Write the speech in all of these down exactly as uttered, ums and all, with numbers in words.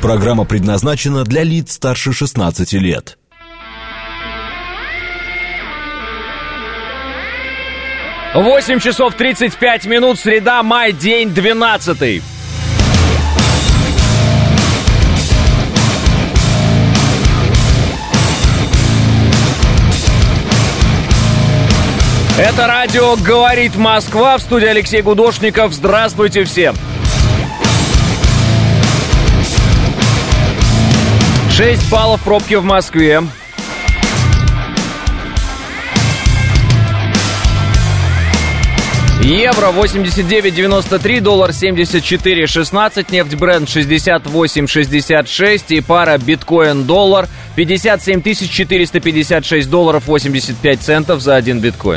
Программа предназначена для лиц старше шестнадцати лет. восемь часов тридцать пять минут, среда, май, день двенадцатый. Это радио «Говорит Москва», в студии Алексей Гудошников. Здравствуйте всем. шесть баллов пробки в Москве. Евро восемьдесят девять девяносто три, доллар семьдесят четыре шестнадцать, нефть Brent шестьдесят восемь шестьдесят шесть и пара биткоин-доллар пятьдесят семь тысяч четыреста пятьдесят шесть долларов восемьдесят пять центов за один биткоин.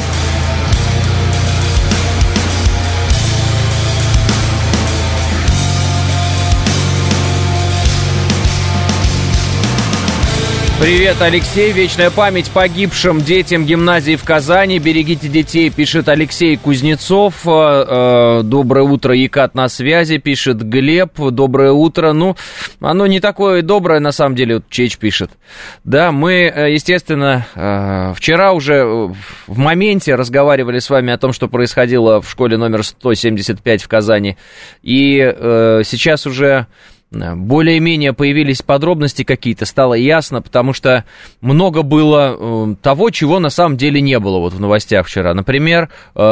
Привет, Алексей. Вечная память погибшим детям гимназии в Казани. Берегите детей, пишет Алексей Кузнецов. Доброе утро, Екат на связи, пишет Глеб. Доброе утро. Ну, оно не такое доброе, на самом деле, вот Чеч пишет. Да, мы, естественно, вчера уже в моменте разговаривали с вами о том, что происходило в школе номер сто семьдесят пять в Казани. И сейчас уже... более-менее появились подробности какие-то, стало ясно, потому что много было э, того, чего на самом деле не было вот в новостях вчера. Например,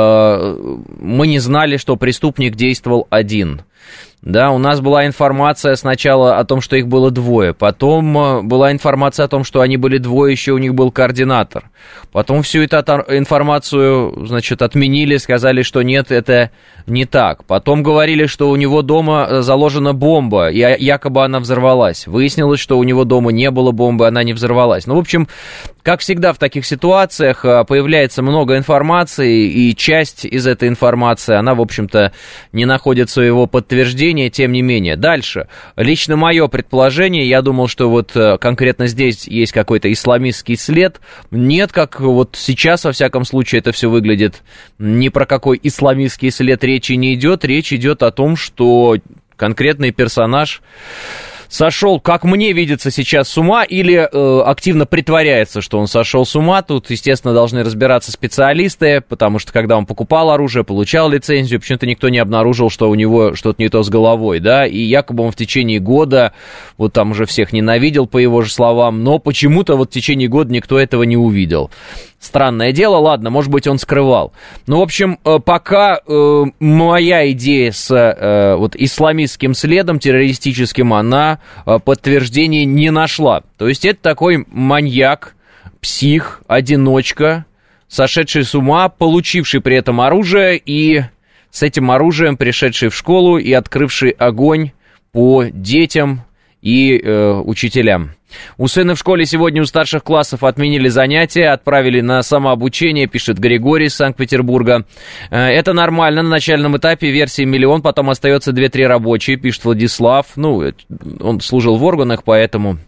э, мы не знали, что преступник действовал один. Да, у нас была информация сначала о том, что их было двое, потом была информация о том, что они были двое, еще у них был координатор. Потом всю эту информацию, значит, отменили, сказали, что нет, это не так. Потом говорили, что у него дома заложена бомба, и якобы она взорвалась. Выяснилось, что у него дома не было бомбы, она не взорвалась. Ну, в общем, как всегда в таких ситуациях появляется много информации, и часть из этой информации, она, в общем-то, не находит своего подтверждения, тем не менее. Дальше. Лично мое предположение, я думал, что вот конкретно здесь есть какой-то исламистский след. Нет, как вот сейчас, во всяком случае, это все выглядит, ни про какой исламистский след речи не идет. Речь идет о том, что конкретный персонаж сошел, как мне видится сейчас, с ума или э, активно притворяется, что он сошел с ума. Тут, естественно, должны разбираться специалисты, потому что, когда он покупал оружие, получал лицензию, почему-то никто не обнаружил, что у него что-то не то с головой, да, и якобы он в течение года, вот там уже всех ненавидел, по его же словам, но почему-то вот в течение года никто этого не увидел. Странное дело, ладно, может быть, он скрывал. Ну, в общем, пока э, моя идея с э, вот исламистским следом террористическим, она э, подтверждения не нашла. То есть это такой маньяк, псих, одиночка, сошедший с ума, получивший при этом оружие и с этим оружием пришедший в школу и открывший огонь по детям и э, учителям. У сына в школе сегодня у старших классов отменили занятия, отправили на самообучение, пишет Григорий из Санкт-Петербурга. Это нормально, на начальном этапе версии миллион, потом остается две-три рабочие, пишет Владислав. Ну, он служил в органах, поэтому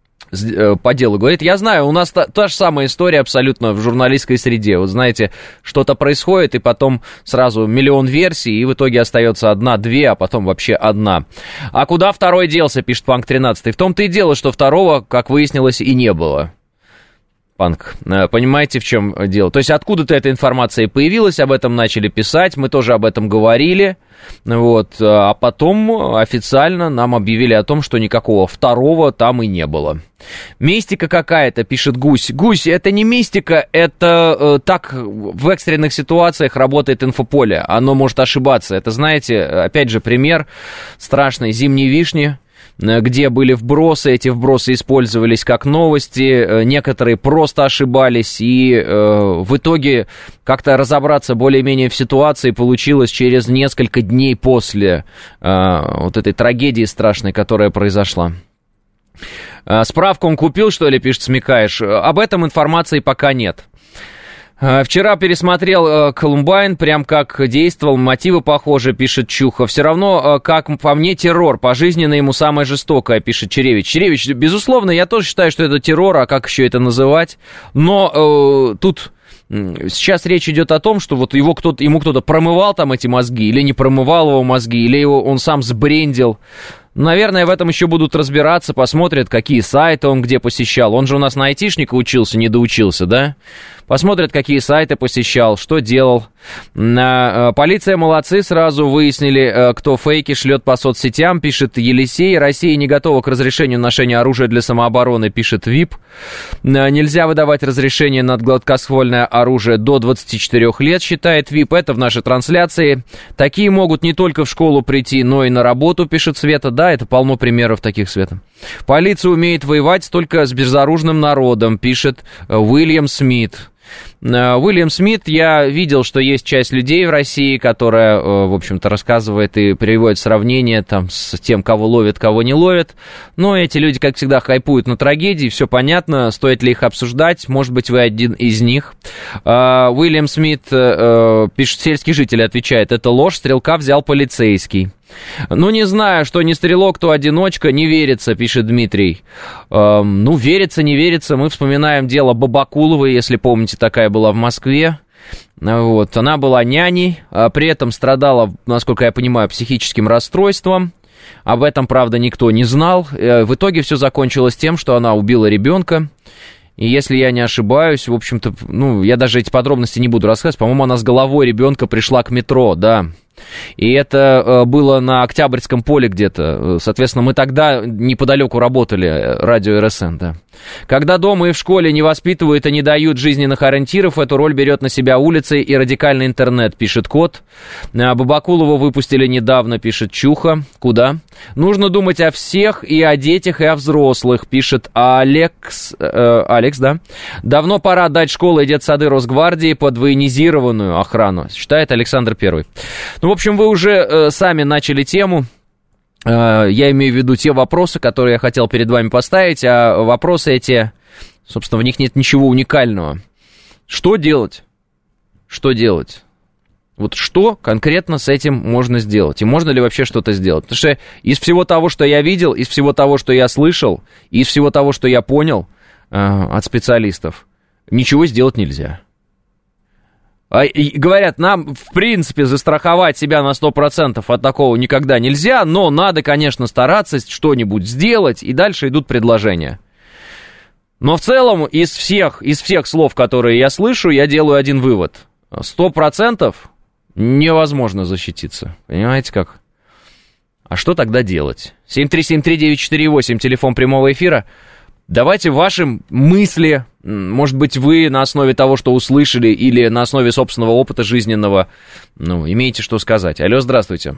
по делу говорит. Я знаю, у нас та, та же самая история абсолютно в журналистской среде. Вот знаете, что-то происходит, и потом сразу миллион версий, и в итоге остается одна-две, а потом вообще одна. А куда второй делся, пишет Панк тринадцать. В том-то и дело, что второго, как выяснилось, и не было. Панк, понимаете, в чем дело? То есть откуда-то эта информация появилась, об этом начали писать, мы тоже об этом говорили, вот, а потом официально нам объявили о том, что никакого второго там и не было. Мистика какая-то, пишет Гусь. Гусь, это не мистика, это э, так в экстренных ситуациях работает инфополе, оно может ошибаться. Это, знаете, опять же, пример страшной зимней вишни, где были вбросы, эти вбросы использовались как новости, некоторые просто ошибались, и э, в итоге как-то разобраться более-менее в ситуации получилось через несколько дней после э, вот этой трагедии страшной, которая произошла. Справку он купил, что ли, пишет Смекаешь? Об этом информации пока нет. Вчера пересмотрел Колумбайн, прям как действовал, мотивы похожи, пишет Чуха. Все равно, как по мне, террор, пожизненно ему самое жестокое, пишет Черевич. Черевич, безусловно, я тоже считаю, что это террор, а как еще это называть? Но э, тут сейчас речь идет о том, что вот его кто-то, ему кто-то промывал там эти мозги, или не промывал его мозги, или его, он сам сбрендил. Наверное, в этом еще будут разбираться, посмотрят, какие сайты он где посещал. Он же у нас на айтишника учился, не доучился, да? Посмотрят, какие сайты посещал, что делал. Полиция молодцы, сразу выяснили, кто фейки шлет по соцсетям, пишет Елисей. Россия не готова к разрешению ношения оружия для самообороны, пишет ВИП. Нельзя выдавать разрешение на гладкоствольное оружие до двадцати четырёх лет, считает ВИП. Это в нашей трансляции. Такие могут не только в школу прийти, но и на работу, пишет Света. Да, это полно примеров таких, Света. Полиция умеет воевать только с безоружным народом, пишет Уильям Смит. Уильям Смит, я видел, что есть часть людей в России, которая, в общем-то, рассказывает и приводит сравнение там с тем, кого ловят, кого не ловят. Но эти люди, как всегда, хайпуют на трагедии, все понятно, стоит ли их обсуждать, может быть, вы один из них. Уильям Смит пишет, сельский житель отвечает, это ложь, стрелка взял полицейский. Ну, не знаю, что не стрелок, то одиночка, не верится, пишет Дмитрий. Эм, ну, верится, не верится, мы вспоминаем дело Бабакуловой, если помните, такая была в Москве. Вот, она была няней, а при этом страдала, насколько я понимаю, психическим расстройством. Об этом, правда, никто не знал. В итоге все закончилось тем, что она убила ребенка. И если я не ошибаюсь, в общем-то, ну, я даже эти подробности не буду рассказывать, по-моему, она с головой ребенка пришла к метро, да. И это э, было на Октябрьском поле где-то. Соответственно, мы тогда неподалеку работали, радио эр эс эн, да. Когда дома и в школе не воспитывают и не дают жизненных ориентиров, эту роль берет на себя улица и радикальный интернет, пишет Кот. Бабакулову выпустили недавно, пишет Чуха. Куда? Нужно думать о всех, и о детях, и о взрослых, пишет Алекс. Э, Алекс, да. Давно пора дать школы и детсады Росгвардии под военизированную охрану, считает Александр Первый. Ну, в общем, вы уже э, сами начали тему. Э, я имею в виду те вопросы, которые я хотел перед вами поставить, а вопросы эти, собственно, в них нет ничего уникального. Что делать? Что делать? Вот что конкретно с этим можно сделать? И можно ли вообще что-то сделать? Потому что из всего того, что я видел, из всего того, что я слышал, из всего того, что я понял э, от специалистов, ничего сделать нельзя. А, и говорят, нам, в принципе, застраховать себя на сто процентов от такого никогда нельзя, но надо, конечно, стараться что-нибудь сделать, и дальше идут предложения. Но в целом, из всех, из всех слов, которые я слышу, я делаю один вывод. Сто процентов невозможно защититься. Понимаете как? А что тогда делать? семь три семь три девять четыре восемь, телефон прямого эфира. Давайте ваши мысли, может быть, вы на основе того, что услышали, или на основе собственного опыта жизненного, ну, имеете что сказать. Алло, здравствуйте.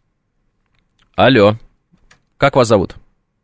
Алло. Как вас зовут?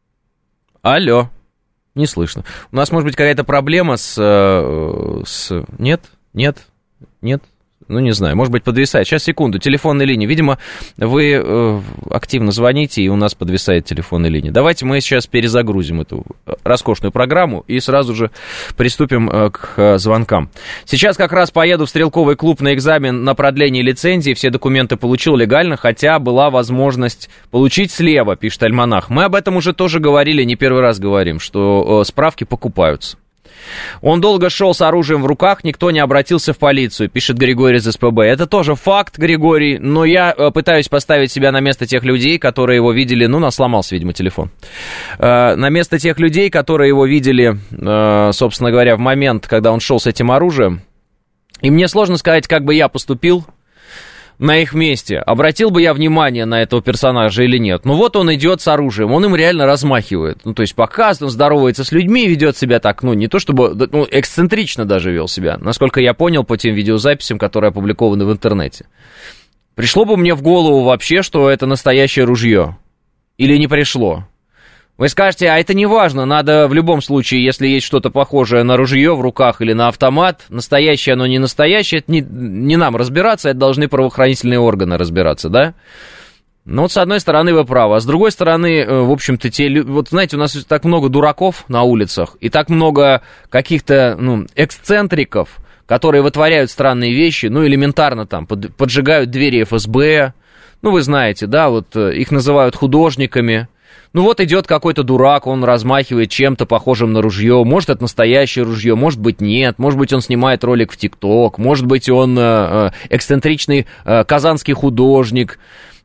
Алло. Не слышно. У нас, может быть, какая-то проблема с... с... Нет? Нет? Нет? Ну, не знаю, может быть, подвисает. Сейчас, секунду, телефонная линия. Видимо, вы э, активно звоните, и у нас подвисает телефонная линия. Давайте мы сейчас перезагрузим эту роскошную программу и сразу же приступим э, к э, звонкам. Сейчас как раз поеду в стрелковый клуб на экзамен на продление лицензии. Все документы получил легально, хотя была возможность получить слева, пишет Альманах. Мы об этом уже тоже говорили, не первый раз говорим, что э, справки покупаются. Он долго шел с оружием в руках, никто не обратился в полицию, пишет Григорий из эс пэ бэ. Это тоже факт, Григорий, но я э, пытаюсь поставить себя на место тех людей, которые его видели, ну, нас сломался, видимо, телефон. Э, на место тех людей, которые его видели, э, собственно говоря, в момент, когда он шел с этим оружием. И мне сложно сказать, как бы я поступил на их месте. Обратил бы я внимание на этого персонажа или нет? Ну вот он идет с оружием, он им реально размахивает. Ну то есть показывает, он здоровается с людьми, ведет себя так, ну не то чтобы, ну эксцентрично даже вел себя. Насколько я понял по тем видеозаписям, которые опубликованы в интернете. Пришло бы мне в голову вообще, что это настоящее ружье? Или не пришло? Вы скажете, а это не важно, надо в любом случае, если есть что-то похожее на ружье в руках или на автомат, настоящее оно не настоящее, это не, не нам разбираться, это должны правоохранительные органы разбираться, да? Ну вот с одной стороны вы правы, а с другой стороны, в общем-то, те, вот знаете, у нас так много дураков на улицах и так много каких-то, ну, эксцентриков, которые вытворяют странные вещи, ну, элементарно там, под, поджигают двери эф эс бэ, ну, вы знаете, да, вот их называют художниками. Ну вот идет какой-то дурак, он размахивает чем-то похожим на ружье. Может, это настоящее ружье, может быть, нет. Может быть, он снимает ролик в ТикТок. Может быть, он э, эксцентричный э, казанский художник.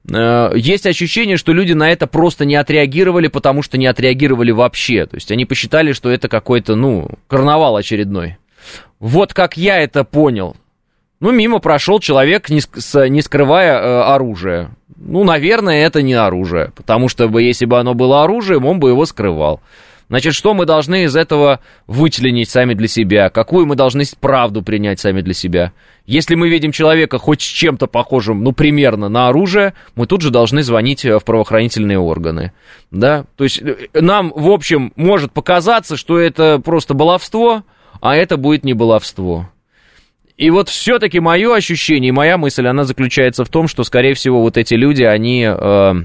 есть ощущение, что люди на это просто не отреагировали, потому что не отреагировали вообще. То есть они посчитали, что это какой-то, ну, карнавал очередной. Вот как я это понял. Ну, мимо прошел человек, не, с, не скрывая э, оружие. Ну, наверное, это не оружие, потому что если бы оно было оружием, он бы его скрывал. Значит, что мы должны из этого вычленить сами для себя? Какую мы должны правду принять сами для себя? Если мы видим человека хоть с чем-то похожим, ну, примерно на оружие, мы тут же должны звонить в правоохранительные органы. Да? То есть нам, в общем, может показаться, что это просто баловство, а это будет не баловство. И вот все-таки мое ощущение, моя мысль, она заключается в том, что, скорее всего, вот эти люди, они э,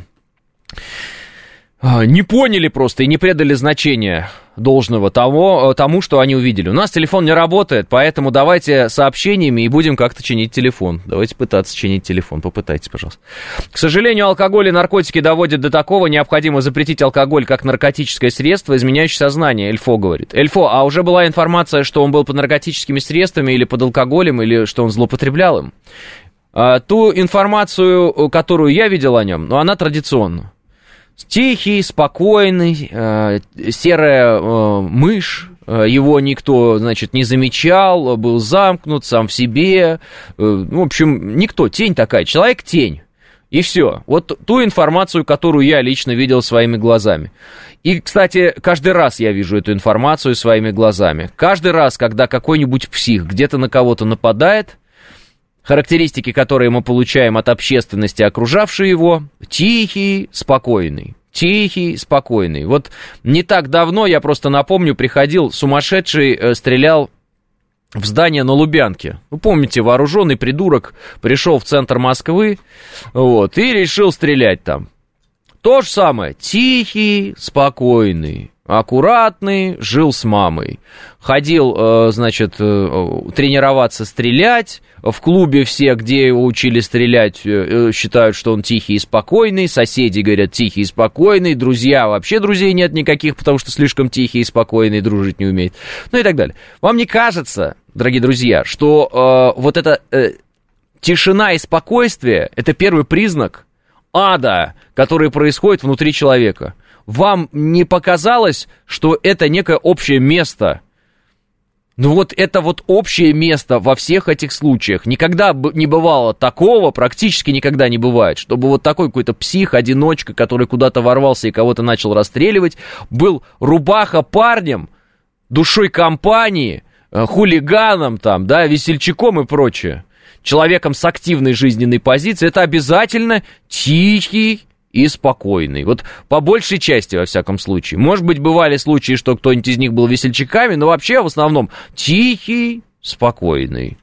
э, не поняли просто и не придали значения должного того, тому, что они увидели. У нас телефон не работает, поэтому давайте сообщениями и будем как-то чинить телефон. Давайте пытаться чинить телефон, попытайтесь, пожалуйста. К сожалению, алкоголь и наркотики доводят до такого, необходимо запретить алкоголь как наркотическое средство, изменяющее сознание, Эльфо говорит. Эльфо, а уже была информация, что он был под наркотическими средствами или под алкоголем, или что он злоупотреблял им? А, ту информацию, которую я видел о нем, ну, она традиционна. Тихий, спокойный, э, серая э, мышь, э, его никто, значит, не замечал, был замкнут сам в себе, э, в общем, никто, тень такая, человек-тень, и все. Вот ту информацию, которую я лично видел своими глазами. И, кстати, каждый раз я вижу эту информацию своими глазами. Каждый раз, когда какой-нибудь псих где-то на кого-то нападает, характеристики, которые мы получаем от общественности, окружавшей его, тихий, спокойный. Тихий, спокойный. Вот не так давно, я просто напомню, приходил сумасшедший, э, стрелял в здание на Лубянке. Вы помните, вооруженный придурок пришел в центр Москвы, вот, и решил стрелять там. То же самое. Тихий, спокойный. Аккуратный, жил с мамой. Ходил, э, значит, э, тренироваться стрелять. В клубе все, где его учили стрелять, э, считают, что он тихий и спокойный. Соседи говорят, тихий и спокойный. Друзья, вообще друзей нет никаких, потому что слишком тихий и спокойный, дружить не умеет. Ну и так далее. Вам не кажется, дорогие друзья, что э, вот эта э, тишина и спокойствие — это первый признак ада, который происходит внутри человека? Вам не показалось, что это некое общее место? Ну вот это вот общее место во всех этих случаях. Никогда не бывало такого, практически никогда не бывает, чтобы вот такой какой-то псих, одиночка, который куда-то ворвался и кого-то начал расстреливать, был рубаха парнем, душой компании, хулиганом там, да, весельчаком и прочее. Человеком с активной жизненной позицией. Это обязательно тихий и спокойный. Вот по большей части, во всяком случае. Может быть, бывали случаи, что кто-нибудь из них был весельчаками, но вообще в основном тихий, спокойный.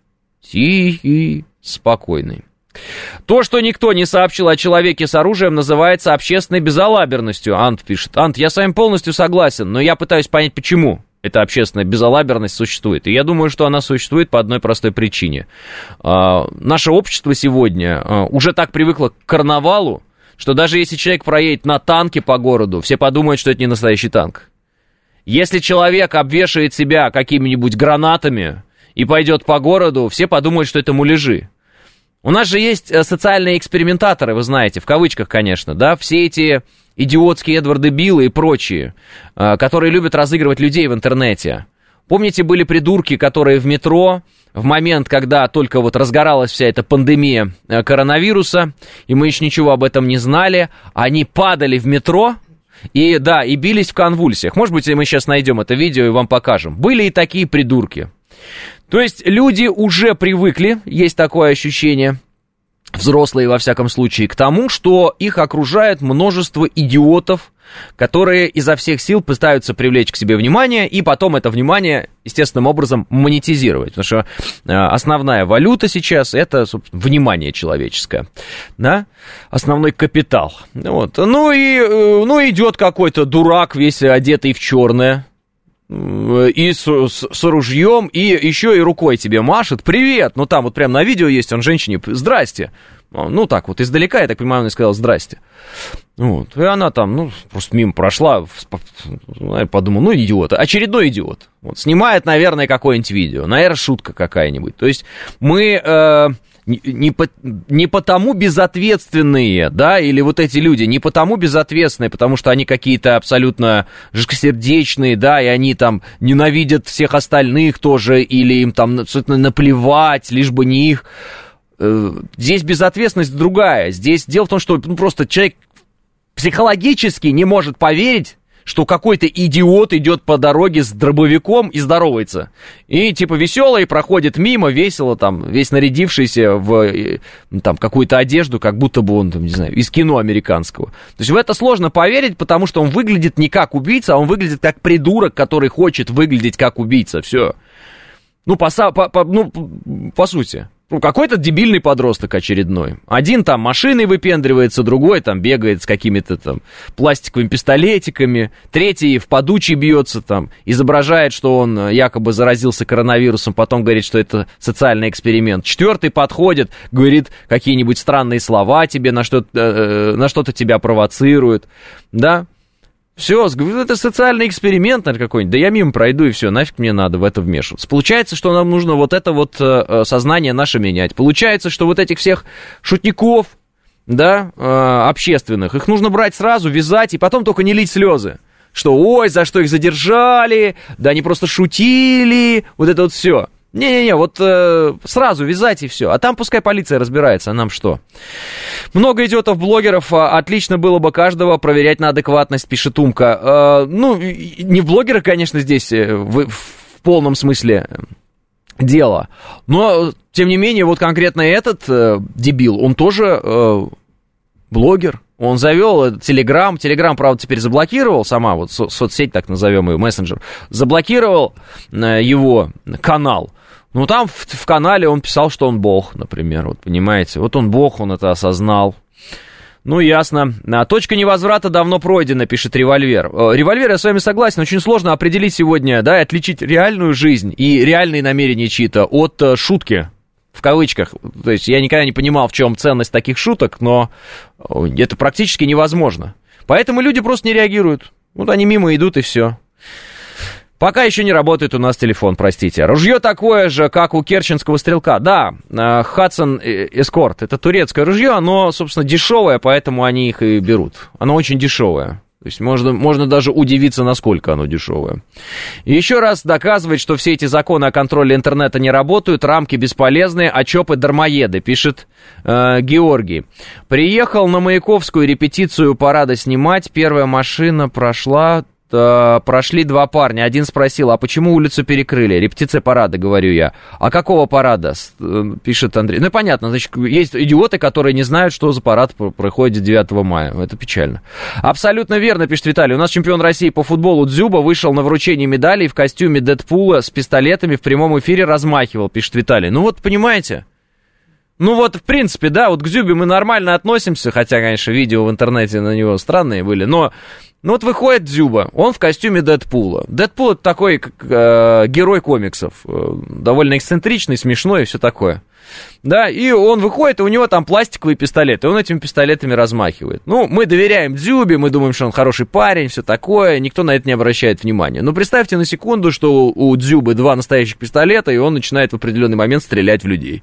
Тихий, спокойный. То, что никто не сообщил о человеке с оружием, называется общественной безалаберностью. Ант пишет. Ант, я с вами полностью согласен, но я пытаюсь понять, почему эта общественная безалаберность существует. И я думаю, что она существует по одной простой причине. А, наше общество сегодня а, уже так привыкло к карнавалу, что даже если человек проедет на танке по городу, все подумают, что это не настоящий танк. Если человек обвешает себя какими-нибудь гранатами и пойдет по городу, все подумают, что это муляжи. У нас же есть социальные экспериментаторы, вы знаете, в кавычках, конечно, да, все эти идиотские Эдварды Биллы и прочие, которые любят разыгрывать людей в интернете. Помните, были придурки, которые в метро в момент, когда только вот разгоралась вся эта пандемия коронавируса, и мы еще ничего об этом не знали, они падали в метро и, да, и бились в конвульсиях. Может быть, мы сейчас найдем это видео и вам покажем. Были и такие придурки. То есть люди уже привыкли, есть такое ощущение, взрослые во всяком случае, к тому, что их окружает множество идиотов, которые изо всех сил пытаются привлечь к себе внимание и потом это внимание естественным образом монетизировать. Потому что основная валюта сейчас — это, собственно, внимание человеческое, да? Основной капитал. Вот. Ну и ну, идет какой-то дурак, весь одетый в черное, и с, с, с ружьем, и еще и рукой тебе машет. Привет! Ну там вот прям на видео есть, он женщине, здрасте. Ну так вот, издалека, я так понимаю, он ей сказал здрасте. Вот. И она там, ну, просто мимо прошла, подумала, ну, идиот, очередной идиот. Вот, снимает, наверное, какое-нибудь видео, наверное, шутка какая-нибудь. То есть мы э, не, не, по, не потому безответственные, да, или вот эти люди, не потому безответственные, потому что они какие-то абсолютно жесткосердечные, да, и они там ненавидят всех остальных тоже, или им там абсолютно наплевать, лишь бы не их. Здесь безответственность другая. Здесь дело в том, что ну, просто человек психологически не может поверить, что какой-то идиот идет по дороге с дробовиком и здоровается. И типа веселый проходит мимо, весело там, весь нарядившийся в там, какую-то одежду, как будто бы он, там, не знаю, из кино американского. То есть в это сложно поверить, потому что он выглядит не как убийца, а он выглядит как придурок, который хочет выглядеть как убийца. Все. Ну, по, по, по, ну, по сути. Ну, какой-то дебильный подросток очередной. Один там машиной выпендривается, другой там бегает с какими-то там пластиковыми пистолетиками, третий в подучий бьется там, изображает, что он якобы заразился коронавирусом, потом говорит, что это социальный эксперимент. Четвертый подходит, говорит какие-нибудь странные слова тебе, на что-то, э, на что-то тебя провоцирует, да. Все, это социальный эксперимент, наверное, какой-нибудь. Да я мимо пройду, и все, нафиг мне надо в это вмешиваться. Получается, что нам нужно вот это вот э, сознание наше менять. Получается, что вот этих всех шутников, да, э, общественных, их нужно брать сразу, вязать, и потом только не лить слезы. Что, ой, за что их задержали, да они просто шутили, вот это вот все. Не-не-не, вот э, сразу вязать и все. А там пускай полиция разбирается, а нам что? Много идиотов-блогеров, отлично было бы каждого проверять на адекватность, пишет Умка. Э, ну, не в блогерах, конечно, здесь в, в полном смысле дела. Но, тем не менее, вот конкретно этот э, дебил, он тоже э, блогер. Он завел Телеграм. Телеграм, правда, теперь заблокировал, сама вот со- соцсеть, так назовем ее, мессенджер. Заблокировал э, его канал. Ну, там в, в канале он писал, что он бог, например, вот понимаете. Вот он бог, он это осознал. Ну, ясно. Точка невозврата давно пройдена, пишет Револьвер. Револьвер, я с вами согласен, очень сложно определить сегодня, да, и отличить реальную жизнь и реальные намерения чьи-то от шутки, в кавычках. То есть я никогда не понимал, в чем ценность таких шуток, но это практически невозможно. Поэтому люди просто не реагируют. Вот они мимо идут и все. Пока еще не работает у нас телефон, простите. Ружье такое же, как у керченского стрелка. Да, Hudson Escort. Это турецкое ружье, оно, собственно, дешевое, поэтому они их и берут. Оно очень дешевое. То есть можно, можно даже удивиться, насколько оно дешевое. И еще раз доказывает, что все эти законы о контроле интернета не работают, рамки бесполезные, а ЧОПы дармоеды, пишет э, Георгий. Приехал на Маяковскую репетицию парада снимать, первая машина прошла... Прошли два парня. Один спросил, а почему улицу перекрыли? Репетиция парада, говорю я. А какого парада? Пишет Андрей. Ну, понятно, значит, есть идиоты, которые не знают, что за парад проходит девятого мая. Это печально. Абсолютно верно, пишет Виталий. У нас чемпион России по футболу Дзюба вышел на вручение медалей в костюме Дэдпула с пистолетами в прямом эфире размахивал, пишет Виталий. Ну вот, понимаете? Ну вот, в принципе, да, вот к Дзюбе мы нормально относимся, хотя, конечно, видео в интернете на него странные были, но... Ну вот выходит Дзюба, он в костюме Дэдпула. Дэдпул — это такой как, э, герой комиксов, э, довольно эксцентричный, смешной и все такое. Да, и он выходит, и у него там пластиковые пистолеты, и он этими пистолетами размахивает. Ну, мы доверяем Дзюбе, мы думаем, что он хороший парень, все такое, никто на это не обращает внимания. Но представьте на секунду, что у Дзюбы два настоящих пистолета, и он начинает в определенный момент стрелять в людей.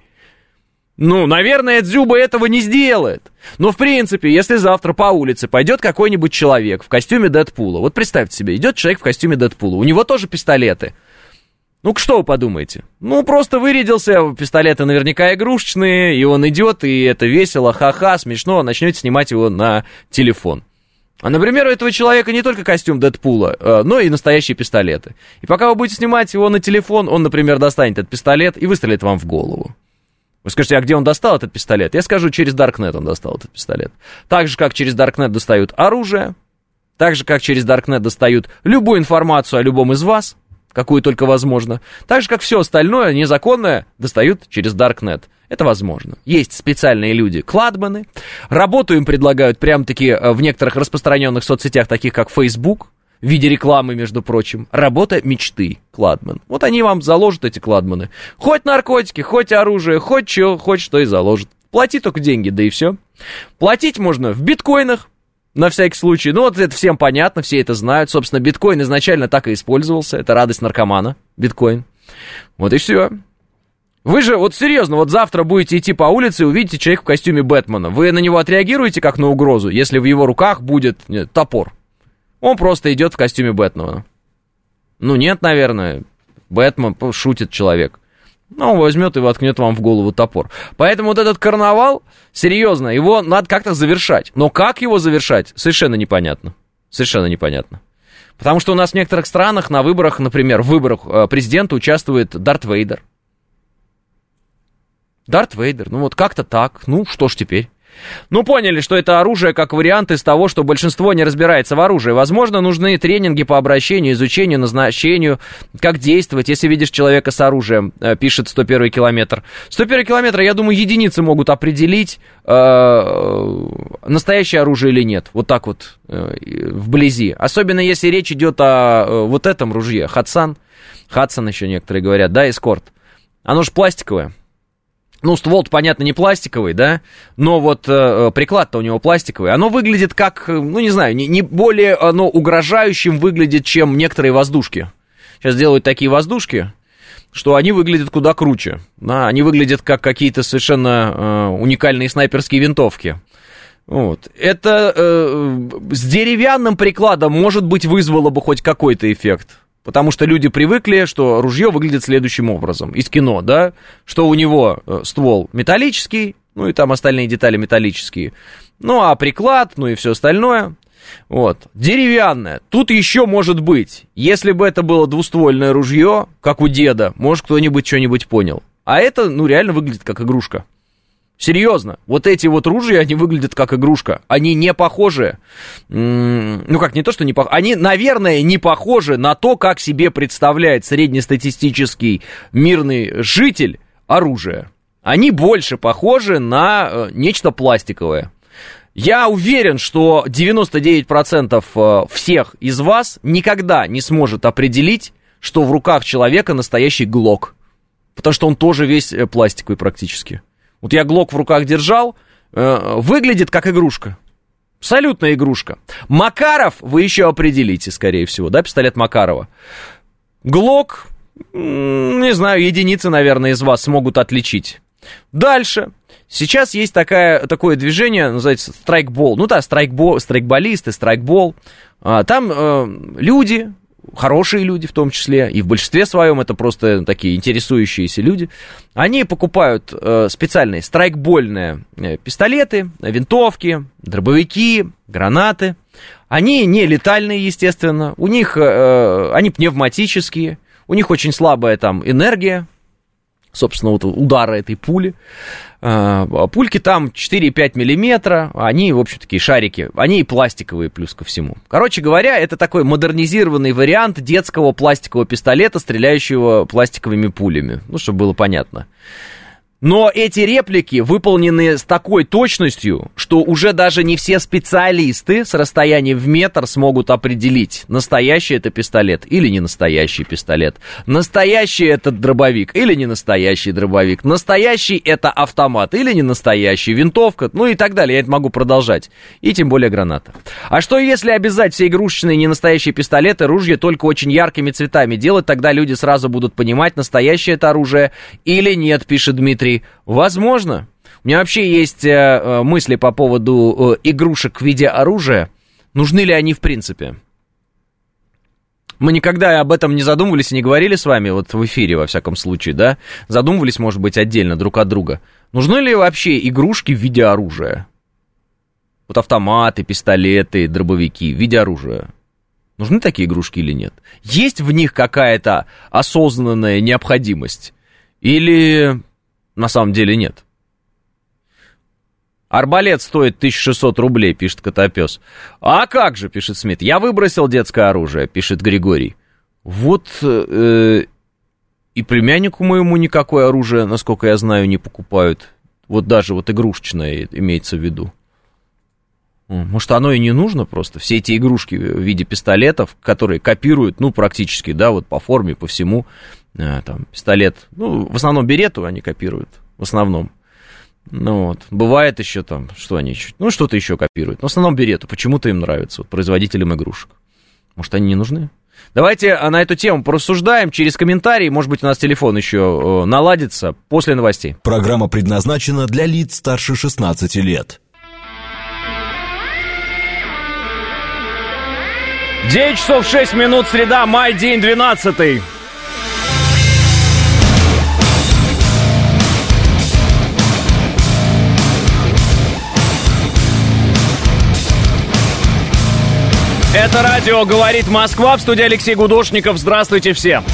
Ну, наверное, Дзюба этого не сделает. Но, в принципе, если завтра по улице пойдет какой-нибудь человек в костюме Дэдпула, вот представьте себе, идет человек в костюме Дэдпула, у него тоже пистолеты. Ну, что вы подумаете? Ну, просто вырядился, пистолеты наверняка игрушечные, и он идет, и это весело, ха-ха, смешно, начнете снимать его на телефон. А, например, у этого человека не только костюм Дэдпула, но и настоящие пистолеты. И пока вы будете снимать его на телефон, он, например, достанет этот пистолет и выстрелит вам в голову. Вы скажете, а где он достал этот пистолет? Я скажу, через Даркнет он достал этот пистолет. Так же, как через Даркнет достают оружие, так же, как через Даркнет достают любую информацию о любом из вас, какую только возможно, так же, как все остальное незаконное достают через Даркнет. Это возможно. Есть специальные люди, кладманы. Работу им предлагают прям-таки в некоторых распространенных соцсетях, таких как Facebook, в виде рекламы, между прочим. Работа мечты, кладман. Вот они вам заложат, эти кладманы. Хоть наркотики, хоть оружие, хоть что, хоть что и заложат. Плати только деньги, да и все. Платить можно в биткоинах, на всякий случай. Ну вот это всем понятно, все это знают. Собственно, биткоин изначально так и использовался. Это радость наркомана, биткоин. Вот и все. Вы же, вот серьезно, вот завтра будете идти по улице и увидите человека в костюме Бэтмена. Вы на него отреагируете как на угрозу, если в его руках будет нет, топор? Он просто идет в костюме Бэтмена. Ну нет, наверное. Бэтмен, шутит человек. Ну, он возьмет и воткнет вам в голову топор. Поэтому вот этот карнавал, серьезно, его надо как-то завершать. Но как его завершать, совершенно непонятно. Совершенно непонятно. Потому что у нас в некоторых странах на выборах, например, в выборах президента участвует Дарт Вейдер. Дарт Вейдер, ну вот как-то так, ну что ж теперь. Ну поняли, что это оружие как вариант из того, что большинство не разбирается в оружии. Возможно, нужны тренинги по обращению, изучению, назначению, как действовать, если видишь человека с оружием, пишет сто первый километр. сто первый километр, я думаю, единицы могут определить, э, настоящее оружие или нет. Вот так вот, э, вблизи. Особенно если речь идет о э, вот этом ружье, Хадсан. Хадсон еще некоторые говорят, да, эскорт. Оно же пластиковое. Ну, ствол-то, понятно, не пластиковый, да, но вот э, приклад-то у него пластиковый. Оно выглядит как, ну, не знаю, не, не более оно угрожающим выглядит, чем некоторые воздушки. Сейчас делают такие воздушки, что они выглядят куда круче. Да, они выглядят как какие-то совершенно э, уникальные снайперские винтовки. Вот. Это э, с деревянным прикладом, может быть, вызвало бы хоть какой-то эффект. Потому что люди привыкли, что ружье выглядит следующим образом. Из кино, да, что у него ствол металлический, ну и там остальные детали металлические. Ну а приклад, ну и все остальное, вот, деревянное. Тут еще может быть, если бы это было двуствольное ружье, как у деда, может кто-нибудь что-нибудь понял. А это, ну, реально выглядит как игрушка. Серьезно, вот эти вот ружья, они выглядят как игрушка. Они не похожи, ну как, не то, что не похожи, они, наверное, не похожи на то, как себе представляет среднестатистический мирный житель оружие. Они больше похожи на нечто пластиковое. Я уверен, что девяносто девять процентов всех из вас никогда не сможет определить, что в руках человека настоящий глок. Потому что он тоже весь пластиковый практически. Вот я глок в руках держал, э, выглядит как игрушка. Абсолютная игрушка. Макаров вы еще определите, скорее всего, да, пистолет Макарова. Глок, не знаю, единицы, наверное, из вас смогут отличить. Дальше. Сейчас есть такая, такое движение, называется страйкбол. Ну да, страйкбол, страйкболисты, страйкбол. А, там э, люди... хорошие люди в том числе, и в большинстве своем это просто такие интересующиеся люди, они покупают э, специальные страйкбольные э, пистолеты, винтовки, дробовики, гранаты. Они не летальные, естественно, у них, э, они пневматические, у них очень слабая там энергия, собственно, вот удара этой пули. Пульки там четыре и пять миллиметра, они, в общем, такие шарики, они и пластиковые плюс ко всему. Короче говоря, это такой модернизированный вариант детского пластикового пистолета, стреляющего пластиковыми пулями, ну, чтобы было понятно. Но эти реплики выполнены с такой точностью, что уже даже не все специалисты с расстояния в метр смогут определить, настоящий это пистолет или не настоящий пистолет, настоящий это дробовик или не настоящий дробовик, настоящий это автомат или не настоящий, винтовка, ну и так далее. Я это могу продолжать. И тем более граната. А что если обязать все игрушечные ненастоящие пистолеты, ружья только очень яркими цветами делать, тогда люди сразу будут понимать, настоящее это оружие или нет, пишет Дмитрий. Возможно. У меня вообще есть э, мысли по поводу э, игрушек в виде оружия. Нужны ли они в принципе? Мы никогда об этом не задумывались и не говорили с вами, вот в эфире, во всяком случае, да? Задумывались, может быть, отдельно друг от друга. Нужны ли вообще игрушки в виде оружия? Вот автоматы, пистолеты, дробовики в виде оружия. Нужны такие игрушки или нет? Есть в них какая-то осознанная необходимость? Или... на самом деле нет. Арбалет стоит тысяча шестьсот рублей, пишет Котопес. А как же, пишет Смит. Я выбросил детское оружие, пишет Григорий. Вот э, и племяннику моему никакое оружие, насколько я знаю, не покупают. Вот даже вот игрушечное имеется в виду. Может, оно и не нужно просто. Все эти игрушки в виде пистолетов, которые копируют, ну, практически, да, вот по форме, по всему. Там, пистолет, ну, в основном берету они копируют, в основном. Ну, вот. Бывает еще там, что они еще, ну, что-то еще копируют. Но в основном берету, почему-то им нравится, вот, производителям игрушек. Может, они не нужны? Давайте на эту тему порассуждаем через комментарии. Может быть, у нас телефон еще наладится после новостей. Программа предназначена для лиц старше шестнадцати лет. девять часов шесть минут, среда, май, день двенадцатый. Это радио «Говорит Москва», в студии Алексей Гудошников. Здравствуйте все.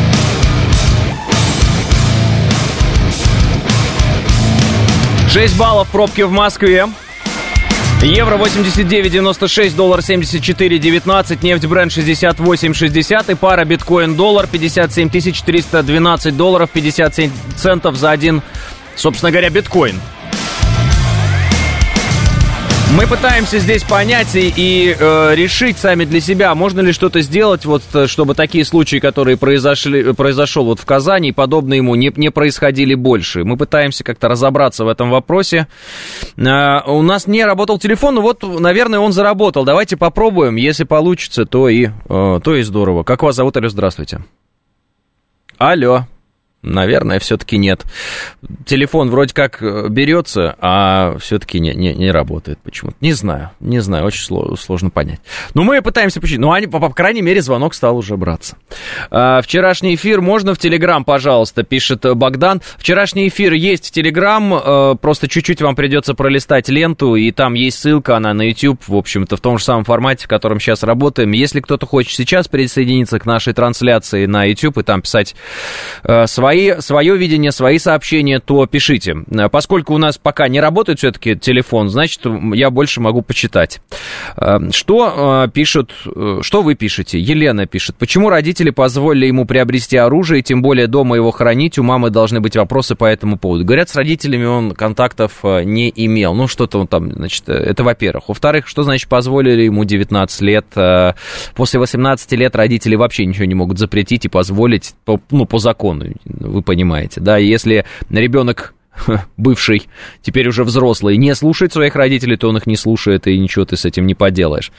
шесть баллов пробки в Москве. Евро восемьдесят девять девяносто шесть, доллар семьдесят четыре девятнадцать, нефть Брент шестьдесят восемь шестьдесят и пара биткоин-доллар пятьдесят семь тысяч триста двенадцать долларов пятьдесят семь центов за один, собственно говоря, биткоин. Мы пытаемся здесь понять и, и э, решить сами для себя, можно ли что-то сделать, вот, чтобы такие случаи, которые произошли, произошел вот в Казани, и подобные ему, не, не происходили больше. Мы пытаемся как-то разобраться в этом вопросе. Э, у нас не работал телефон, но вот, наверное, он заработал. Давайте попробуем. Если получится, то и, э, то и здорово. Как вас зовут? Алло, здравствуйте. Алло. Наверное, все-таки нет. Телефон вроде как берется, а все-таки не, не, не работает почему-то. Не знаю, не знаю, очень сложно, сложно понять. Но мы пытаемся починить. Ну, они, по, по крайней мере, звонок стал уже браться. А, вчерашний эфир можно в Телеграм, пожалуйста, пишет Богдан. Вчерашний эфир есть в Телеграм, а, просто чуть-чуть вам придется пролистать ленту, и там есть ссылка, она на YouTube, в общем-то, в том же самом формате, в котором сейчас работаем. Если кто-то хочет сейчас присоединиться к нашей трансляции на YouTube и там писать а, свои Свои, свое видение, свои сообщения, то пишите. Поскольку у нас пока не работает все-таки телефон, значит, я больше могу почитать. Что пишут, что вы пишете? Елена пишет. Почему родители позволили ему приобрести оружие, и тем более дома его хранить? У мамы должны быть вопросы по этому поводу. Говорят, с родителями он контактов не имел. Ну, что-то он там, значит, это во-первых. Во-вторых, что значит позволили ему девятнадцать лет? После восемнадцати лет родители вообще ничего не могут запретить и позволить, по, ну, по закону. Вы понимаете, да, если ребенок бывший, теперь уже взрослый, не слушает своих родителей, то он их не слушает, и ничего ты с этим не поделаешь.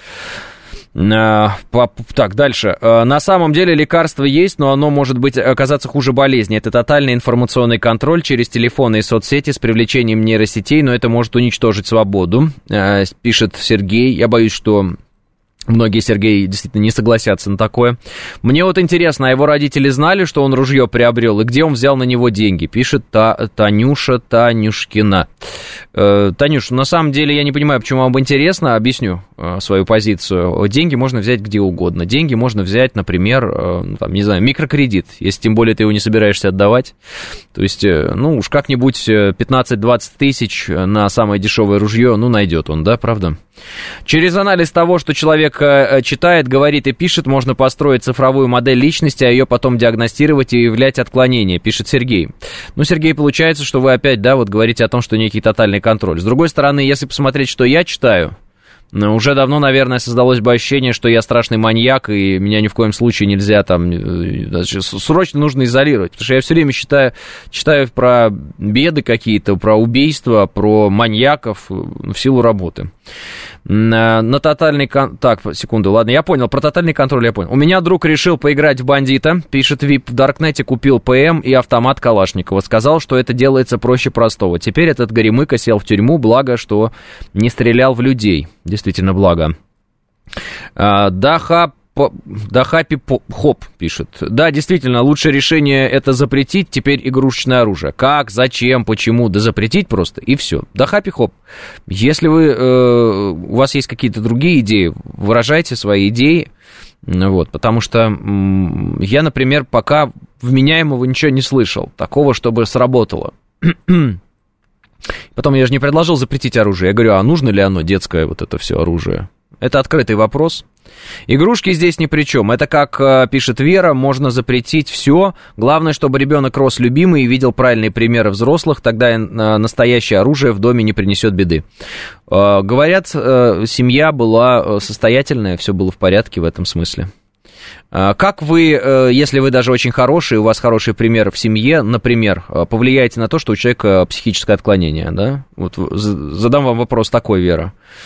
Так, дальше. На самом деле лекарство есть, но оно может быть оказаться хуже болезни. Это тотальный информационный контроль через телефоны и соцсети с привлечением нейросетей, но это может уничтожить свободу, пишет Сергей. Я боюсь, что... Многие, Сергей, действительно не согласятся на такое. Мне вот интересно, а его родители знали, что он ружье приобрел, и где он взял на него деньги? Пишет та, Танюша Танюшкина. Э, Танюш, на самом деле я не понимаю, почему вам интересно, объясню э, свою позицию. Деньги можно взять где угодно. Деньги можно взять, например, э, там, не знаю, микрокредит, если тем более ты его не собираешься отдавать. То есть, э, ну уж как-нибудь пятнадцать-двадцать тысяч на самое дешевое ружье, ну найдет он, да, правда? Через анализ того, что человек читает, говорит и пишет, можно построить цифровую модель личности, а ее потом диагностировать и выявлять отклонения, пишет Сергей. Ну, Сергей, получается, что вы опять, да, вот говорите о том, что некий тотальный контроль. С другой стороны, если посмотреть, что я читаю, ну, уже давно, наверное, создалось бы ощущение, что я страшный маньяк, и меня ни в коем случае нельзя там, срочно нужно изолировать, потому что я все время читаю, читаю про беды какие-то, про убийства, про маньяков в силу работы. На, на тотальный... Кон... Так, секунду, ладно, я понял, про тотальный контроль я понял. У меня друг решил поиграть в бандита, пишет Вип, в Даркнете купил ПМ и автомат Калашникова. Сказал, что это делается проще простого. Теперь этот горемыка сел в тюрьму, благо, что не стрелял в людей. Действительно, благо. А, Даха... Да, Хаппи Хоп пишет. Да, действительно, лучшее решение это запретить теперь игрушечное оружие. Как, зачем, почему? Да запретить просто, и все. Да, Хаппи Хоп. Если вы, э, у вас есть какие-то другие идеи, выражайте свои идеи. Вот, потому что м- я, например, пока вменяемого ничего не слышал. Такого, чтобы сработало. Потом я же не предложил запретить оружие. Я говорю, а нужно ли оно, детское вот это все оружие? Это открытый вопрос. Игрушки здесь ни при чем. Это, как э, пишет Вера, можно запретить все. Главное, чтобы ребенок рос любимый и видел правильные примеры взрослых, тогда э, настоящее оружие в доме не принесет беды. Э, говорят, э, семья была состоятельная, все было в порядке в этом смысле. Э, как вы, э, если вы даже очень хороший, у вас хороший пример в семье, например, э, повлияете на то, что у человека психическое отклонение, да? Вот задам вам вопрос такой, Вера.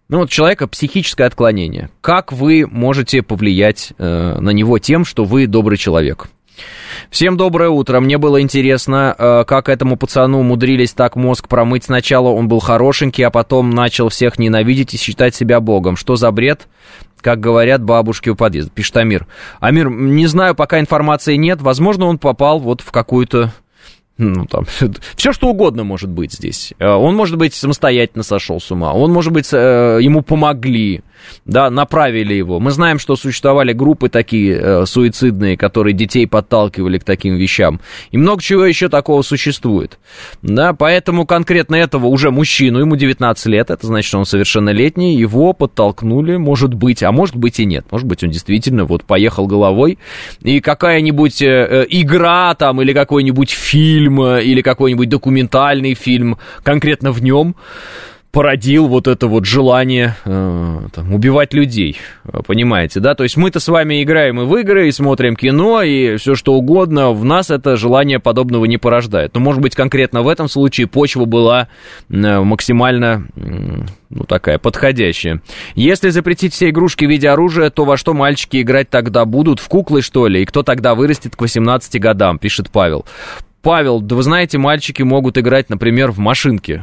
Ну, вот у человека психическое отклонение. Как вы можете повлиять э, на него тем, что вы добрый человек? Всем доброе утро. Мне было интересно, э, как этому пацану умудрились так мозг промыть. Сначала он был хорошенький, а потом начал всех ненавидеть и считать себя богом. Что за бред? Как говорят бабушки у подъезда, пишет Амир. Амир, не знаю, пока информации нет. Возможно, он попал вот в какую-то... Ну, там, все что угодно может быть здесь. Он, может быть, самостоятельно сошел с ума. Он, может быть, ему помогли, да, направили его. Мы знаем, что существовали группы такие суицидные, которые детей подталкивали к таким вещам. И много чего еще такого существует. Да, поэтому конкретно этого уже мужчину, ему девятнадцать лет, это значит, что он совершеннолетний, его подтолкнули, может быть, а может быть и нет. Может быть, он действительно вот поехал головой, и какая-нибудь игра там или какой-нибудь фильм, или какой-нибудь документальный фильм конкретно в нем породил вот это вот желание э, там, убивать людей, понимаете, да? То есть мы-то с вами играем и в игры, и смотрим кино, и все что угодно, в нас это желание подобного не порождает. Но, может быть, конкретно в этом случае почва была э, максимально, э, ну, такая, подходящая. Если запретить все игрушки в виде оружия, то во что мальчики играть тогда будут? В куклы, что ли? И кто тогда вырастет к восемнадцати годам, пишет Павел. Павел, да вы знаете, мальчики могут играть, например, в машинки.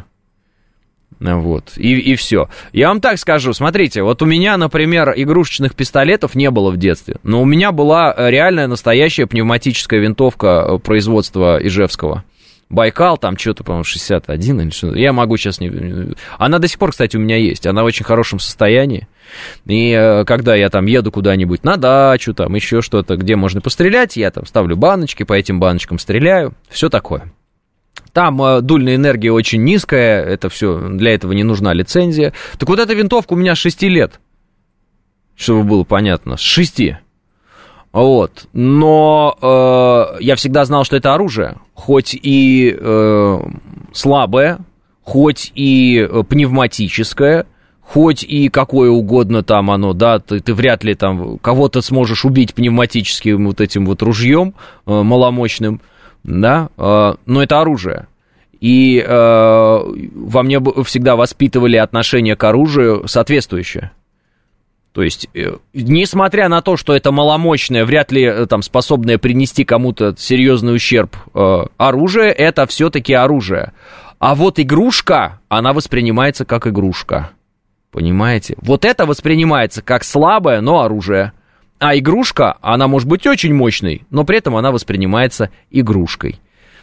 Вот, и, и все. Я вам так скажу, смотрите, вот у меня, например, игрушечных пистолетов не было в детстве, но у меня была реальная настоящая пневматическая винтовка производства Ижевского. Байкал, там что-то, по-моему, шестьдесят один или что-то. Я могу сейчас не... Она до сих пор, кстати, у меня есть. Она в очень хорошем состоянии. И э, когда я там еду куда-нибудь на дачу, там еще что-то, где можно пострелять, я там ставлю баночки, по этим баночкам стреляю. Все такое. Там э, дульная энергия очень низкая, это все, для этого не нужна лицензия. Так вот эта винтовка у меня с шести лет. Чтобы было понятно, с шести. Вот, но э, я всегда знал, что это оружие, хоть и э, слабое, хоть и пневматическое, хоть и какое угодно там оно, да, ты, ты вряд ли там кого-то сможешь убить пневматическим вот этим вот ружьем э, маломощным, да, э, но это оружие. И э, во мне всегда воспитывали отношение к оружию соответствующее. То есть, несмотря на то, что это маломощное, вряд ли там способное принести кому-то серьезный ущерб э, оружие, это все-таки оружие. А вот игрушка, она воспринимается как игрушка. Понимаете? Вот это воспринимается как слабое, но оружие. А игрушка, она может быть очень мощной, но при этом она воспринимается игрушкой.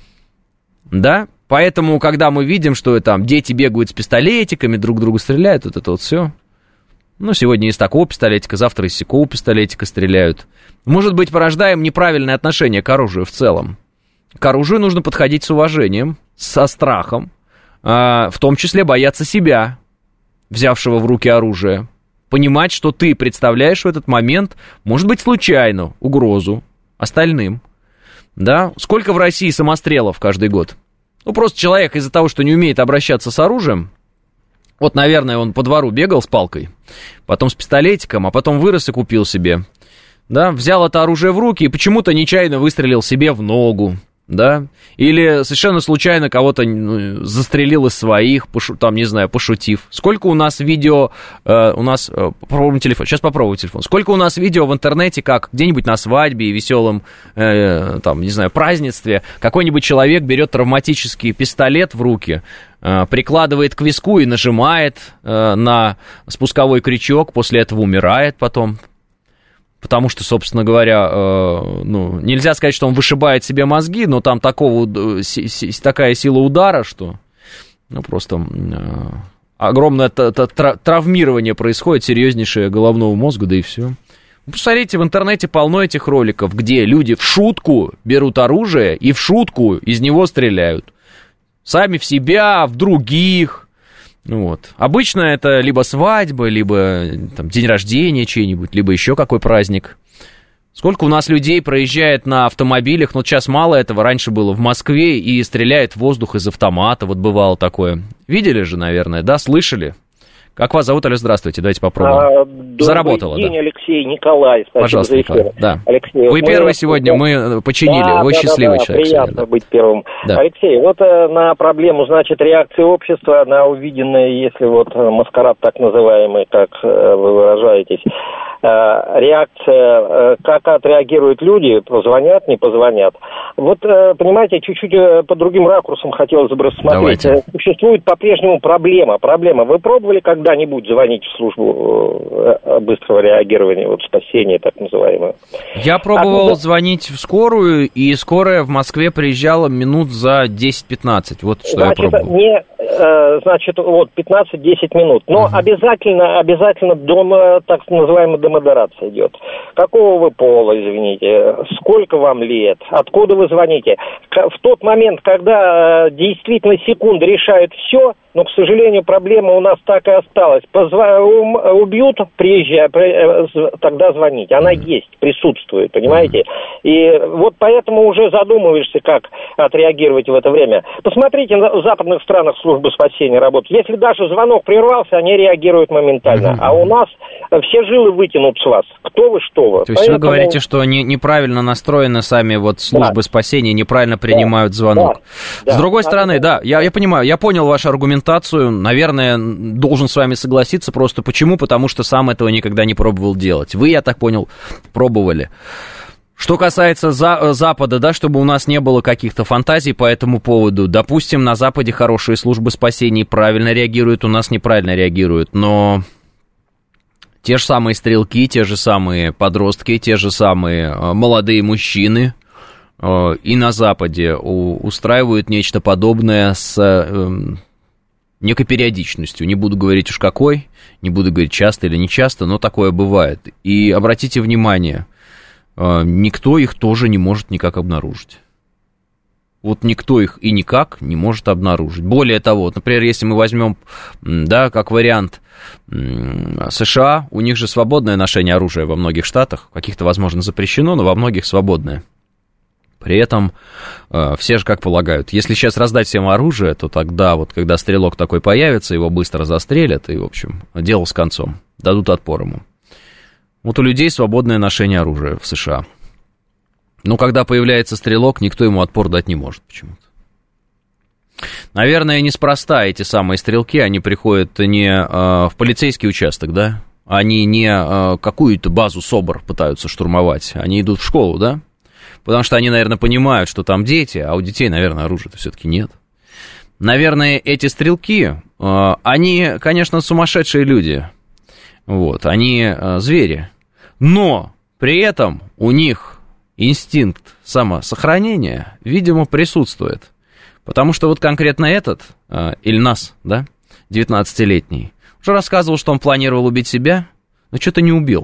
Да? Поэтому, когда мы видим, что там дети бегают с пистолетиками, друг другу стреляют, вот это вот все... Ну, сегодня из такого пистолетика, завтра из сякого пистолетика стреляют. Может быть, порождаем неправильное отношение к оружию в целом. К оружию нужно подходить с уважением, со страхом, в том числе бояться себя, взявшего в руки оружие. Понимать, что ты представляешь в этот момент, может быть, случайно, угрозу остальным. Да? Сколько в России самострелов каждый год? Ну, просто человек из-за того, что не умеет обращаться с оружием, вот, наверное, он по двору бегал с палкой, потом с пистолетиком, а потом вырос и купил себе, да, взял это оружие в руки и почему-то нечаянно выстрелил себе в ногу, да, или совершенно случайно кого-то ну, застрелил из своих, пошу, там, не знаю, пошутив. Сколько у нас видео, э, у нас, э, попробуем телефон, сейчас попробуем телефон, сколько у нас видео в интернете, как где-нибудь на свадьбе, веселом, э, там, не знаю, празднестве, какой-нибудь человек берет травматический пистолет в руки, э, прикладывает к виску и нажимает э, на спусковой крючок, после этого умирает потом. Потому что, собственно говоря, э, ну, нельзя сказать, что он вышибает себе мозги, но там такого, си, си, такая сила удара, что ну, просто э, огромное травмирование происходит, серьезнейшее головного мозга, да и все. Посмотрите, в интернете полно этих роликов, где люди в шутку берут оружие и в шутку из него стреляют. Сами в себя, в других. Вот. Обычно это либо свадьба, либо там, день рождения чей-нибудь, либо еще какой праздник. Сколько у нас людей проезжает на автомобилях, ну, сейчас мало этого, раньше было в Москве, и стреляет в воздух из автомата, вот бывало такое. Видели же, наверное, да, слышали? Как вас зовут, Алло, здравствуйте, давайте попробуем. А, Заработало, день, да. Алексей, Николай. Пожалуйста, Николай. Да. Алексей, вы вот первый мы... сегодня, мы починили, да, вы да, счастливый да, человек. Приятно сегодня, да. быть первым. Да. Алексей, вот э, на проблему, значит, реакции общества на увиденное, если вот маскарад так называемый, как э, вы выражаетесь, э, реакция, э, как отреагируют люди, позвонят, не позвонят. Вот, э, понимаете, чуть-чуть э, по другим ракурсам хотелось бы рассмотреть. Давайте. Существует по-прежнему проблема. Проблема. Вы пробовали когда-нибудь звонить в службу э, быстрого реагирования, вот спасения, так называемое? Я пробовал так, звонить в скорую, и скорая в Москве приезжала минут за десять-пятнадцать. Вот что значит, я пробовал. Не, э, значит, вот пятнадцать-десять минут. Но угу. обязательно, обязательно дома, так называемая демодерация идет. Какого вы пола, извините? Сколько вам лет? Откуда вы звоните? В тот момент, когда э, действительно секунды решают все, но, к сожалению, проблема у нас так и осталась. Позва... Убьют, приезжай, тогда звонить. Она mm-hmm. есть, присутствует, понимаете? Mm-hmm. И вот поэтому уже задумываешься, как отреагировать в это время. Посмотрите, в западных странах службы спасения работают. Если даже звонок прервался, они реагируют моментально. Mm-hmm. А у нас все жилы вытянут с вас. Кто вы, что вы. То есть поэтому... вы говорите, что не, неправильно настроены сами вот службы да. спасения, неправильно принимают да. звонок. Да. С другой да. стороны, да, я, я понимаю, я понял вашу аргументацию. Наверное, должен с вами согласиться. Просто почему? Потому что сам этого никогда не пробовал делать. Вы, я так понял, пробовали. Что касается за, Запада, да, чтобы у нас не было каких-то фантазий по этому поводу. Допустим, на Западе хорошие службы спасения правильно реагируют, у нас неправильно реагируют. Но те же самые стрелки, те же самые подростки, те же самые молодые мужчины и на Западе устраивают нечто подобное с... некой периодичностью. Не буду говорить уж какой, не буду говорить часто или не часто, но такое бывает. И обратите внимание, никто их тоже не может никак обнаружить. Вот никто их и никак не может обнаружить. Более того, например, если мы возьмем, да, как вариант США, у них же свободное ношение оружия во многих штатах, в каких-то, возможно, запрещено, но во многих свободное. При этом э, все же как полагают, если сейчас раздать всем оружие, то тогда вот, когда стрелок такой появится, его быстро застрелят, и, в общем, дело с концом, дадут отпор ему. Вот у людей свободное ношение оружия в США. Но когда появляется стрелок, никто ему отпор дать не может почему-то. Наверное, неспроста эти самые стрелки, они приходят не э, в полицейский участок, да? Они не э, какую-то базу СОБР пытаются штурмовать, они идут в школу, да? Потому что они, наверное, понимают, что там дети, а у детей, наверное, оружия-то все-таки нет. Наверное, эти стрелки, э, они, конечно, сумасшедшие люди. Вот, они э, звери. Но при этом у них инстинкт самосохранения, видимо, присутствует. Потому что вот конкретно этот, э, Ильнас, да, девятнадцатилетний, уже рассказывал, что он планировал убить себя, но что-то не убил.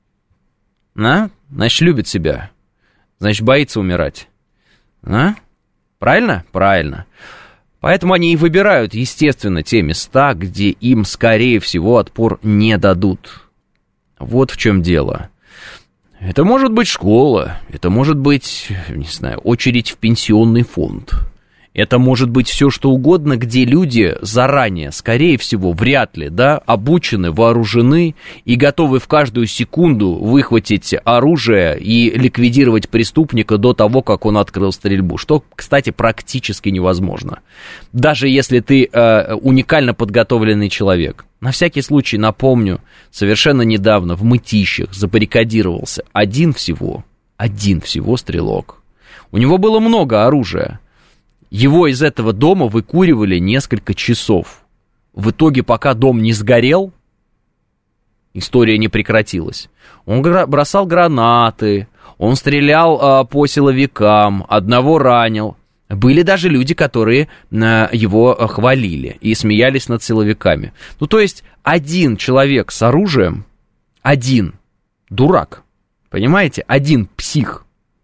А? Значит, любит себя. Значит, боится умирать. А? Правильно? Правильно. Поэтому они и выбирают, естественно, те места, где им, скорее всего, отпор не дадут. Вот в чем дело. Это может быть школа, это может быть, не знаю, очередь в пенсионный фонд. Это может быть все что угодно, где люди заранее, скорее всего, вряд ли, да, обучены, вооружены и готовы в каждую секунду выхватить оружие и ликвидировать преступника до того, как он открыл стрельбу. Что, кстати, практически невозможно. Даже если ты э, уникально подготовленный человек. На всякий случай напомню, совершенно недавно в Мытищах забаррикадировался один всего, один всего стрелок. У него было много оружия. Его из этого дома выкуривали несколько часов. В итоге, пока дом не сгорел, история не прекратилась. Он бросал гранаты, он стрелял а, по силовикам, одного ранил. Были даже люди, которые а, его хвалили и смеялись над силовиками. Ну, то есть, один человек с оружием, один дурак, понимаете, один псих.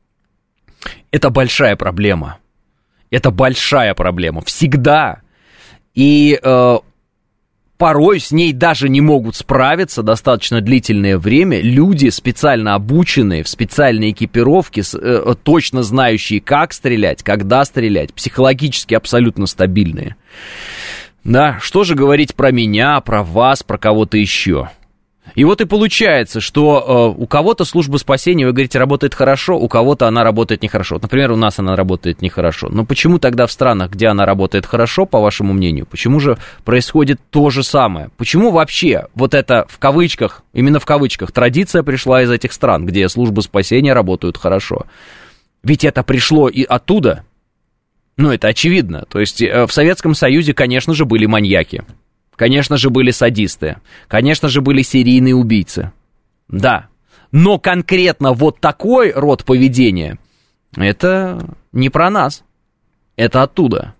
Это большая проблема. Это большая проблема. Всегда. И э, порой с ней даже не могут справиться достаточно длительное время люди, специально обученные, в специальной экипировке, э, точно знающие, как стрелять, когда стрелять, психологически абсолютно стабильные. Да, что же говорить про меня, про вас, про кого-то еще? И вот и получается, что э, у кого-то служба спасения, вы говорите, работает хорошо, у кого-то она работает нехорошо. Например, у нас она работает нехорошо. Но почему тогда в странах, где она работает хорошо, по вашему мнению, почему же происходит то же самое? Почему вообще вот это в кавычках, именно в кавычках, традиция пришла из этих стран, где службы спасения работают хорошо? Ведь это пришло и оттуда. Ну, это очевидно. То есть э, в Советском Союзе, конечно же, были маньяки. Конечно же, были садисты. Конечно же, были серийные убийцы. Да. Но конкретно вот такой род поведения, это не про нас. Это оттуда.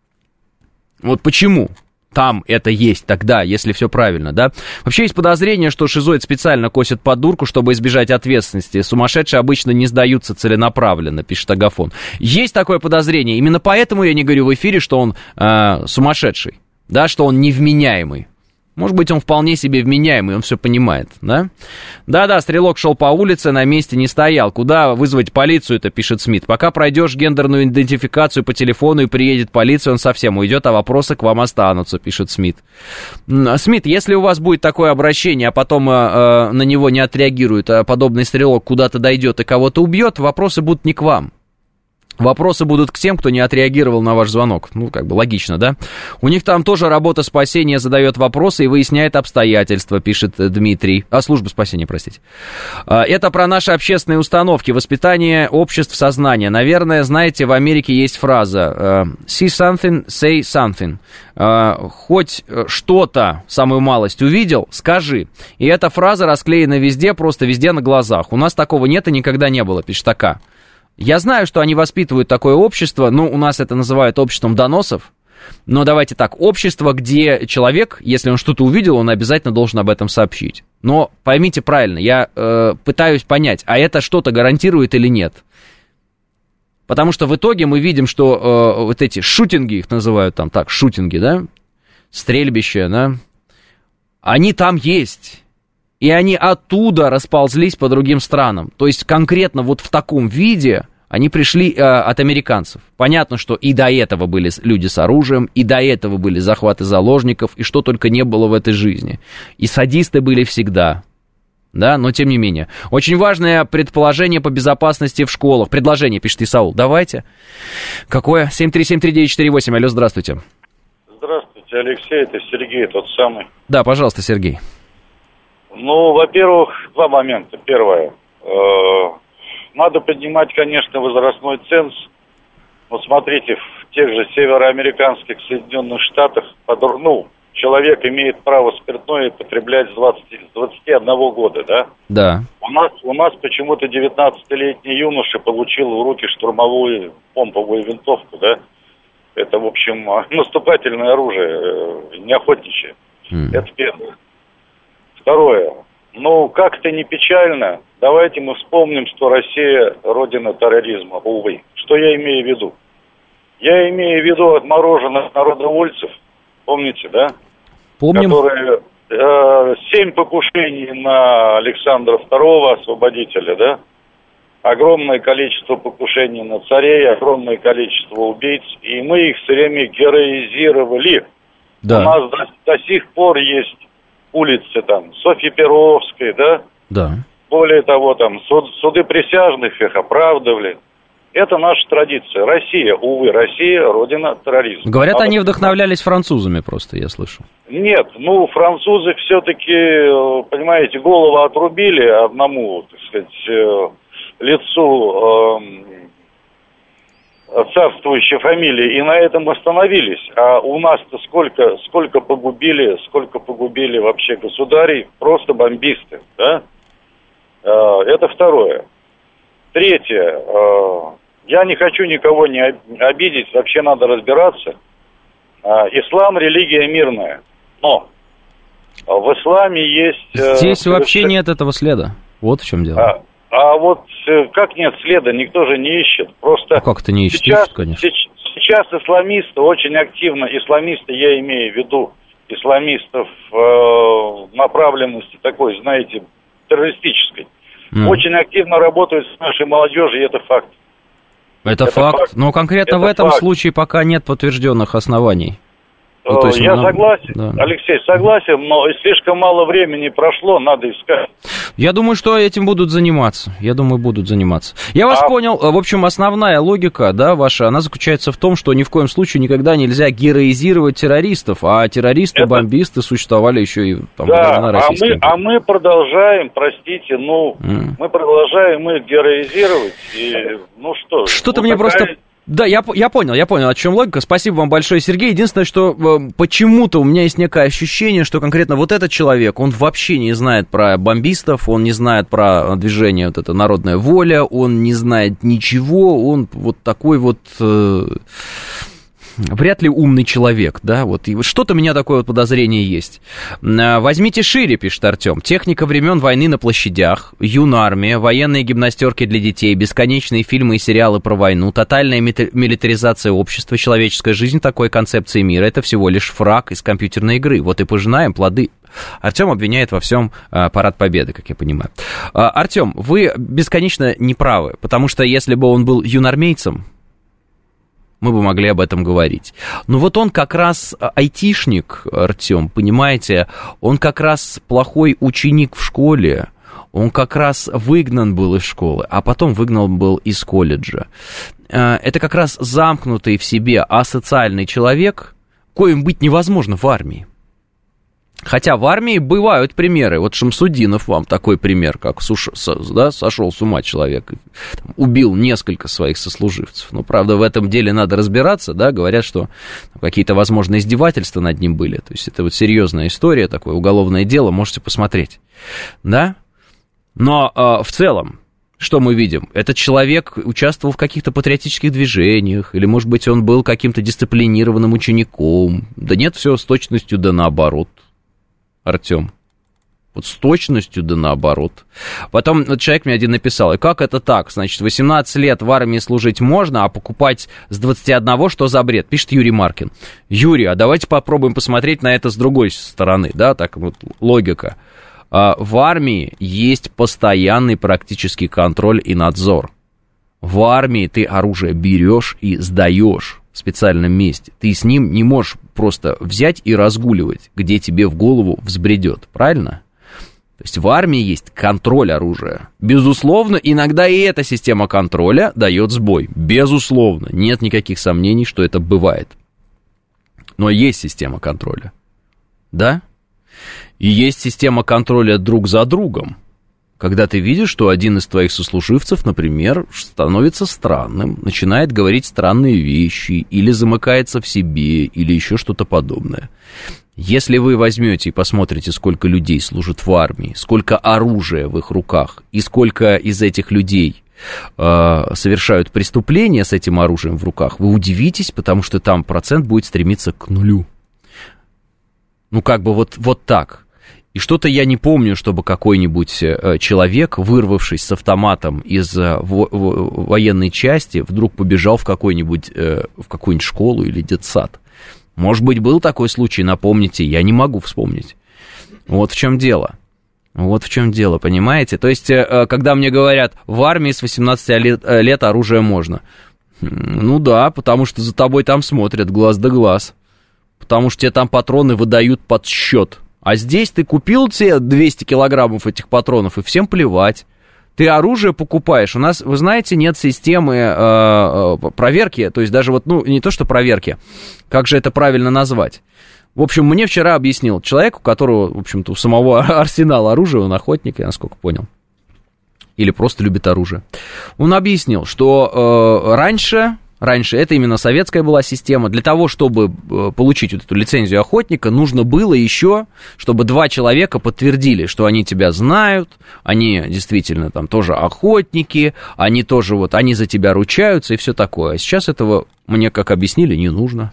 Вот почему там это есть тогда, если все правильно, да? Вообще есть подозрение, что шизоид специально косит под дурку, чтобы избежать ответственности. Сумасшедшие обычно не сдаются целенаправленно, пишет Агафон. Есть такое подозрение. Именно поэтому я не говорю в эфире, что он э, сумасшедший. Да, что он невменяемый. Может быть, он вполне себе вменяемый, он все понимает, да? Да-да, стрелок шел по улице, на месте не стоял. Куда вызвать полицию, это пишет Смит. Пока пройдешь гендерную идентификацию по телефону и приедет полиция, он совсем уйдет, а вопросы к вам останутся, пишет Смит. Смит, если у вас будет такое обращение, а потом э, на него не отреагирует, а подобный стрелок куда-то дойдет и кого-то убьет, вопросы будут не к вам. Вопросы будут к тем, кто не отреагировал на ваш звонок. Ну, как бы логично, да? У них там тоже работа спасения задает вопросы и выясняет обстоятельства, пишет Дмитрий. А, служба спасения, простите. Это про наши общественные установки, воспитание обществ сознания. Наверное, знаете, в Америке есть фраза see something, say something. Хоть что-то, самую малость, увидел, скажи. И эта фраза расклеена везде, просто везде на глазах. У нас такого нет и никогда не было, пишет АК. Я знаю, что они воспитывают такое общество, ну, у нас это называют обществом доносов, но давайте так, общество, где человек, если он что-то увидел, он обязательно должен об этом сообщить. Но поймите правильно, я э, пытаюсь понять, а это что-то гарантирует или нет? Потому что в итоге мы видим, что э, вот эти шутинги, их называют там так, шутинги, да, стрельбища, да, они там есть. И они оттуда расползлись по другим странам. То есть конкретно вот в таком виде они пришли э, от американцев. Понятно, что и до этого были люди с оружием, и до этого были захваты заложников, и что только не было в этой жизни. И садисты были всегда. Да, но тем не менее. Очень важное предположение по безопасности в школах. Предложение, пишет Исаул. Давайте. Какое? семь три семь три девять четыре восемь. Алло, здравствуйте. Здравствуйте, Алексей. Это Сергей, тот самый. Да, пожалуйста, Сергей. Ну, во-первых, два момента. Первое. Надо поднимать, конечно, возрастной ценз. Вот смотрите, в тех же североамериканских Соединенных Штатах, ну, человек имеет право спиртное потреблять с двадцати одного года, да? Да. У нас, у нас почему-то девятнадцатилетний юноша получил в руки штурмовую помповую винтовку, да? Это, в общем, наступательное оружие, не охотничье. Mm. Это первое. Второе. Ну, как-то не печально. Давайте мы вспомним, что Россия родина терроризма, увы. Что я имею в виду? Я имею в виду отмороженных народовольцев, помните, да? Помним. Которые э, семь покушений на Александра второго, освободителя, да? Огромное количество покушений на царей, огромное количество убийц. И мы их все время героизировали. Да. У нас до, до сих пор есть улицы там, Софьи Перовской, да? Да. Более того, там, суд, суды присяжных их оправдывали. Это наша традиция. Россия, увы, Россия, родина терроризма. Говорят, Надо... они вдохновлялись французами просто, я слышу. Нет, ну, французы все-таки, понимаете, голову отрубили одному, так сказать, лицу э, царствующей фамилии, и на этом остановились. А у нас-то сколько, сколько погубили, сколько погубили вообще государей, просто бомбисты, да? Э, это второе. Третье. Э, я не хочу никого не обидеть, вообще надо разбираться. Э, ислам – религия мирная, но в исламе есть... Э, Здесь совершенно... вообще нет этого следа, вот в чем дело. А, а вот э, как нет следа, никто же не ищет. Просто а как это не ищет? Сейчас, ищет, конечно. Сейчас исламисты очень активно, исламисты, я имею в виду исламистов э, направленности такой, знаете, террористической, mm. очень активно работают с нашей молодежью, и это факт. Это, это факт. факт. Но конкретно это в этом факт. случае пока нет подтвержденных оснований. Ну, то есть Я он... согласен, да. Алексей, согласен, но слишком мало времени прошло, надо искать. Я думаю, что этим будут заниматься. Я думаю, будут заниматься. Я вас а... понял. В общем, основная логика, да, ваша, она заключается в том, что ни в коем случае никогда нельзя героизировать террористов, а террористы, Это... бомбисты существовали еще и там, да, на а российском. мы, а мы продолжаем, простите, ну, mm. мы продолжаем их героизировать, и, ну что... Что-то ну, мне такая... просто... Да, я, я понял, я понял, о чем логика. Спасибо вам большое, Сергей. Единственное, что э, почему-то у меня есть некое ощущение, что конкретно вот этот человек, он вообще не знает про бомбистов, он не знает про движение вот это «Народная воля», он не знает ничего, он вот такой вот... Э, вряд ли умный человек, да, вот и что-то у меня такое вот подозрение есть. Возьмите шире, пишет Артем. Техника времен войны на площадях, юнармия, военные гимнастерки для детей, бесконечные фильмы и сериалы про войну, тотальная милитаризация общества, человеческая жизнь такой концепции мира — это всего лишь фраг из компьютерной игры. Вот и пожинаем плоды. Артем обвиняет во всем а, Парад Победы, как я понимаю. А, Артем, вы бесконечно неправы, потому что если бы он был юнармейцем, мы бы могли об этом говорить. Но вот он как раз айтишник, Артем, понимаете, он как раз плохой ученик в школе, он как раз выгнан был из школы, а потом выгнан был из колледжа. Это как раз замкнутый в себе асоциальный человек, коим быть невозможно в армии. Хотя в армии бывают примеры. Вот Шамсудинов вам такой пример, как суш... да, сошел с ума человек, там, убил несколько своих сослуживцев. Но, правда, в этом деле надо разбираться, да, говорят, что какие-то, возможно, издевательства над ним были. То есть это вот серьезная история, такое уголовное дело, можете посмотреть, да. Но э, в целом, что мы видим? Этот человек участвовал в каких-то патриотических движениях, или, может быть, он был каким-то дисциплинированным учеником. Да нет, все с точностью да наоборот. Артем, вот с точностью да наоборот. Потом человек мне один написал, и как это так? Значит, восемнадцать лет в армии служить можно, а покупать с двадцати одного что за бред? Пишет Юрий Маркин. Юрий, а давайте попробуем посмотреть на это с другой стороны, да, так вот логика. В армии есть постоянный практический контроль и надзор. В армии ты оружие берешь и сдаешь в специальном месте. Ты с ним не можешь просто взять и разгуливать, где тебе в голову взбредет, правильно? То есть в армии есть контроль оружия. Безусловно, иногда и эта система контроля дает сбой. Безусловно, нет никаких сомнений, что это бывает. Но есть система контроля. Да? И есть система контроля друг за другом. Когда ты видишь, что один из твоих сослуживцев, например, становится странным, начинает говорить странные вещи, или замыкается в себе, или еще что-то подобное. Если вы возьмете и посмотрите, сколько людей служат в армии, сколько оружия в их руках, и сколько из этих людей э, совершают преступления с этим оружием в руках, вы удивитесь, потому что там процент будет стремиться к нулю. Ну, как бы вот, вот так. И что-то я не помню, чтобы какой-нибудь человек, вырвавшись с автоматом из во- во- военной части, вдруг побежал в какой-нибудь, в какую-нибудь школу или детсад. Может быть, был такой случай, напомните, я не могу вспомнить. Вот в чем дело. Вот в чем дело, понимаете? То есть, когда мне говорят, в армии с восемнадцати лет, лет оружие можно. Ну да, потому что за тобой там смотрят глаз да глаз. Потому что тебе там патроны выдают под счет. А здесь ты купил тебе двести килограммов этих патронов, и всем плевать. Ты оружие покупаешь. У нас, вы знаете, нет системы э, проверки, то есть даже вот, ну, не то что проверки, как же это правильно назвать. В общем, мне вчера объяснил человек, у которого, в общем-то, у самого арсенала оружия, он охотник, я насколько понял, или просто любит оружие. Он объяснил, что э, раньше... Раньше это именно советская была система. Для того, чтобы получить вот эту лицензию охотника, нужно было еще, чтобы два человека подтвердили, что они тебя знают, они действительно там тоже охотники, они тоже вот, они за тебя ручаются и все такое. А сейчас этого, мне как объяснили, не нужно.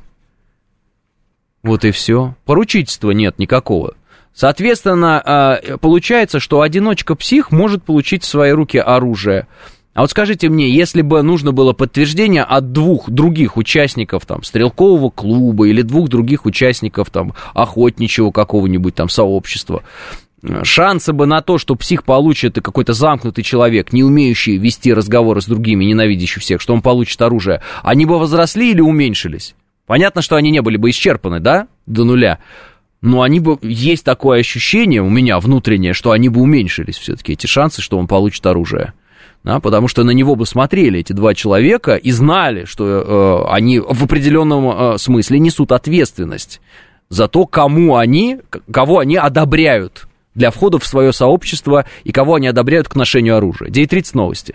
Вот и все. Поручительства нет никакого. Соответственно, получается, что одиночка-псих может получить в свои руки оружие. А вот скажите мне, если бы нужно было подтверждение от двух других участников там стрелкового клуба или двух других участников там охотничьего какого-нибудь там сообщества, шансы бы на то, что псих получит, и какой-то замкнутый человек, не умеющий вести разговоры с другими, ненавидящий всех, что он получит оружие, они бы возросли или уменьшились? Понятно, что они не были бы исчерпаны, да, до нуля, но они бы, есть такое ощущение у меня внутреннее, что они бы уменьшились все-таки, эти шансы, что он получит оружие. Да, потому что на него бы смотрели эти два человека и знали, что э, они в определенном э, смысле несут ответственность за то, кому они, кого они одобряют для входа в свое сообщество и кого они одобряют к ношению оружия. девять тридцать новости.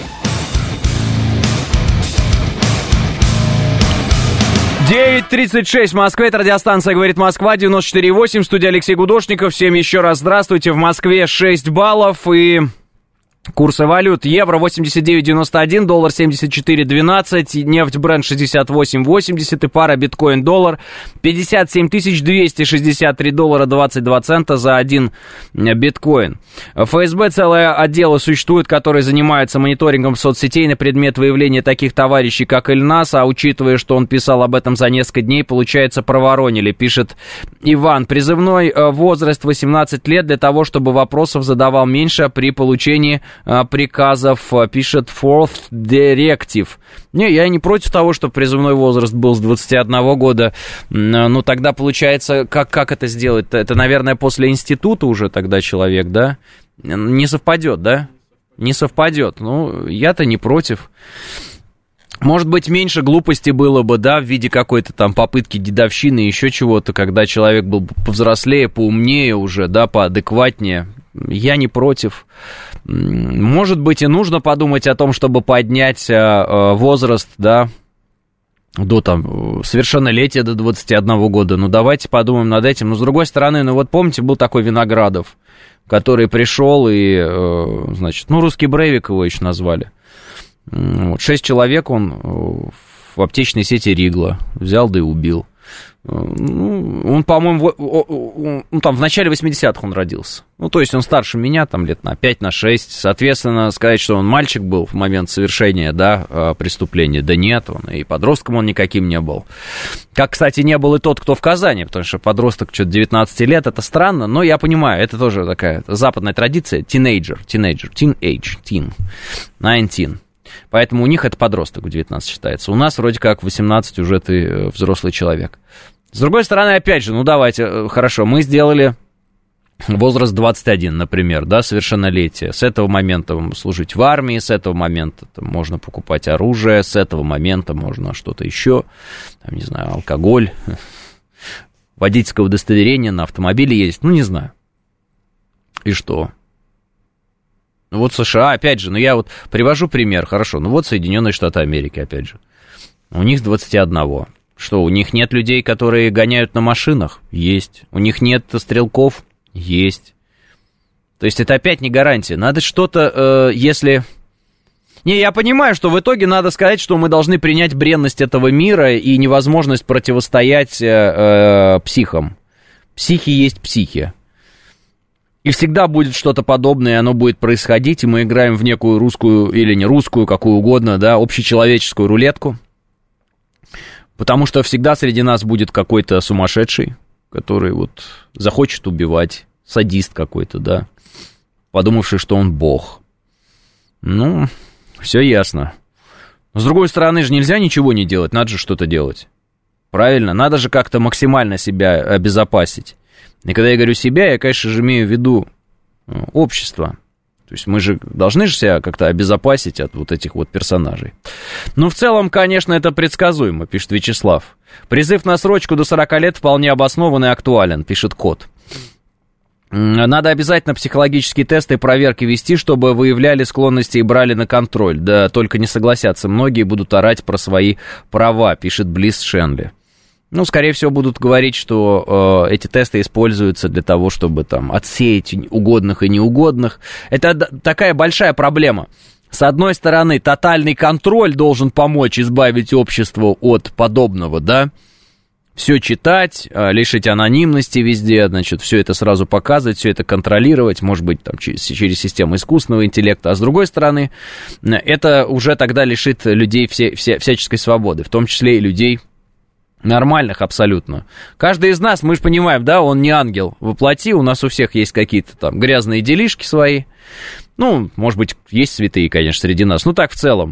девять тридцать шесть в Москве, это радиостанция «Говорит Москва», девяносто четыре и восемь, студия Алексей Гудошников. Всем еще раз здравствуйте. В Москве шесть баллов и... Курсы валют: евро восемьдесят девять девяносто один, доллар семьдесят четыре двенадцать, нефть Брент шестьдесят восемь восемьдесят и пара биткоин-доллар пятьдесят семь тысяч двести шестьдесят три доллара двадцать два цента за один биткоин. В ФСБ целое отдело существует, который занимается мониторингом соцсетей на предмет выявления таких товарищей, как Ильнас, а учитывая, что он писал об этом за несколько дней, получается, проворонили, пишет Иван. Призывной возраст восемнадцать лет для того, чтобы вопросов задавал меньше при получении приказов, пишет Fourth Directive. Не, я не против того, чтобы призывной возраст был с двадцати одного года. Ну, тогда получается, как, как это сделать? Это, наверное, после института уже тогда человек, да? Не совпадет, да? Не совпадет. Ну, я-то не против. Может быть, меньше глупости было бы, да, в виде какой-то там попытки дедовщины, еще чего-то, когда человек был повзрослее, поумнее уже, да, поадекватнее. Я не против. Может быть, и нужно подумать о том, чтобы поднять возраст, да, до там совершеннолетия, до двадцати одного года. Ну, давайте подумаем над этим. Но, с другой стороны, ну, вот помните, был такой Виноградов, который пришел и, значит, ну, русский Брейвик его еще назвали. Вот, шесть человек он в аптечной сети Ригла взял, да и убил. Ну, он, по-моему, ну, там в начале восьмидесятых он родился. Ну, то есть он старше меня, там, лет на пять, на шесть. Соответственно, сказать, что он мальчик был в момент совершения, да, преступления, да нет, он и подростком он никаким не был. Как, кстати, не был и тот, кто в Казани, потому что подросток что-то девятнадцати лет, это странно, но я понимаю, это тоже такая западная традиция, тинейджер, тинейджер, тинейдж, тин, девятнадцать. Поэтому у них это подросток в девятнадцать считается. У нас вроде как в восемнадцать уже ты взрослый человек. С другой стороны, опять же, ну давайте, хорошо, мы сделали возраст двадцать один, например, да, совершеннолетие. С этого момента служить в армии, с этого момента там, можно покупать оружие, с этого момента можно что-то еще, там, не знаю, алкоголь, водительское удостоверение на автомобиле ездить, ну не знаю. И что? Ну вот США, опять же, ну я вот привожу пример, хорошо, ну вот Соединенные Штаты Америки, опять же, у них с двадцати одного. Что, у них нет людей, которые гоняют на машинах? Есть. У них нет стрелков? Есть. То есть это опять не гарантия. Надо что-то, э, если... Не, я понимаю, что в итоге надо сказать, что мы должны принять бренность этого мира и невозможность противостоять э, э, психам. Психи есть психи. И всегда будет что-то подобное, и оно будет происходить, и мы играем в некую русскую, или не русскую, какую угодно, да, общечеловеческую рулетку. Потому что всегда среди нас будет какой-то сумасшедший, который вот захочет убивать, садист какой-то, да, подумавший, что он бог. Ну, все ясно. Но с другой стороны же нельзя ничего не делать, надо же что-то делать. Правильно? Надо же как-то максимально себя обезопасить. И когда я говорю себя, я, конечно же, имею в виду общество. То есть мы же должны же себя как-то обезопасить от вот этих вот персонажей. Ну, в целом, конечно, это предсказуемо, пишет Вячеслав. Призыв на срочку до сорока лет вполне обоснован и актуален, пишет Кот. Надо обязательно психологические тесты и проверки вести, чтобы выявляли склонности и брали на контроль. Да только не согласятся многие, будут орать про свои права, пишет Близ Шенли. Ну, скорее всего, будут говорить, что э, эти тесты используются для того, чтобы там отсеять угодных и неугодных. Это д- такая большая проблема. С одной стороны, тотальный контроль должен помочь избавить общество от подобного, да? Все читать, э, лишить анонимности везде, значит, все это сразу показывать, все это контролировать, может быть, там, через, через систему искусственного интеллекта. А с другой стороны, это уже тогда лишит людей все, все, всяческой свободы, в том числе и людей нормальных абсолютно. Каждый из нас, мы же понимаем, да, он не ангел воплоти, у нас у всех есть какие-то там грязные делишки свои. Ну, может быть, есть святые, конечно, среди нас, ну так в целом.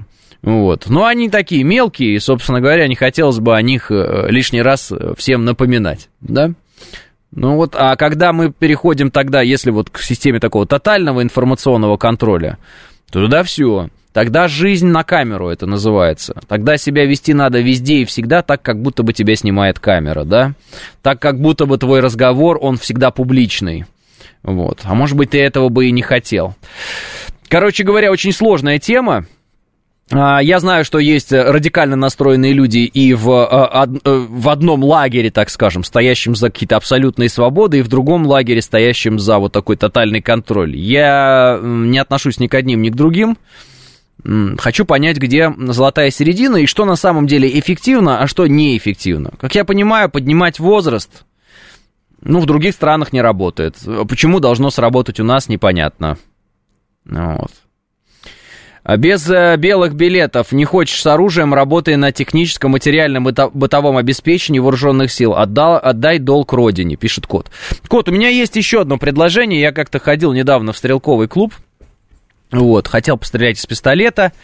Вот. Но они такие мелкие, и, собственно говоря, не хотелось бы о них лишний раз всем напоминать, да? Ну вот, а когда мы переходим тогда, если вот к системе такого тотального информационного контроля, то туда все. Тогда жизнь на камеру это называется. Тогда себя вести надо везде и всегда так, как будто бы тебя снимает камера, да? Так, как будто бы твой разговор, он всегда публичный. Вот. А может быть, ты этого бы и не хотел. Короче говоря, очень сложная тема. Я знаю, что есть радикально настроенные люди и в, в одном лагере, так скажем, стоящем за какие-то абсолютные свободы, и в другом лагере, стоящем за вот такой тотальный контроль. Я не отношусь ни к одним, ни к другим. Хочу понять, где золотая середина и что на самом деле эффективно, а что неэффективно. Как я понимаю, поднимать возраст, ну, в других странах не работает. Почему должно сработать у нас, непонятно. Вот. Без белых билетов не хочешь с оружием, работая на техническом, материальном и бытовом обеспечении вооруженных сил. Отдал, отдай долг родине, пишет Кот. Кот, у меня есть еще одно предложение. Я как-то ходил недавно в стрелковый клуб. Вот, хотел пострелять из пистолета.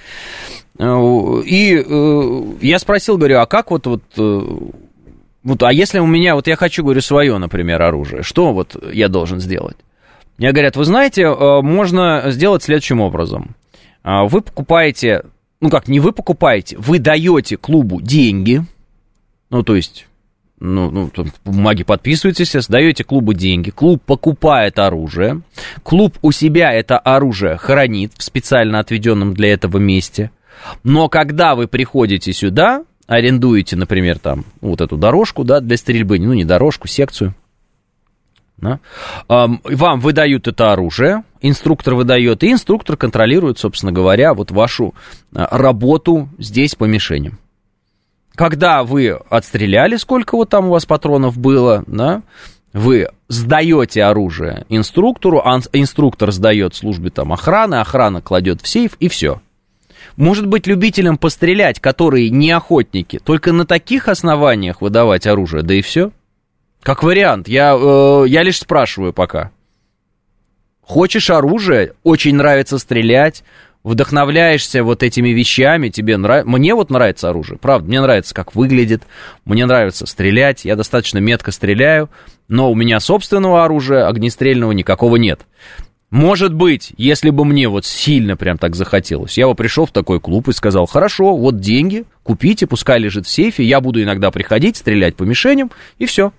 И э, я спросил, говорю, а как вот, вот, э, вот, а если у меня, вот я хочу, говорю, свое, например, оружие, что вот я должен сделать? Мне говорят, вы знаете, э, можно сделать следующим образом. Вы покупаете, ну как, не вы покупаете, вы даете клубу деньги, ну то есть, ну, ну бумаги подписываетесь, даете клубу деньги, клуб покупает оружие, клуб у себя это оружие хранит в специально отведенном для этого месте, но когда вы приходите сюда, арендуете, например, там вот эту дорожку, да, для стрельбы, ну не дорожку, секцию, да, вам выдают это оружие, инструктор выдает, и инструктор контролирует, собственно говоря, вот вашу работу здесь по мишеням. Когда вы отстреляли, сколько вот там у вас патронов было, да, вы сдаете оружие инструктору, а инструктор сдает службе там охраны, охрана кладет в сейф, и все. Может быть, любителям пострелять, которые не охотники, только на таких основаниях выдавать оружие, да и все. Как вариант, я, э, я лишь спрашиваю пока. Хочешь оружие, очень нравится стрелять, вдохновляешься вот этими вещами, тебе нравится. Мне вот нравится оружие, правда, мне нравится, как выглядит, мне нравится стрелять, я достаточно метко стреляю, но у меня собственного оружия огнестрельного никакого нет. Может быть, если бы мне вот сильно прям так захотелось, я бы пришел в такой клуб и сказал, хорошо, вот деньги, купите, пускай лежит в сейфе, я буду иногда приходить, стрелять по мишеням, и все.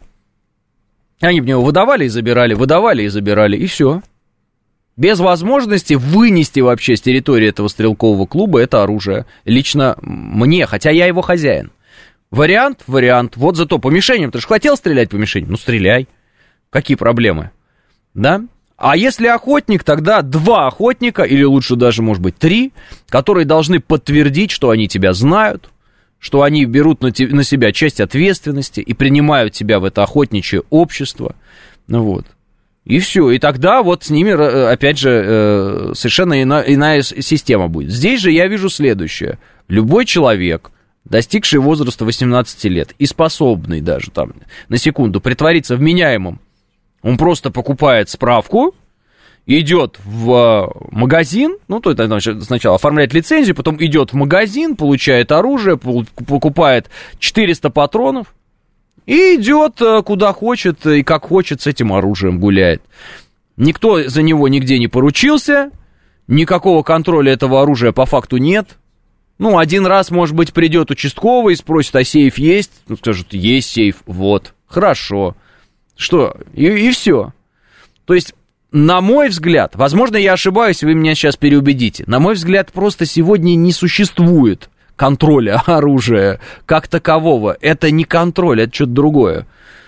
Они мне его выдавали и забирали, выдавали и забирали, и все. Без возможности вынести вообще с территории этого стрелкового клуба это оружие. Лично мне, хотя я его хозяин. Вариант, вариант. Вот зато по мишеням. Ты же хотел стрелять по мишеням? Ну, стреляй. Какие проблемы? Да? А если охотник, тогда два охотника, или лучше даже, может быть, три, которые должны подтвердить, что они тебя знают, что они берут на, те, на себя часть ответственности и принимают тебя в это охотничье общество. Ну вот. И все. И тогда вот с ними, опять же, совершенно иная, иная система будет. Здесь же я вижу следующее. Любой человек, достигший возраста восемнадцати лет и способный даже там, на секунду, притвориться вменяемым, он просто покупает справку, идет в магазин, ну, то есть сначала оформляет лицензию, потом идет в магазин, получает оружие, покупает четыреста патронов и идет куда хочет и как хочет с этим оружием гуляет. Никто за него нигде не поручился, никакого контроля этого оружия по факту нет. Ну, один раз, может быть, придет участковый и спросит, а сейф есть? Ну, скажут, есть сейф, вот, хорошо. Что? И, и все. То есть, на мой взгляд, возможно, я ошибаюсь, вы меня сейчас переубедите, на мой взгляд, просто сегодня не существует контроля оружия как такового. Это не контроль, это что-то другое.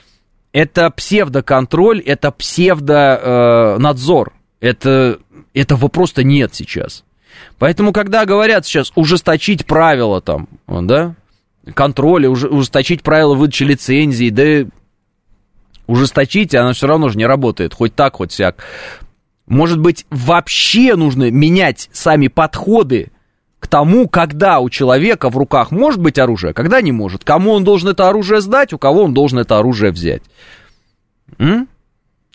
Это псевдоконтроль, это псевдонадзор. Это, этого просто нет сейчас. Поэтому, когда говорят сейчас ужесточить правила там, да, контроля, ужесточить правила выдачи лицензий, да, ужесточить, она все равно же не работает, хоть так, хоть сяк. Может быть, вообще нужно менять сами подходы к тому, когда у человека в руках может быть оружие, когда не может. Кому он должен это оружие сдать, у кого он должен это оружие взять. М?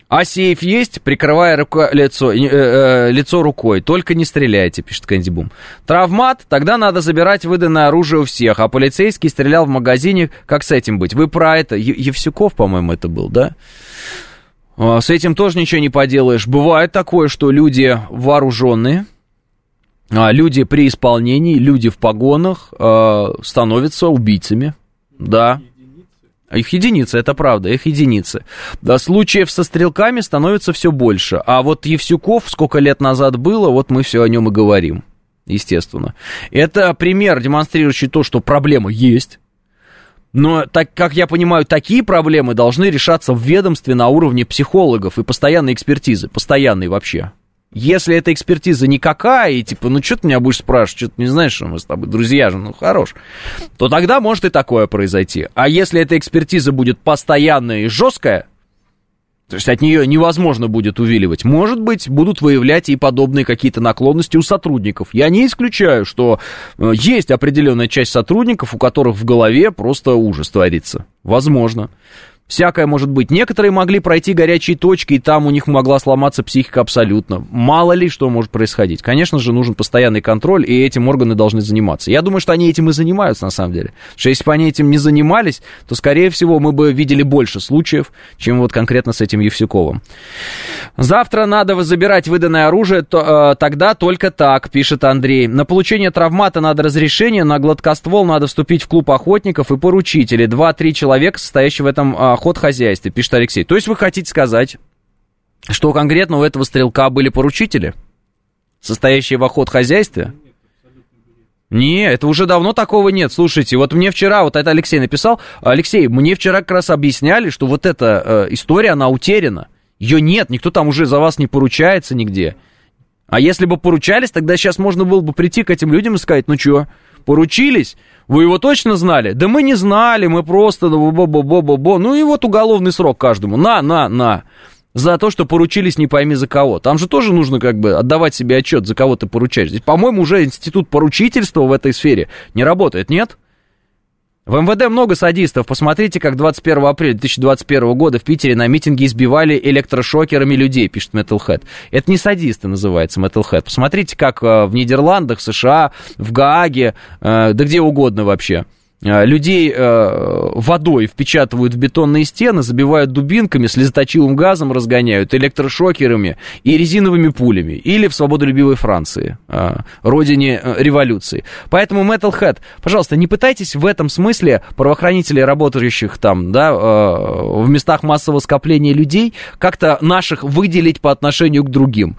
А сейф есть, прикрывая рука, лицо, э, э, лицо рукой. Только не стреляйте, пишет Кэнди Бум. Травмат, тогда надо забирать выданное оружие у всех. А полицейский стрелял в магазине, как с этим быть? Вы про это, Е- Евсюков, по-моему, это был, да? А, с этим тоже ничего не поделаешь. Бывает такое, что люди вооруженные, а, люди при исполнении, люди в погонах а, становятся убийцами. Да. Их единицы, это правда, их единицы. Да, случаев со стрелками становится все больше. А вот Евсюков, сколько лет назад было, вот мы все о нем и говорим, естественно. Это пример, демонстрирующий то, что проблема есть. Но, так как я понимаю, такие проблемы должны решаться в ведомстве на уровне психологов и постоянной экспертизы, постоянной вообще. Если эта экспертиза никакая, и типа, ну что ты меня будешь спрашивать, что ты не знаешь, что мы с тобой друзья же, ну хорош, то тогда может и такое произойти. А если эта экспертиза будет постоянная и жесткая, то есть от нее невозможно будет увиливать, может быть, будут выявлять и подобные какие-то наклонности у сотрудников. Я не исключаю, что есть определенная часть сотрудников, у которых в голове просто ужас творится. Возможно. Всякое может быть. Некоторые могли пройти горячие точки, и там у них могла сломаться психика абсолютно. Мало ли что может происходить. Конечно же, нужен постоянный контроль, и этим органы должны заниматься. Я думаю, что они этим и занимаются, на самом деле. Потому что если бы они этим не занимались, то, скорее всего, мы бы видели больше случаев, чем вот конкретно с этим Евсюковым. Завтра надо забирать выданное оружие, то, э, тогда только так, пишет Андрей. На получение травмата надо разрешение, на гладкоствол надо вступить в клуб охотников и поручителей. Два-три человека, состоящие в этом э, охотхозяйстве, пишет Алексей. То есть вы хотите сказать, что конкретно у этого стрелка были поручители, состоящие в охотхозяйстве? Не, это уже давно такого нет. Слушайте, вот мне вчера, вот это Алексей написал, Алексей, мне вчера как раз объясняли, что вот эта э, история, она утеряна. Ее нет, никто там уже за вас не поручается нигде. А если бы поручались, тогда сейчас можно было бы прийти к этим людям и сказать, ну что, поручились? Вы его точно знали? Да мы не знали, мы просто... Бо-бо-бо-бо-бо. Ну и вот уголовный срок каждому. На, на, на. За то, что поручились не пойми за кого. Там же тоже нужно как бы отдавать себе отчет, за кого ты поручаешь. Здесь, по-моему, уже институт поручительства в этой сфере не работает, нет? В эм вэ дэ много садистов. Посмотрите, как двадцать первого апреля две тысячи двадцать первого года в Питере на митинге избивали электрошокерами людей, пишет Metalhead. Это не садисты называется, Metalhead. Посмотрите, как в Нидерландах, США, в Гааге, да где угодно вообще, людей водой впечатывают в бетонные стены, забивают дубинками, слезоточивым газом разгоняют, электрошокерами и резиновыми пулями. Или в свободолюбивой Франции, родине революции. Поэтому, Metalhead, пожалуйста, не пытайтесь в этом смысле правоохранителей, работающих там, да, в местах массового скопления людей, как-то наших выделить по отношению к другим.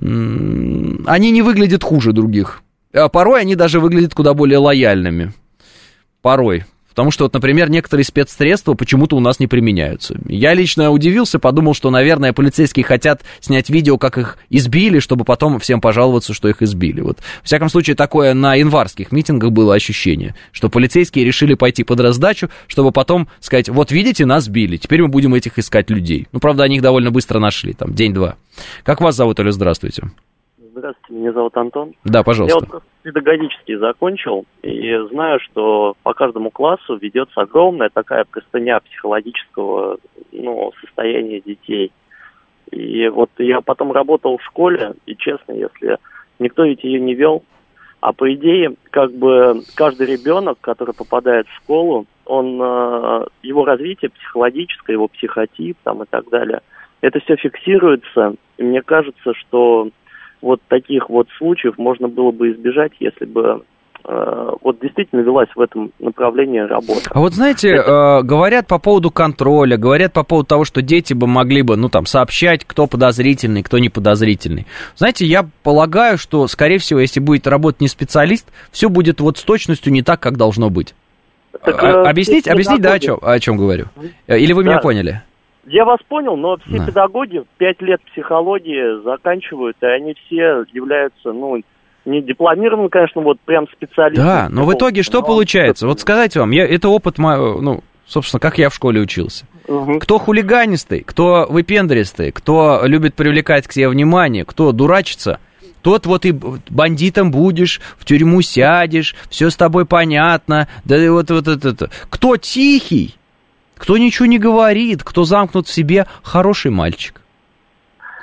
Они не выглядят хуже других. Порой они даже выглядят куда более лояльными. Порой. Потому что, вот, например, некоторые спецсредства почему-то у нас не применяются. Я лично удивился, подумал, что, наверное, полицейские хотят снять видео, как их избили, чтобы потом всем пожаловаться, что их избили. Вот. В всяком случае, такое на январских митингах было ощущение, что полицейские решили пойти под раздачу, чтобы потом сказать, вот видите, нас били, теперь мы будем этих искать людей. Ну, правда, они их довольно быстро нашли, там, день-два. Как вас зовут, Алло, здравствуйте? Здравствуйте, меня зовут Антон. Да, пожалуйста. Я вот просто педагогически закончил, и знаю, что по каждому классу ведется огромная такая простыня психологического, ну, состояния детей. И вот я потом работал в школе, и честно, если никто ведь ее не вел, а по идее, как бы каждый ребенок, который попадает в школу, он, его развитие психологическое, его психотип там и так далее, это все фиксируется, и мне кажется, что вот таких вот случаев можно было бы избежать, если бы э, вот действительно велась в этом направлении работа. А вот знаете, Это... э, говорят по поводу контроля, говорят по поводу того, что дети бы могли бы, ну там, сообщать, кто подозрительный, кто не подозрительный. Знаете, я полагаю, что, скорее всего, если будет работать не специалист, все будет вот с точностью не так, как должно быть. Так, а, объяснить, объяснить, да, о чем, о чем говорю? Или вы да. меня поняли? Я вас понял, но все да. педагоги пять лет психологии заканчивают, и они все являются, ну, не дипломированными, конечно, вот прям специалистами. Да, но в итоге что но... получается? Вот сказать вам, я, это опыт, ну, собственно, как я в школе учился. Угу. Кто хулиганистый, кто выпендристый, кто любит привлекать к себе внимание, кто дурачится, тот вот и бандитом будешь, в тюрьму сядешь, все с тобой понятно, да вот вот это. Кто тихий, кто ничего не говорит, кто замкнут в себе, хороший мальчик.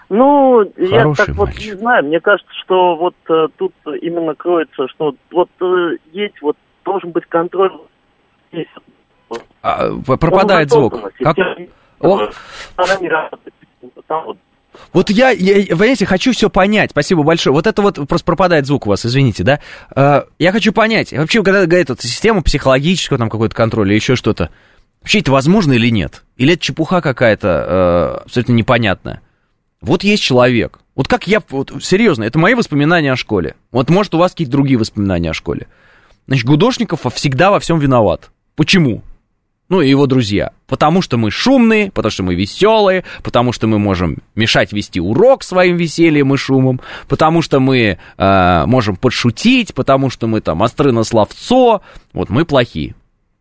Ну, Хороший я так вот мальчик. не знаю. Мне кажется, что вот э, тут именно кроется, что вот э, есть, вот должен быть контроль. Есть. А, пропадает звук. Как... О... Она не работает. Там вот. Вот я, я, понимаете, хочу все понять. Спасибо большое. Вот это вот просто пропадает звук у вас, извините, да? А, я хочу понять. Вообще, когда говорят, вот, система психологического там какой-то контроля или еще что-то, вообще это возможно или нет? Или это чепуха какая-то э, абсолютно непонятная? Вот есть человек. Вот как я... Вот, серьезно, это мои воспоминания о школе. Вот, может, у вас какие-то другие воспоминания о школе. Значит, Гудошников всегда во всем виноват. Почему? Ну, и его друзья. Потому что мы шумные, потому что мы веселые, потому что мы можем мешать вести урок своим весельем и шумом, потому что мы э, можем подшутить, потому что мы там остры на словцо. Вот мы плохие.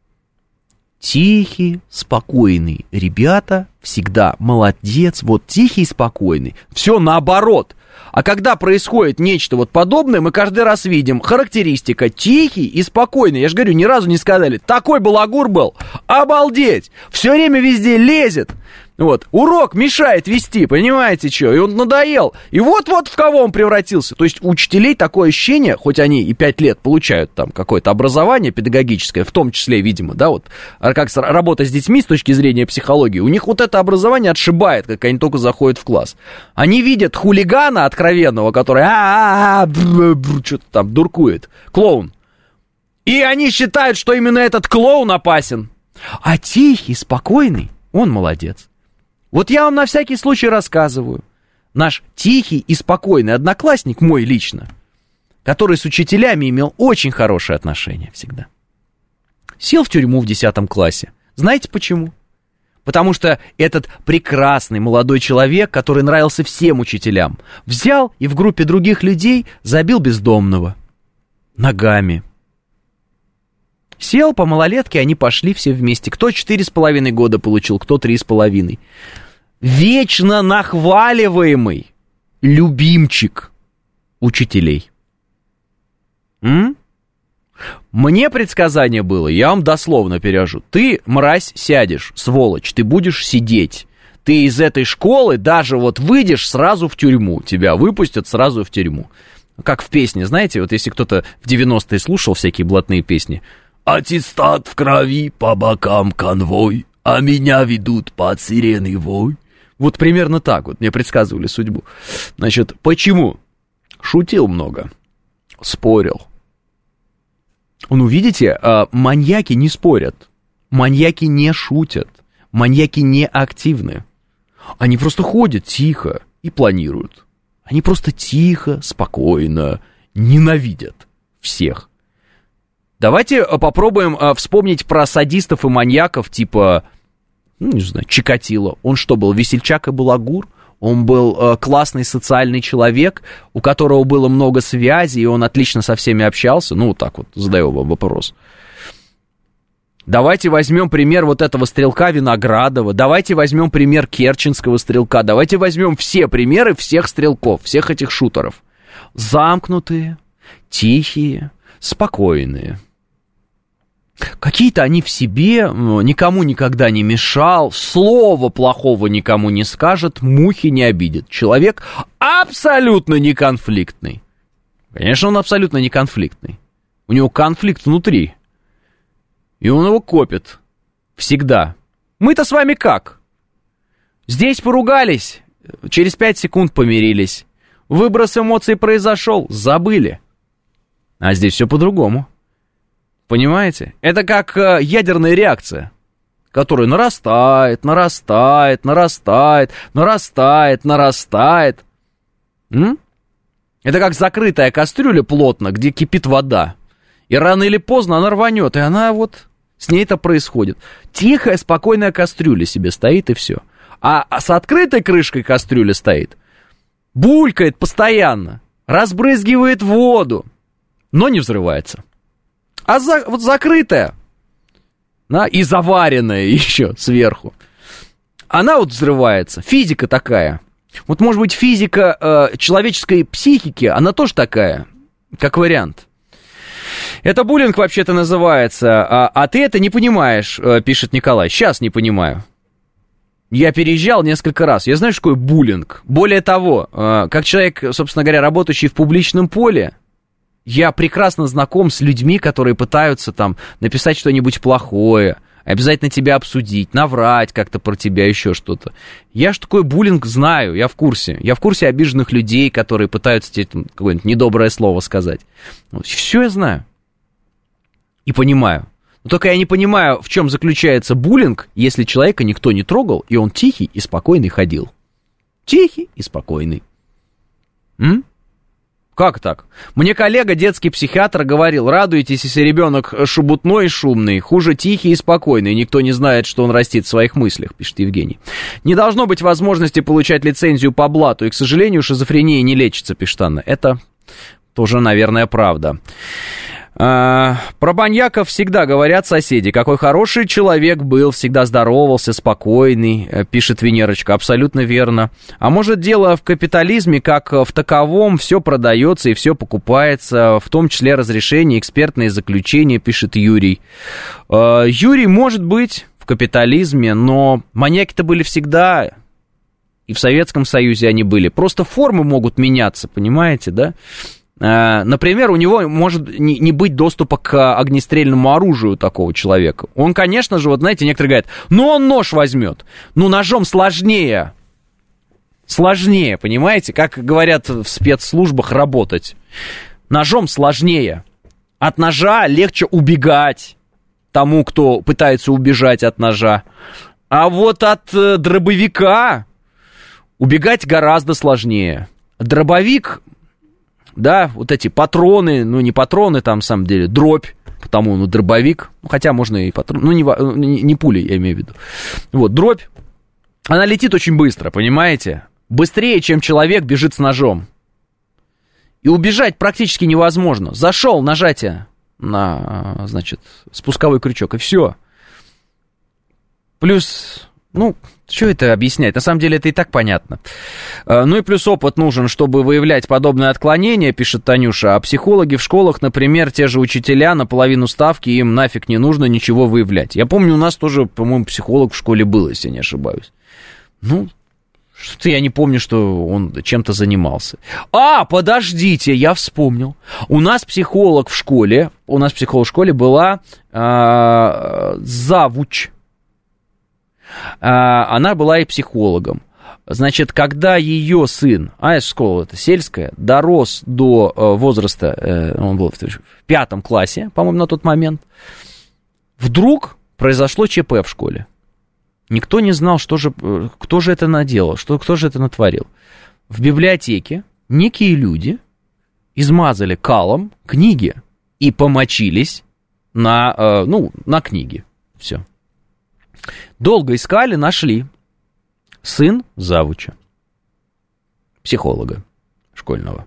Тихий, спокойный ребята, всегда молодец, вот тихий, спокойный. Все наоборот. А когда происходит нечто вот подобное, мы каждый раз видим характеристика тихий и спокойный. Я же говорю, ни разу не сказали, такой балагур был, обалдеть, все время везде лезет. Вот, урок мешает вести, понимаете, что? И он надоел. И вот-вот в кого он превратился. То есть у учителей такое ощущение, хоть они и пять лет получают там какое-то образование педагогическое, в том числе, видимо, да, вот, как работа с детьми с точки зрения психологии, у них вот это образование отшибает, как они только заходят в класс. Они видят хулигана откровенного, который что-то там дуркует, клоун. И они считают, что именно этот клоун опасен. А тихий, спокойный, он молодец. Вот я вам на всякий случай рассказываю. Наш тихий и спокойный одноклассник, мой лично, который с учителями имел очень хорошие отношения всегда, сел в тюрьму в десятом классе. Знаете почему? Потому что этот прекрасный молодой человек, который нравился всем учителям, взял и в группе других людей забил бездомного ногами. Сел по малолетке, они пошли все вместе. Кто четыре с половиной года получил, кто три с половиной. Вечно нахваливаемый любимчик учителей. М? Мне предсказание было, я вам дословно перевожу. Ты, мразь, сядешь, сволочь, ты будешь сидеть. Ты из этой школы даже вот выйдешь сразу в тюрьму. Тебя выпустят сразу в тюрьму. Как в песне, знаете, вот если кто-то в девяностые слушал всякие блатные песни. Аттестат в крови, по бокам конвой, а меня ведут под сиреной вой. Вот примерно так вот мне предсказывали судьбу. Значит, почему? Шутил много, спорил. Ну, видите, маньяки не спорят, маньяки не шутят, маньяки не активны. Они просто ходят тихо и планируют. Они просто тихо, спокойно ненавидят всех. Давайте попробуем а, вспомнить про садистов и маньяков, типа, ну, не знаю, Чикатило. Он что был, весельчак и балагур? Он был а, классный социальный человек, у которого было много связей, и он отлично со всеми общался? Ну, вот так вот, задаю вам вопрос. Давайте возьмем пример вот этого стрелка Виноградова, давайте возьмем пример керченского стрелка, давайте возьмем все примеры всех стрелков, всех этих шутеров. Замкнутые, тихие, спокойные. Какие-то они в себе, никому никогда не мешал, слова плохого никому не скажет, мухи не обидит. Человек абсолютно не конфликтный. Конечно, он абсолютно не конфликтный. У него конфликт внутри. И он его копит. Всегда. Мы-то с вами как? Здесь поругались, через пять секунд помирились. Выброс эмоций произошел, забыли. А здесь все по-другому. Понимаете? Это как э, ядерная реакция, которая нарастает, нарастает, нарастает, нарастает, нарастает. М? Это как закрытая кастрюля плотно, где кипит вода. И рано или поздно она рванет, и она вот... С ней это происходит. Тихая, спокойная кастрюля себе стоит, и все. А, а с открытой крышкой кастрюля стоит. Булькает постоянно. Разбрызгивает воду. Но не взрывается. А за, вот закрытая, да, и заваренная еще сверху, она вот взрывается. Физика такая. Вот, может быть, физика э, человеческой психики, она тоже такая, как вариант. Это буллинг вообще-то называется. А, а ты это не понимаешь, э, пишет Николай. Сейчас не понимаю. Я переезжал несколько раз. Я знаю, что такое буллинг. Более того, как человек, собственно говоря, работающий в публичном поле, я прекрасно знаком с людьми, которые пытаются там написать что-нибудь плохое, обязательно тебя обсудить, наврать как-то про тебя, еще что-то. Я что такое буллинг знаю, я в курсе. Я в курсе обиженных людей, которые пытаются тебе там какое-нибудь недоброе слово сказать. Вот, все я знаю. И понимаю. Но только я не понимаю, в чем заключается буллинг, если человека никто не трогал, и он тихий и спокойный ходил. Тихий и спокойный. М? Как так? Мне коллега, детский психиатр, говорил: радуйтесь, если ребенок шебутной и шумный, хуже тихий и спокойный, никто не знает, что он растит в своих мыслях, пишет Евгений. Не должно быть возможности получать лицензию по блату, и, к сожалению, шизофрения не лечится, пишет Анна. Это тоже, наверное, правда. А, про маньяков всегда говорят соседи. Какой хороший человек был, всегда здоровался, спокойный, пишет Венерочка. Абсолютно верно. А может, дело в капитализме, как в таковом, все продается и все покупается, в том числе разрешение, экспертные заключения, пишет Юрий. А, Юрий, может быть, в капитализме, но маньяки-то были всегда, и в Советском Союзе они были. Просто формы могут меняться, понимаете, да? Например, у него может не быть доступа к огнестрельному оружию такого человека. Он, конечно же, вот знаете, некоторые говорят: ну он нож возьмет. Ну ножом сложнее. Сложнее, понимаете? Как говорят в спецслужбах, работать. Ножом сложнее. От ножа легче убегать тому, кто пытается убежать от ножа. А вот от дробовика убегать гораздо сложнее. Дробовик... Да, вот эти патроны, ну не патроны там, на самом деле, дробь, потому, ну, дробовик, ну, хотя можно и патрон, ну, не, не, не пули, я имею в виду. Вот, дробь, она летит очень быстро, понимаете? Быстрее, чем человек бежит с ножом. И убежать практически невозможно. Зашел, нажатие на, значит, спусковой крючок, и все. Плюс... Ну, что это объяснять? На самом деле это и так понятно. Ну и плюс опыт нужен, чтобы выявлять подобные отклонения, пишет Танюша. А психологи в школах, например, те же учителя, на половину ставки, им нафиг не нужно ничего выявлять. Я помню, у нас тоже, по-моему, психолог в школе был, если я не ошибаюсь. Ну, что-то я не помню, что он чем-то занимался. А, подождите, я вспомнил. У нас психолог в школе, у нас психолог в школе была э, завуч. Она была и психологом. Значит, когда ее сын, а школа это сельская, дорос до возраста, он был в пятом классе, по-моему, на тот момент, вдруг произошло ЧП в школе. Никто не знал, что же, кто же это наделал, что, кто же это натворил. В библиотеке некие люди измазали калом книги и помочились на, ну, на книги. Все. Долго искали, нашли. Сын завуча, психолога школьного.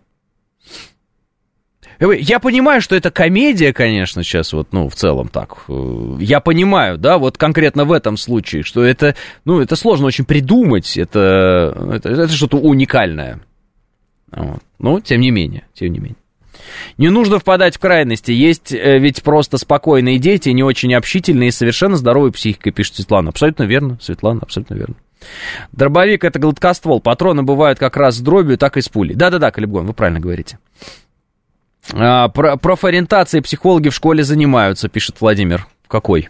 Я понимаю, что это комедия, конечно, сейчас вот, ну, в целом так. Я понимаю, да, вот конкретно в этом случае, что это, ну, это сложно очень придумать, это, это, это что-то уникальное. Вот. Но, тем не менее, тем не менее. Не нужно впадать в крайности. Есть ведь просто спокойные дети, не очень общительные и совершенно здоровой психикой, пишет Светлана. Абсолютно верно, Светлана, абсолютно верно. Дробовик — это гладкоствол. Патроны бывают как раз с дробью, так и с пулей. Да-да-да, Калибгон, вы правильно говорите. А, про, профориентацией психологи в школе занимаются, пишет Владимир. Какой?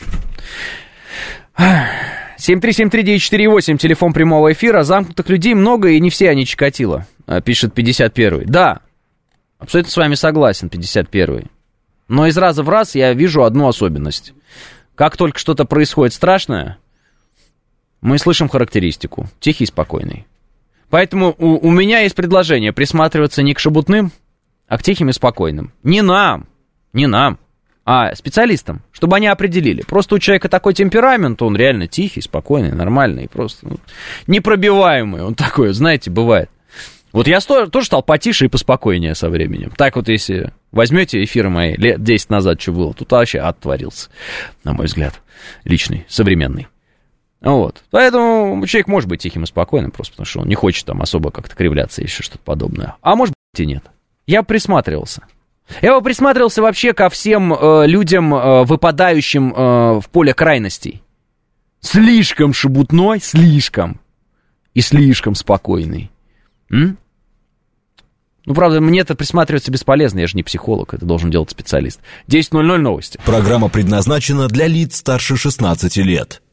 семь три семь три девять четыре восемь, телефон прямого эфира. Замкнутых людей много, и не все они Чикатило, пишет пятьдесят первый. Да. Абсолютно с вами согласен, пятьдесят первый. Но из раза в раз я вижу одну особенность. Как только что-то происходит страшное, мы слышим характеристику. Тихий и спокойный. Поэтому у, у меня есть предложение присматриваться не к шебутным, а к тихим и спокойным. Не нам, не нам, а специалистам, чтобы они определили. Просто у человека такой темперамент, он реально тихий, спокойный, нормальный, просто ну, непробиваемый. Он такой, знаете, бывает. Вот я сто, тоже стал потише и поспокойнее со временем. Так вот, если возьмете эфиры мои лет десять назад, что было, тут вообще ад творился, на мой взгляд, личный, современный. Вот. Поэтому человек может быть тихим и спокойным, просто потому что он не хочет там особо как-то кривляться, еще что-то подобное. А может быть и нет. Я присматривался. Я бы присматривался вообще ко всем э, людям, э, выпадающим э, в поле крайностей. Слишком шебутной, слишком. И слишком спокойный. М? Ну, правда, мне это присматриваться бесполезно, я же не психолог, это должен делать специалист. десять ноль ноль новости. Программа предназначена для лиц старше шестнадцати лет.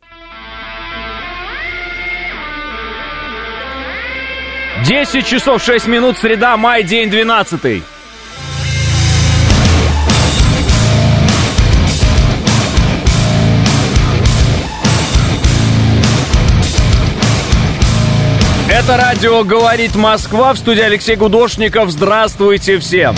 десять часов шесть минут, среда, май, день двенадцатый. Это радио «Говорит Москва», в студии Алексей Гудошников. Здравствуйте всем!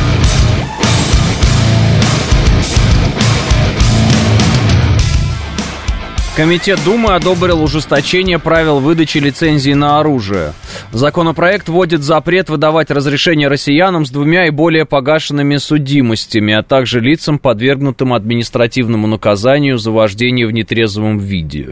Комитет Думы одобрил ужесточение правил выдачи лицензий на оружие. Законопроект вводит запрет выдавать разрешение россиянам с двумя и более погашенными судимостями, а также лицам, подвергнутым административному наказанию за вождение в нетрезвом виде.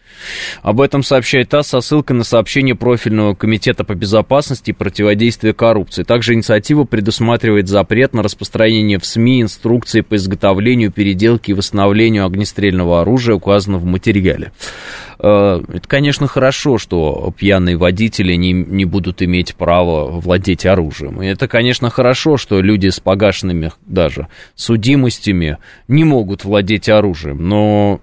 Об этом сообщает ТАСС со ссылкой на сообщение профильного комитета по безопасности и противодействию коррупции. Также инициатива предусматривает запрет на распространение в СМИ инструкций по изготовлению, переделке и восстановлению огнестрельного оружия, указано в материале. Это, конечно, хорошо, что пьяные водители не, не будут иметь права владеть оружием. И это, конечно, хорошо, что люди с погашенными даже судимостями не могут владеть оружием. Но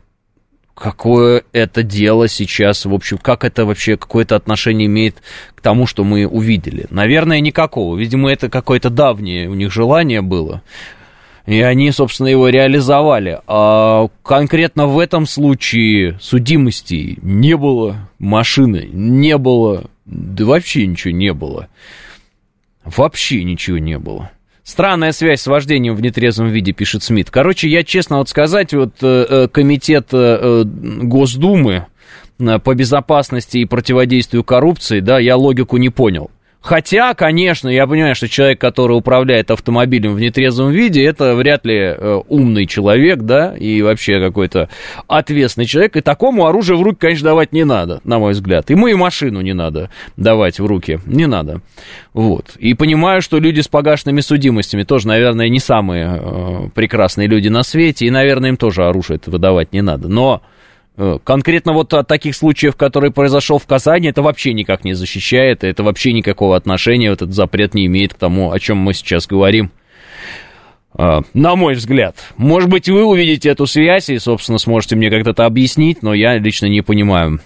какое это дело сейчас, в общем, как это вообще какое-то отношение имеет к тому, что мы увидели? Наверное, никакого. Видимо, это какое-то давнее у них желание было, и они, собственно, его реализовали. А конкретно в этом случае судимостей не было, машины не было, да вообще ничего не было. Вообще ничего не было. Странная связь с вождением в нетрезвом виде, пишет Смит. Короче, я честно вот сказать, вот э, комитет э, Госдумы э, по безопасности и противодействию коррупции, да, я логику не понял. Хотя, конечно, я понимаю, что человек, который управляет автомобилем в нетрезвом виде, это вряд ли э, умный человек, да, и вообще какой-то ответственный человек, и такому оружие в руки, конечно, давать не надо, на мой взгляд. Ему и машину не надо давать в руки, не надо. Вот. И понимаю, что люди с погашенными судимостями тоже, наверное, не самые э, прекрасные люди на свете, и, наверное, им тоже оружие это выдавать не надо. Но конкретно вот от таких случаев, который произошел в Казани, это вообще никак не защищает, это вообще никакого отношения, этот запрет не имеет к тому, о чем мы сейчас говорим, на мой взгляд. Может быть, вы увидите эту связь и, собственно, сможете мне как-то это объяснить, но я лично не понимаю.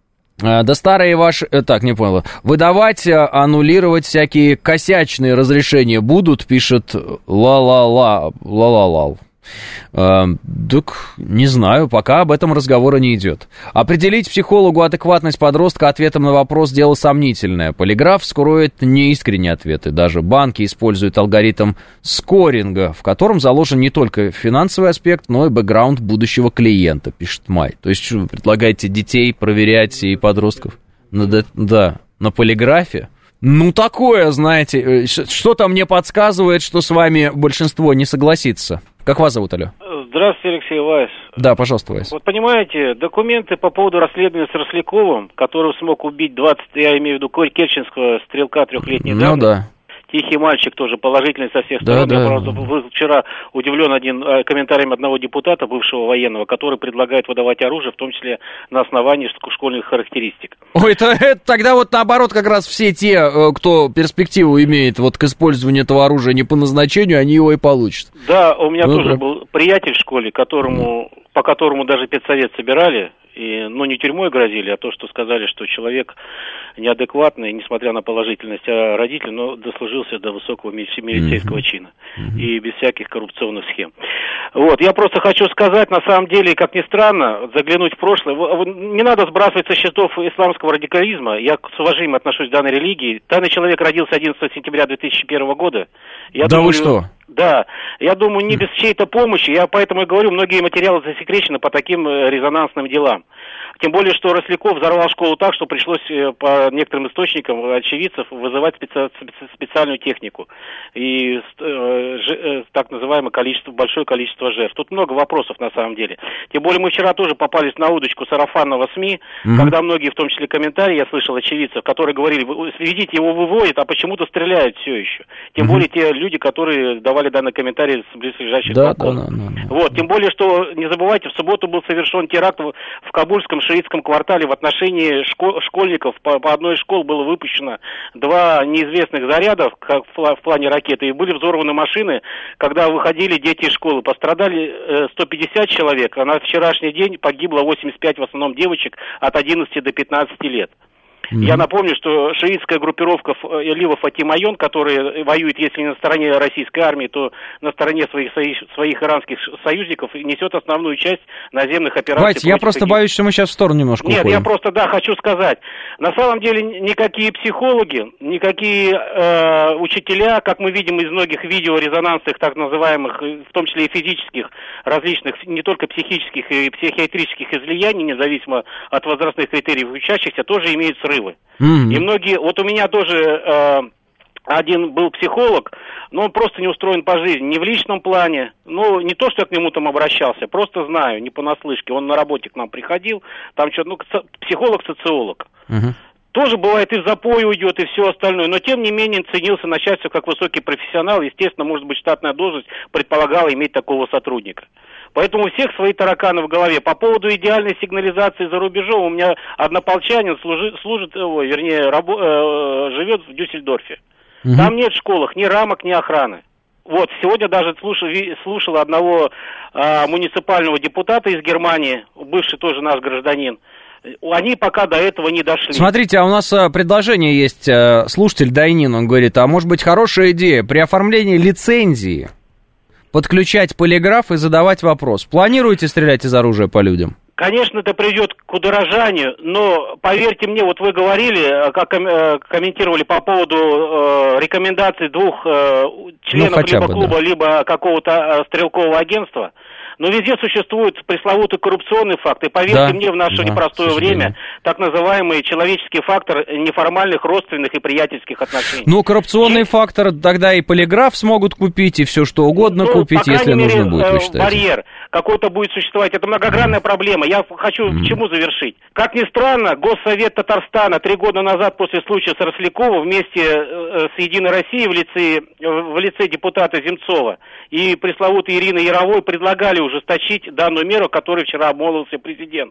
Да старые ваши... Так, не понял. Выдавать, аннулировать всякие косячные разрешения будут, пишет ла-ла-ла, ла-ла-лал. Э, так, не знаю, пока об этом разговора не идет. Определить психологу адекватность подростка ответом на вопрос — дело сомнительное. Полиграф вскроет неискренние ответы. Даже банки используют алгоритм скоринга, в котором заложен не только финансовый аспект, но и бэкграунд будущего клиента, пишет Май. То есть, что вы предлагаете детей проверять и подростков? На, да, на полиграфе? Ну, такое, знаете, что-то мне подсказывает, что с вами большинство не согласится. Как вас зовут, алло? Здравствуйте, Алексей, Вайс. Да, пожалуйста, Вайс. Вот понимаете, документы по поводу расследования с Росляковым, который смог убить двадцать, я имею в виду керченского стрелка трехлетней ну, давности. Ну да. Тихий мальчик тоже положительный со всех да, сторон. Да. Я просто был вчера удивлен один э, комментарием одного депутата, бывшего военного, который предлагает выдавать оружие, в том числе на основании школьных характеристик. Ой, это, это тогда вот наоборот как раз все те, кто перспективу имеет вот к использованию этого оружия не по назначению, они его и получат. Да, у меня ну, тоже да. был приятель в школе, которому, mm. по которому даже педсовет собирали. И, ну, не тюрьмой грозили, а то, что сказали, что человек неадекватный, несмотря на положительность родителей, но дослужился до высокого милицейского mm-hmm. чина mm-hmm. и без всяких коррупционных схем. Вот, я просто хочу сказать, на самом деле, как ни странно, заглянуть в прошлое. Не надо сбрасывать со счетов исламского радикализма. Я с уважением отношусь к данной религии. Данный человек родился одиннадцатого сентября две тысячи первого года. Я да думаю, вы что? Да, я думаю, не без чьей-то помощи. Я поэтому и говорю, многие материалы засекречены по таким резонансным делам. Тем более, что Росляков взорвал школу так, что пришлось по некоторым источникам очевидцев вызывать специ... специальную технику. И э, ж, так называемое количество, большое количество жертв. Тут много вопросов на самом деле. Тем более, мы вчера тоже попались на удочку сарафанного СМИ, mm-hmm. когда многие, в том числе комментарии, я слышал очевидцев, которые говорили, видите, его выводят, а почему-то стреляют все еще. Тем mm-hmm. более, те люди, которые давали опубликовали данный комментарий с близлежащих да, балконов. Да, да, да, да. Вот, тем более, что, не забывайте, в субботу был совершен теракт в, в Кабульском шиитском квартале в отношении школ, школьников. По, по одной из школ было выпущено два неизвестных зарядов, как в, в плане ракеты, и были взорваны машины, когда выходили дети из школы. Пострадали э, сто пятьдесят человек, а на вчерашний день погибло восемьдесят пять в основном девочек от одиннадцати до пятнадцати лет. Mm-hmm. Я напомню, что шиитская группировка Лива Фатимайон, которая воюет, если не на стороне российской армии, то на стороне своих, своих, своих иранских союзников, несет основную часть наземных операций. Давайте, я просто боюсь, что мы сейчас в сторону немножко Нет, уходим. я просто, да, хочу сказать. На самом деле никакие психологи, никакие э, учителя, как мы видим из многих видео резонансных, так называемых, в том числе и физических, различных, не только психических и психиатрических излияний, независимо от возрастных критериев учащихся, тоже имеют срывы. Mm-hmm. И многие, вот у меня тоже э, один был психолог, но он просто не устроен по жизни, не в личном плане, ну, не то, что я к нему там обращался, просто знаю, не понаслышке, он на работе к нам приходил, там что-то, ну, психолог-социолог. Mm-hmm. Тоже бывает и в запой уйдет, и все остальное, но тем не менее ценился начальство как высокий профессионал, естественно, может быть, штатная должность предполагала иметь такого сотрудника. Поэтому у всех свои тараканы в голове. По поводу идеальной сигнализации за рубежом, у меня однополчанин служит, служит ой, вернее, рабо, э, живет в Дюссельдорфе. Угу. Там нет в школах ни рамок, ни охраны. Вот, сегодня даже слушал, слушал одного э, муниципального депутата из Германии, бывший тоже наш гражданин. Они пока до этого не дошли. Смотрите, а у нас предложение есть, слушатель Дайнин, он говорит, а может быть хорошая идея при оформлении лицензии подключать полиграф и задавать вопрос. Планируете стрелять из оружия по людям? Конечно, это придет к удорожанию, но поверьте мне, вот вы говорили, как комментировали по поводу э, рекомендаций двух э, членов ну, либо бы, клуба, да. либо какого-то стрелкового агентства. Но везде существуют пресловутые коррупционные факты. Поверьте да, мне, в наше да, непростое время, так называемый человеческий фактор неформальных родственных и приятельских отношений. Ну, коррупционный и... фактор, тогда и полиграф смогут купить, и все что угодно ну, купить, если мере, нужно будет, вы считаете? Барьер какой-то будет существовать. Это многогранная mm. проблема. Я хочу mm. к чему завершить. Как ни странно, Госсовет Татарстана три года назад после случая с Рослякова вместе э, с Единой Россией в лице, в лице депутата Земцова и пресловутой Ирины Яровой предлагали ужесточить данную меру, которой вчера обмолвился президент.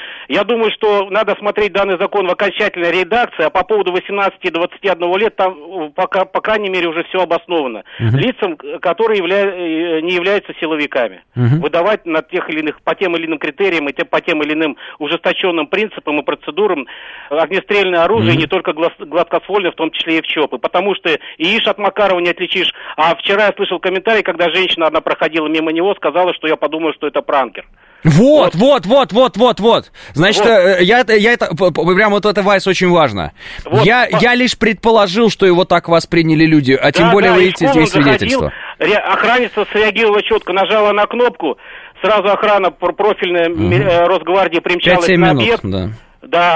Я думаю, что надо смотреть данный закон в окончательной редакции, а по поводу восемнадцати-двадцати одного лет там, пока, по крайней мере, уже все обосновано. Uh-huh. Лицам, которые явля... не являются силовиками. Uh-huh. Выдавать на тех или иных, по тем или иным критериям и по тем или иным ужесточенным принципам и процедурам огнестрельное оружие, uh-huh. не только гладкоствольное, в том числе и в ЧОПы. Потому что яиш от Макарова не отличишь. А вчера я слышал комментарий, когда женщина одна проходила мимо него, сказала, что я подумаю, что это пранкер. Вот, вот, вот, вот, вот, вот. Значит, вот. я, я это, прям вот это, Вайс, очень важно. Вот. Я, я лишь предположил, что его так восприняли люди, а да, тем более, да, вы видите, здесь свидетельство. Охранница среагировала четко, нажала на кнопку, сразу охрана профильная угу. Росгвардии примчалась на объект. Да. Да,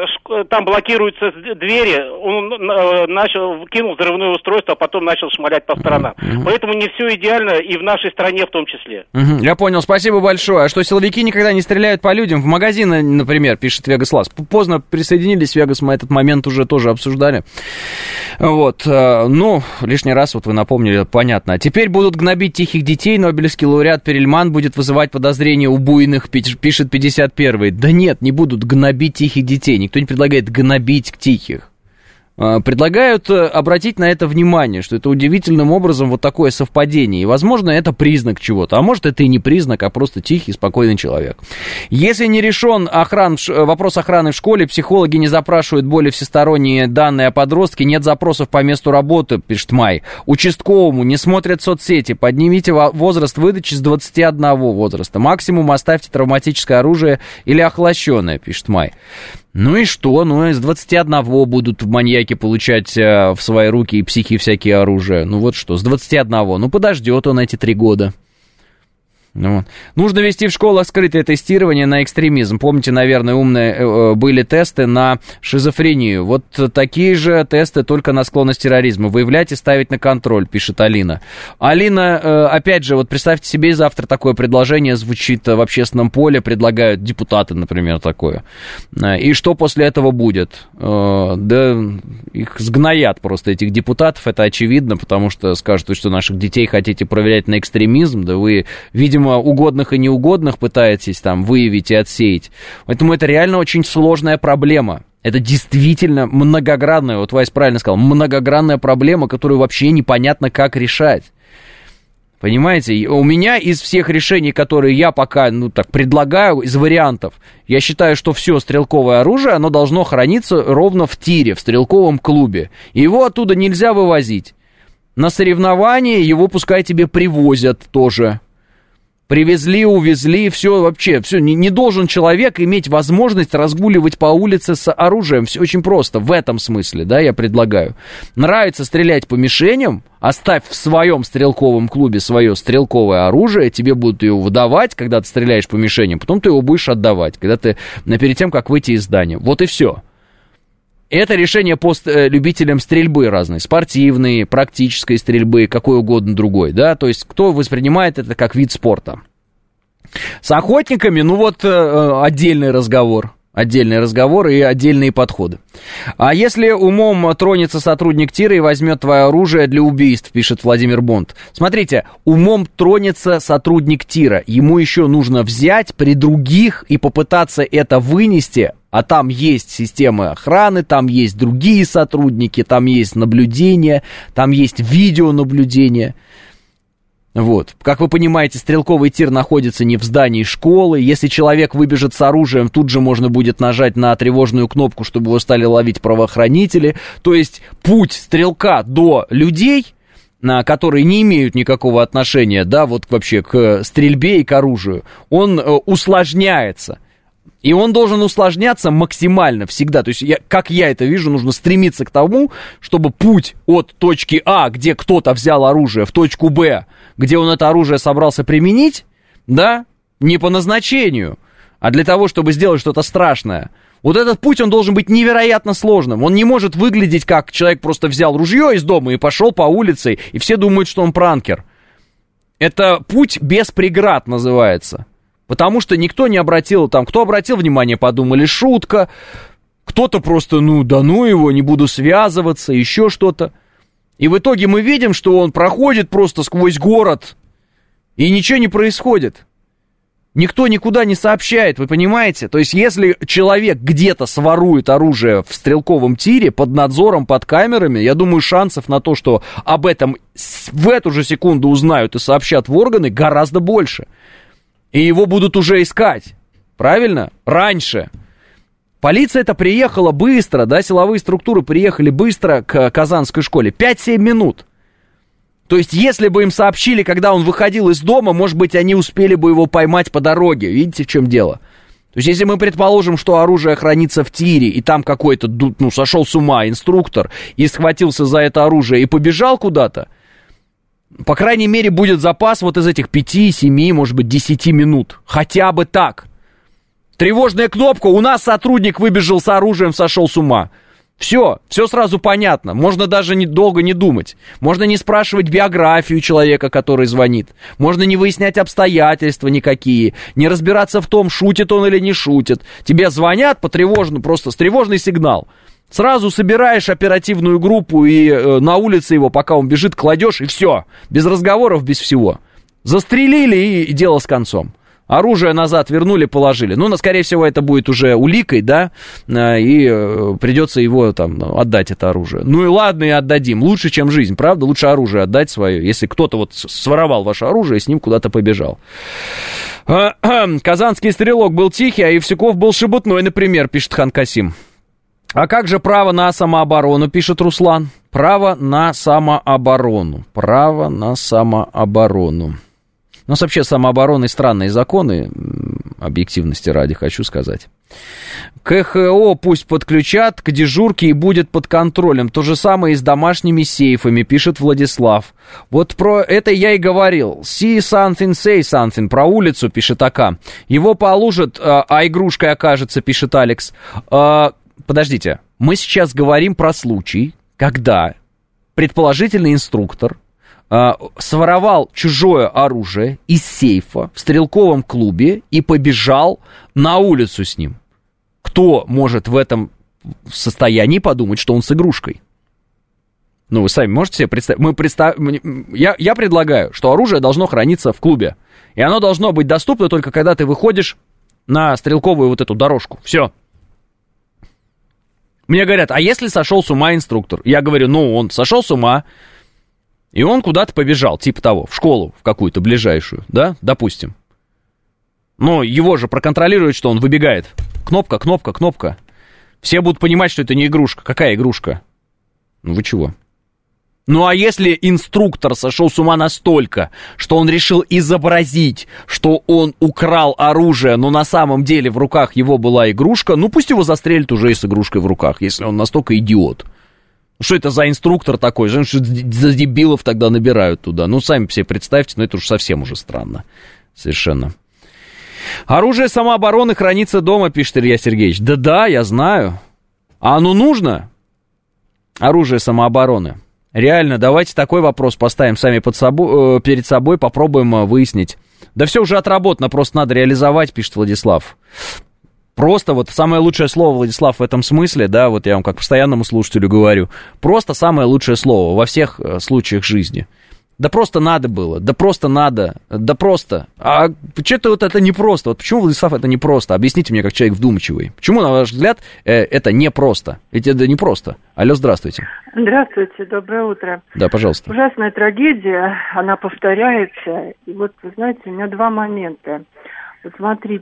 а там блокируются двери, он начал, кинул взрывное устройство, а потом начал шмалять по сторонам. Uh-huh. Поэтому не все идеально, и в нашей стране в том числе. Uh-huh. Я понял, спасибо большое. А что, силовики никогда не стреляют по людям? В магазины, например, пишет Вегас Лас. Поздно присоединились, Вегас, мы этот момент уже тоже обсуждали. Вот, ну, лишний раз вот вы напомнили, понятно. А теперь будут гнобить тихих детей, Нобелевский лауреат Перельман будет вызывать подозрения у буйных, пишет пятьдесят первый. Да нет, не будут гнобить тихих детей. Никто не предлагает гнобить тихих. Предлагают обратить на это внимание, что это удивительным образом вот такое совпадение. И, возможно, это признак чего-то. А может, это и не признак, а просто тихий, спокойный человек. Если не решен охран, вопрос охраны в школе, психологи не запрашивают более всесторонние данные о подростке, нет запросов по месту работы, пишет Май. Участковому не смотрят соцсети, поднимите возраст выдачи с двадцати одного возраста. Максимум оставьте травматическое оружие или охлащенное, пишет Май. Ну и что? Ну, из двадцати одного будут маньяки получать э, в свои руки и психи всякие оружия. Ну вот что, с двадцати одного. Ну, подождет он эти три года. Вот. Нужно вести в школах скрытое тестирование на экстремизм. Помните, наверное, умные э, были тесты на шизофрению. Вот такие же тесты, только на склонность к терроризму. Выявлять и ставить на контроль, пишет Алина. Алина, э, опять же, вот представьте себе, завтра такое предложение звучит в общественном поле, предлагают депутаты, например, такое. И что после этого будет? Э, да их сгноят просто, этих депутатов, это очевидно, потому что скажут, что наших детей хотите проверять на экстремизм, да вы, видимо, угодных и неугодных пытаетесь там выявить и отсеять. Поэтому это реально очень сложная проблема. Это действительно многогранная, вот Вась правильно сказал, многогранная проблема, которую вообще непонятно, как решать. Понимаете, у меня из всех решений, которые я пока, ну так, предлагаю, из вариантов, я считаю, что все стрелковое оружие, оно должно храниться ровно в тире, в стрелковом клубе. И его оттуда нельзя вывозить. На соревнования его пускай тебе привозят тоже. Привезли, увезли, все вообще, все. Не, не должен человек иметь возможность разгуливать по улице с оружием. Все очень просто, в этом смысле, да, я предлагаю. Нравится стрелять по мишеням, оставь в своем стрелковом клубе свое стрелковое оружие, тебе будут его выдавать, когда ты стреляешь по мишеням, потом ты его будешь отдавать, когда ты, перед тем, как выйти из здания. Вот и все. Это решение по любителям стрельбы разной, спортивной, практической стрельбы, какой угодно другой, да, то есть кто воспринимает это как вид спорта. С охотниками, ну вот, отдельный разговор, отдельный разговор и отдельные подходы. А если умом тронется сотрудник тира и возьмет твое оружие для убийств, пишет Владимир Бонд. Смотрите, умом тронется сотрудник тира, ему еще нужно взять при других и попытаться это вынести. А там есть системы охраны, там есть другие сотрудники, там есть наблюдение, там есть видеонаблюдение. Вот. Как вы понимаете, стрелковый тир находится не в здании школы. Если человек выбежит с оружием, тут же можно будет нажать на тревожную кнопку, чтобы его стали ловить правоохранители. То есть путь стрелка до людей, которые не имеют никакого отношения, да, вот вообще к стрельбе и к оружию, он усложняется. И он должен усложняться максимально всегда. То есть, я, как я это вижу, нужно стремиться к тому, чтобы путь от точки А, где кто-то взял оружие, в точку Б, где он это оружие собрался применить, да, не по назначению, а для того, чтобы сделать что-то страшное. Вот этот путь, он должен быть невероятно сложным. Он не может выглядеть, как человек просто взял ружье из дома и пошел по улице, и все думают, что он пранкер. Это путь без преград называется. Потому что никто не обратил, там, кто обратил внимание, подумали, шутка, кто-то просто, ну, да ну его, не буду связываться, еще что-то. И в итоге мы видим, что он проходит просто сквозь город, и ничего не происходит. Никто никуда не сообщает, вы понимаете? То есть, если человек где-то сворует оружие в стрелковом тире, под надзором, под камерами, я думаю, шансов на то, что об этом в эту же секунду узнают и сообщат в органы, гораздо больше. И его будут уже искать, правильно? Раньше. Полиция-то приехала быстро, да, силовые структуры приехали быстро к казанской школе. пять-семь минут. То есть, если бы им сообщили, когда он выходил из дома, может быть, они успели бы его поймать по дороге. Видите, в чем дело? То есть, если мы предположим, что оружие хранится в тире, и там какой-то, ну, сошел с ума инструктор, и схватился за это оружие и побежал куда-то, по крайней мере, будет запас вот из этих пяти, семи, может быть, десяти минут. Хотя бы так. Тревожная кнопка, у нас сотрудник выбежал с оружием, сошел с ума. Все, все сразу понятно. Можно даже не, долго не думать. Можно не спрашивать биографию человека, который звонит. Можно не выяснять обстоятельства никакие. Не разбираться в том, шутит он или не шутит. Тебе звонят по тревожному, просто с тревожный сигнал. Сразу собираешь оперативную группу и э, на улице его, пока он бежит, кладешь, и все. Без разговоров, без всего. Застрелили, и, и дело с концом. Оружие назад вернули, положили. Ну, скорее всего, это будет уже уликой, да, э, и э, придется его там отдать, это оружие. Ну и ладно, и отдадим. Лучше, чем жизнь, правда? Лучше оружие отдать свое. Если кто-то вот своровал ваше оружие и с ним куда-то побежал. Казанский стрелок был тихий, а Евсюков был шебутной, например, пишет Хан Касим. А как же право на самооборону, пишет Руслан. Право на самооборону. Право на самооборону. У нас вообще самообороны странные законы. объективности ради хочу сказать. КХО пусть подключат к дежурке и будет под контролем. То же самое и с домашними сейфами, пишет Владислав. Вот про это я и говорил. See something, say something. Про улицу, пишет АК. Его положат, а игрушкой окажется, пишет Алекс. Подождите, мы сейчас говорим про случай, когда предположительный инструктор своровал чужое оружие из сейфа в стрелковом клубе и побежал на улицу с ним. Кто может в этом состоянии подумать, что он с игрушкой? Ну, вы сами можете себе представить? Мы представ... я, я предлагаю, что оружие должно храниться в клубе. И оно должно быть доступно только когда ты выходишь на стрелковую вот эту дорожку. Все. Мне говорят, а если сошел с ума инструктор? Я говорю, ну, он сошел с ума, и он куда-то побежал, типа того, в школу, в какую-то ближайшую, да, допустим. Но его же проконтролируют, что он выбегает. Кнопка, кнопка, кнопка. Все будут понимать, что это не игрушка. Какая игрушка? Ну вы чего? Ну а если инструктор сошел с ума настолько, что он решил изобразить, что он украл оружие, но на самом деле в руках его была игрушка, ну пусть его застрелят уже и с игрушкой в руках, если он настолько идиот. Что это за инструктор такой? Что за дебилов тогда набирают туда? Ну, сами себе представьте, но это уж совсем уже странно. Совершенно. Оружие самообороны хранится дома, пишет Илья Сергеевич. Да-да, я знаю. А оно нужно? Оружие самообороны. Реально, давайте такой вопрос поставим сами под собой, э, перед собой, попробуем э, выяснить. Да все уже отработано, просто надо реализовать, пишет Владислав. Просто вот самое лучшее слово, Владислав, в этом смысле, да, вот я вам как постоянному слушателю говорю, просто самое лучшее слово во всех э, случаях жизни. Да просто надо было, да просто надо, да просто. А что-то вот это непросто. Вот почему, Владислав, это непросто? Объясните мне, как человек вдумчивый. Почему, на ваш взгляд, э, это непросто? Ведь это непросто. Алло, здравствуйте. Здравствуйте, доброе утро. Да, пожалуйста. Ужасная трагедия, она повторяется. И вот, вы знаете, у меня два момента. Вот смотрите,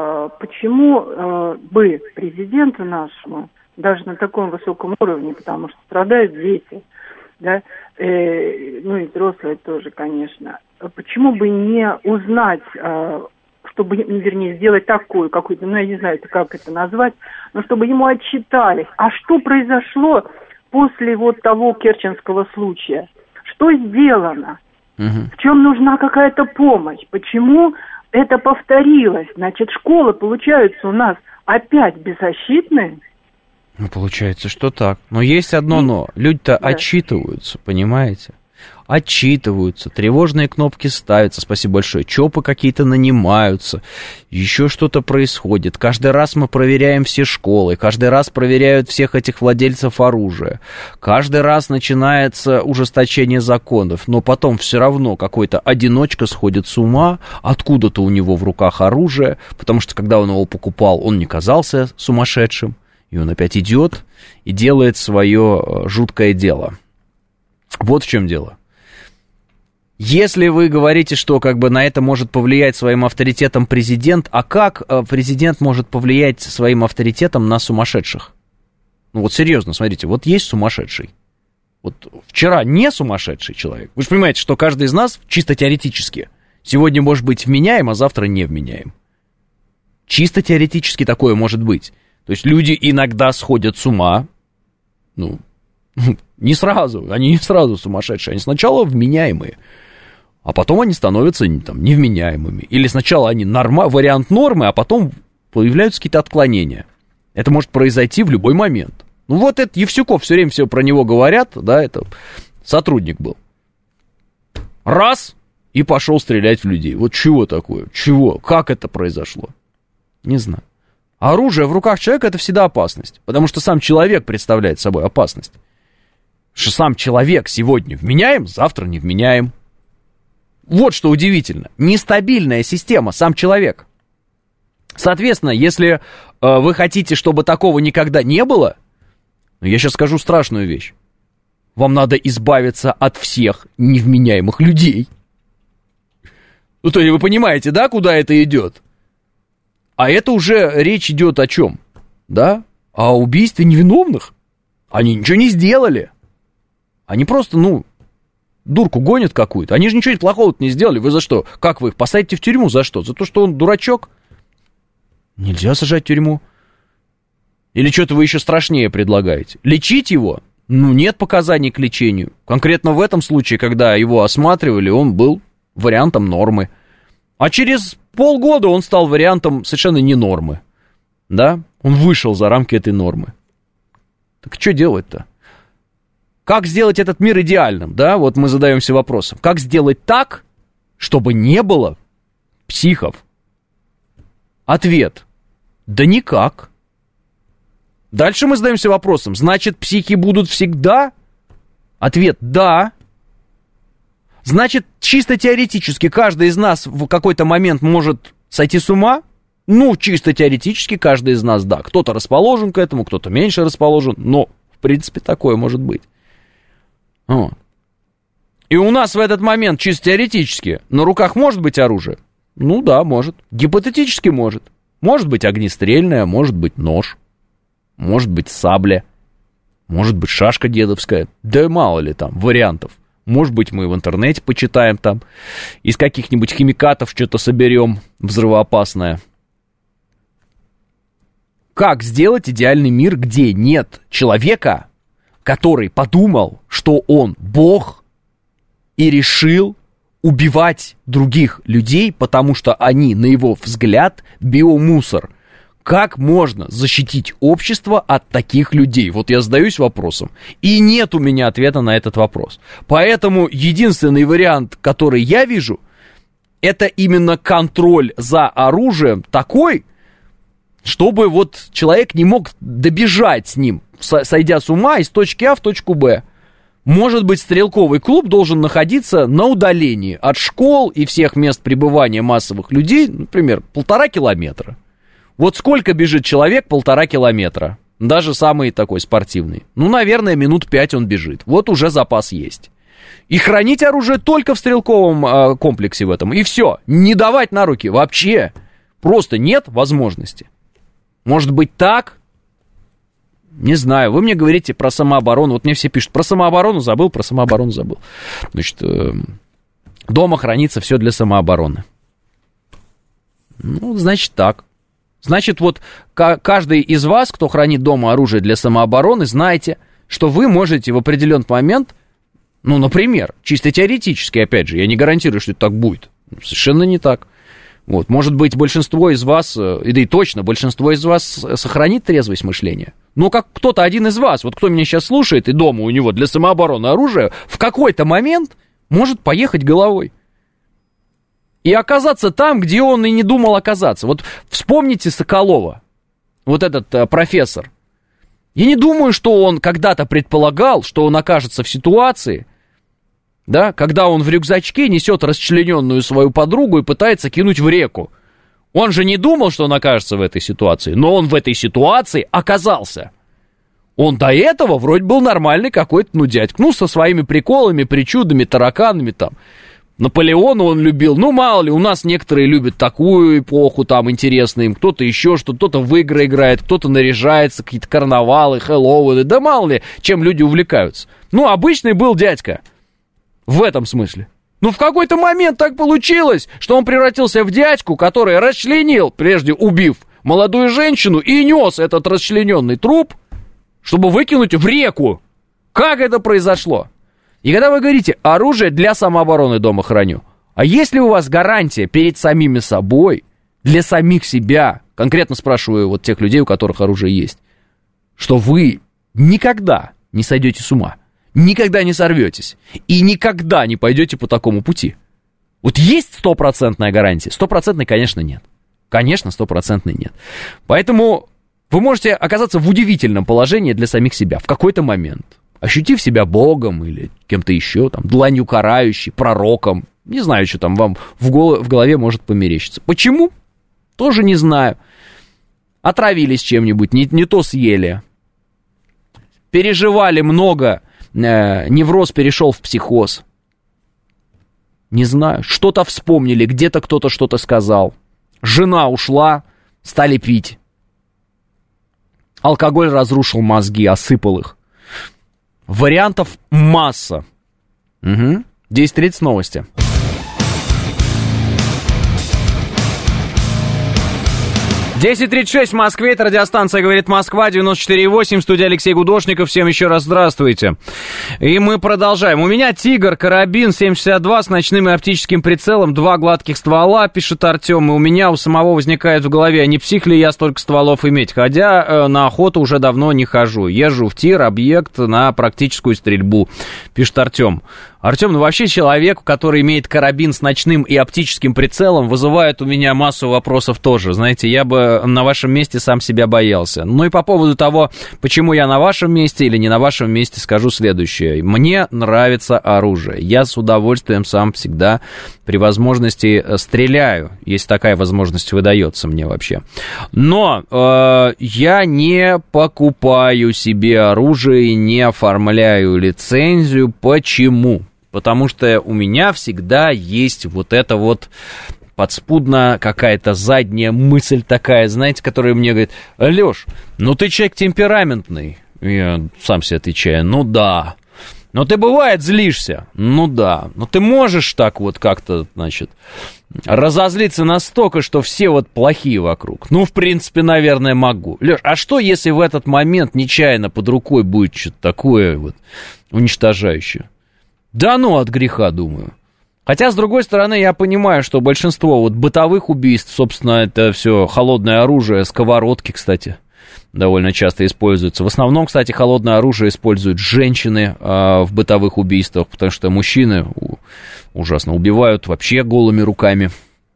почему бы президенту нашему, даже на таком высоком уровне, потому что страдают дети, да, э, ну и взрослые тоже, конечно, почему бы не узнать, чтобы, вернее, сделать такую какую-то, ну я не знаю, как это назвать, но чтобы ему отчитались, а что произошло после вот того керченского случая, что сделано, угу. В чем нужна какая-то помощь, почему это повторилось. Значит, школы, получаются, у нас опять беззащитные. Ну, получается, что так. Но есть одно но. Люди-то да. отчитываются, понимаете? Отчитываются, тревожные кнопки ставятся, спасибо большое, ЧОПы какие-то нанимаются, еще что-то происходит. Каждый раз мы проверяем все школы, каждый раз проверяют всех этих владельцев оружия, каждый раз начинается ужесточение законов, но потом все равно какой-то одиночка сходит с ума, откуда-то у него в руках оружие, потому что когда он его покупал, он не казался сумасшедшим, и он опять идет и делает свое жуткое дело. Вот в чем дело. Если вы говорите, что как бы на это может повлиять своим авторитетом президент, а как президент может повлиять своим авторитетом на сумасшедших? Ну вот серьезно, смотрите, вот есть сумасшедший. Вот вчера не сумасшедший человек. Вы же понимаете, что каждый из нас чисто теоретически сегодня может быть вменяем, а завтра не вменяем. Чисто теоретически такое может быть. То есть люди иногда сходят с ума, ну, не сразу, они не сразу сумасшедшие, они сначала вменяемые, а потом они становятся там, невменяемыми. Или сначала они норма, вариант нормы, а потом появляются какие-то отклонения. Это может произойти в любой момент. Ну вот это Евсюков, все время все про него говорят, да, это сотрудник был. Раз, и пошел стрелять в людей. Вот чего такое? Чего? Как это произошло? Не знаю. А оружие в руках человека — это всегда опасность, потому что сам человек представляет собой опасность. Что сам человек сегодня вменяем, завтра не вменяем. Вот что удивительно. Нестабильная система, сам человек. Соответственно, если э, вы хотите, чтобы такого никогда не было, ну, я сейчас скажу страшную вещь. Вам надо избавиться от всех невменяемых людей. Ну, то есть вы понимаете, да, куда это идет? А это уже речь идет о чем? Да? О убийстве невиновных. Они ничего не сделали. Они просто, ну, дурку гонят какую-то. Они же ничего плохого не сделали. Вы за что? Как вы их посадите в тюрьму? За что? За то, что он дурачок? Нельзя сажать в тюрьму. Или что-то вы еще страшнее предлагаете? Лечить его? Ну, нет показаний к лечению. Конкретно в этом случае, когда его осматривали, он был вариантом нормы. А через полгода он стал вариантом совершенно не нормы. Да? Он вышел за рамки этой нормы. Так что делать-то? Как сделать этот мир идеальным? Да, вот мы задаемся вопросом. Как сделать так, чтобы не было психов? Ответ. Да никак. Дальше мы задаемся вопросом. Значит, психи будут всегда? Ответ. Да. Значит, чисто теоретически каждый из нас в какой-то момент может сойти с ума? Ну, чисто теоретически каждый из нас, да. Кто-то расположен к этому, кто-то меньше расположен. Но, в принципе, такое может быть. Вот. И у нас в этот момент чисто теоретически на руках может быть оружие? Ну да, может. Гипотетически может. Может быть огнестрельное, может быть нож. Может быть сабля. Может быть шашка дедовская. Да мало ли там вариантов. Может быть мы в интернете почитаем там. Из каких-нибудь химикатов что-то соберем взрывоопасное. Как сделать идеальный мир, где нет человека, который подумал, что он Бог, и решил убивать других людей, потому что они, на его взгляд, биомусор? Как можно защитить общество от таких людей? Вот я задаюсь вопросом, и нет у меня ответа на этот вопрос. Поэтому единственный вариант, который я вижу, это именно контроль за оружием такой, чтобы вот человек не мог добежать с ним, сойдя с ума из точки А в точку Б. Может быть, стрелковый клуб должен находиться на удалении от школ и всех мест пребывания массовых людей, например, полтора километра. Вот сколько бежит человек полтора километра? Даже самый такой спортивный. Ну, наверное, минут пять он бежит. Вот уже запас есть. И хранить оружие только в стрелковом э, комплексе в этом. И все. Не давать на руки вообще. Просто нет возможности. Может быть так? Не знаю. Вы мне говорите про самооборону. Вот мне все пишут, про самооборону забыл, про самооборону забыл. Значит, э, дома хранится все для самообороны. Ну, значит так. Значит, вот каждый из вас, кто хранит дома оружие для самообороны, знаете, что вы можете в определенный момент, ну, например, чисто теоретически, опять же, я не гарантирую, что это так будет. Совершенно не так. Вот, может быть, большинство из вас, да и точно, большинство из вас сохранит трезвость мышления. Но как кто-то один из вас, вот кто меня сейчас слушает, и дома у него для самообороны оружие, в какой-то момент может поехать головой. И оказаться там, где он и не думал оказаться. Вот вспомните Соколова, вот этот а, профессор. Я не думаю, что он когда-то предполагал, что он окажется в ситуации, да, когда он в рюкзачке несет расчлененную свою подругу и пытается кинуть в реку. Он же не думал, что он окажется в этой ситуации, но он в этой ситуации оказался. Он до этого вроде был нормальный какой-то, ну, дядька, ну, со своими приколами, причудами, тараканами там. Наполеона он любил, ну, мало ли, у нас некоторые любят такую эпоху, там, интересно им, кто-то еще что-то, кто-то в игры играет, кто-то наряжается, какие-то карнавалы, Хэллоуины, да мало ли, чем люди увлекаются. Ну, обычный был дядька, в этом смысле. Ну, в какой-то момент так получилось, что он превратился в дядьку, который расчленил, прежде убив молодую женщину, и нес этот расчлененный труп, чтобы выкинуть в реку. Как это произошло? И когда вы говорите, оружие для самообороны дома храню, а есть ли у вас гарантия перед самими собой, для самих себя, конкретно спрашиваю вот тех людей, у которых оружие есть, что вы никогда не сойдете с ума, никогда не сорветесь и никогда не пойдете по такому пути? Вот есть стопроцентная гарантия? Стопроцентной, конечно, нет. Конечно, стопроцентной нет. Поэтому вы можете оказаться в удивительном положении для самих себя в какой-то момент, ощутив себя Богом или кем-то еще, там, дланью карающей, пророком. Не знаю, что там вам в, гол- в голове может померещиться. Почему? Тоже не знаю. Отравились чем-нибудь, не, не то съели. Переживали много, э, невроз перешел в психоз. Не знаю, что-то вспомнили, где-то кто-то что-то сказал. Жена ушла, стали пить. Алкоголь разрушил мозги, осыпал их. Вариантов масса. Угу. десять тридцать новости. десять тридцать шесть в Москве, это радиостанция «Говорит Москва», девяносто четыре и восемь, студия Алексей Гудошников, всем еще раз здравствуйте. И мы продолжаем. У меня «Тигр», карабин семь шестьдесят два с ночным и оптическим прицелом, два гладких ствола, пишет Артем, и у меня у самого возникает в голове, а не псих ли я столько стволов иметь, хотя э, на охоту уже давно не хожу, езжу в тир, объект на практическую стрельбу, пишет Артем. Артем, ну вообще человек, который имеет карабин с ночным и оптическим прицелом, вызывает у меня массу вопросов тоже. Знаете, я бы на вашем месте сам себя боялся. Ну и по поводу того, почему я на вашем месте или не на вашем месте, скажу следующее. Мне нравится оружие. Я с удовольствием сам всегда при возможности стреляю, если такая возможность выдается мне вообще. Но э, я не покупаю себе оружие и не оформляю лицензию. Почему? Потому что у меня всегда есть вот это вот подспудно какая-то задняя мысль такая, знаете, которая мне говорит: Лёш, ну ты человек темпераментный. Я сам себе отвечаю: ну да. Но ты, бывает, злишься? Ну да. Но ты можешь так вот как-то, значит, разозлиться настолько, что все вот плохие вокруг? Ну, в принципе, наверное, могу. Лёш, а что, если в этот момент нечаянно под рукой будет что-то такое вот уничтожающее? Да ну, от греха, думаю. Хотя, с другой стороны, я понимаю, что большинство вот бытовых убийств, собственно, это все холодное оружие, сковородки, кстати, довольно часто используются. В основном, кстати, холодное оружие используют женщины а, в бытовых убийствах, потому что мужчины ужасно убивают вообще голыми руками.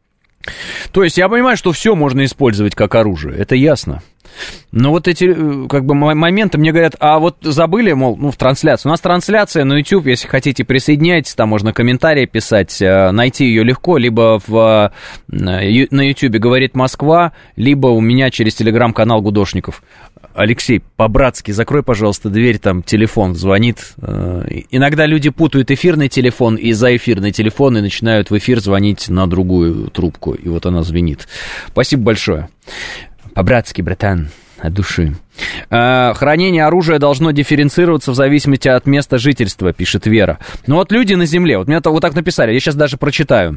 То есть я понимаю, что все можно использовать как оружие, это ясно. Но вот эти, как бы, моменты мне говорят: а вот забыли, мол, ну, в трансляции. У нас трансляция на YouTube, если хотите, присоединяйтесь, там можно комментарии писать, найти ее легко, либо в, на YouTube «Говорит Москва», либо у меня через телеграм-канал Гудошников. Алексей, по-братски, закрой, пожалуйста, дверь, там телефон звонит. Иногда люди путают эфирный телефон и заэфирный телефон и начинают в эфир звонить на другую трубку, и вот она звенит. Спасибо большое. По-братски, братан, от души. А, хранение оружия должно дифференцироваться в зависимости от места жительства, пишет Вера. Ну вот люди на земле, вот мне вот так написали, я сейчас даже прочитаю.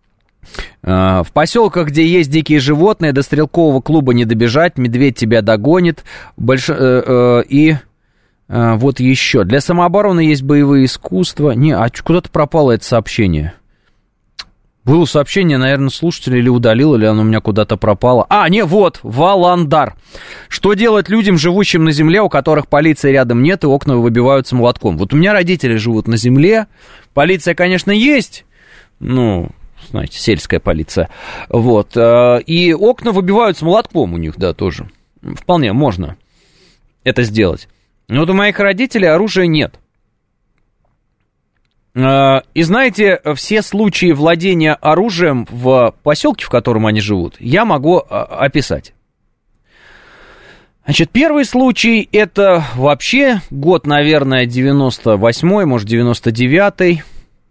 А, в поселках, где есть дикие животные, до стрелкового клуба не добежать, медведь тебя догонит. Больш... Э, э, и э, вот еще. Для самообороны есть боевые искусства. Не, а куда-то пропало это сообщение. Было сообщение, наверное, слушатель или удалил, или оно у меня куда-то пропало. А, не, вот, Валандар. Что делать людям, живущим на земле, у которых полиции рядом нет, и окна выбиваются молотком? Вот у меня родители живут на земле, полиция, конечно, есть, ну, знаете, сельская полиция, вот, и окна выбиваются молотком у них, да, тоже. Вполне можно это сделать. Но вот у моих родителей оружия нет. И знаете, все случаи владения оружием в поселке, в котором они живут, я могу описать. Значит, первый случай, это вообще год, наверное, девяносто восьмой, может, девяносто девятый.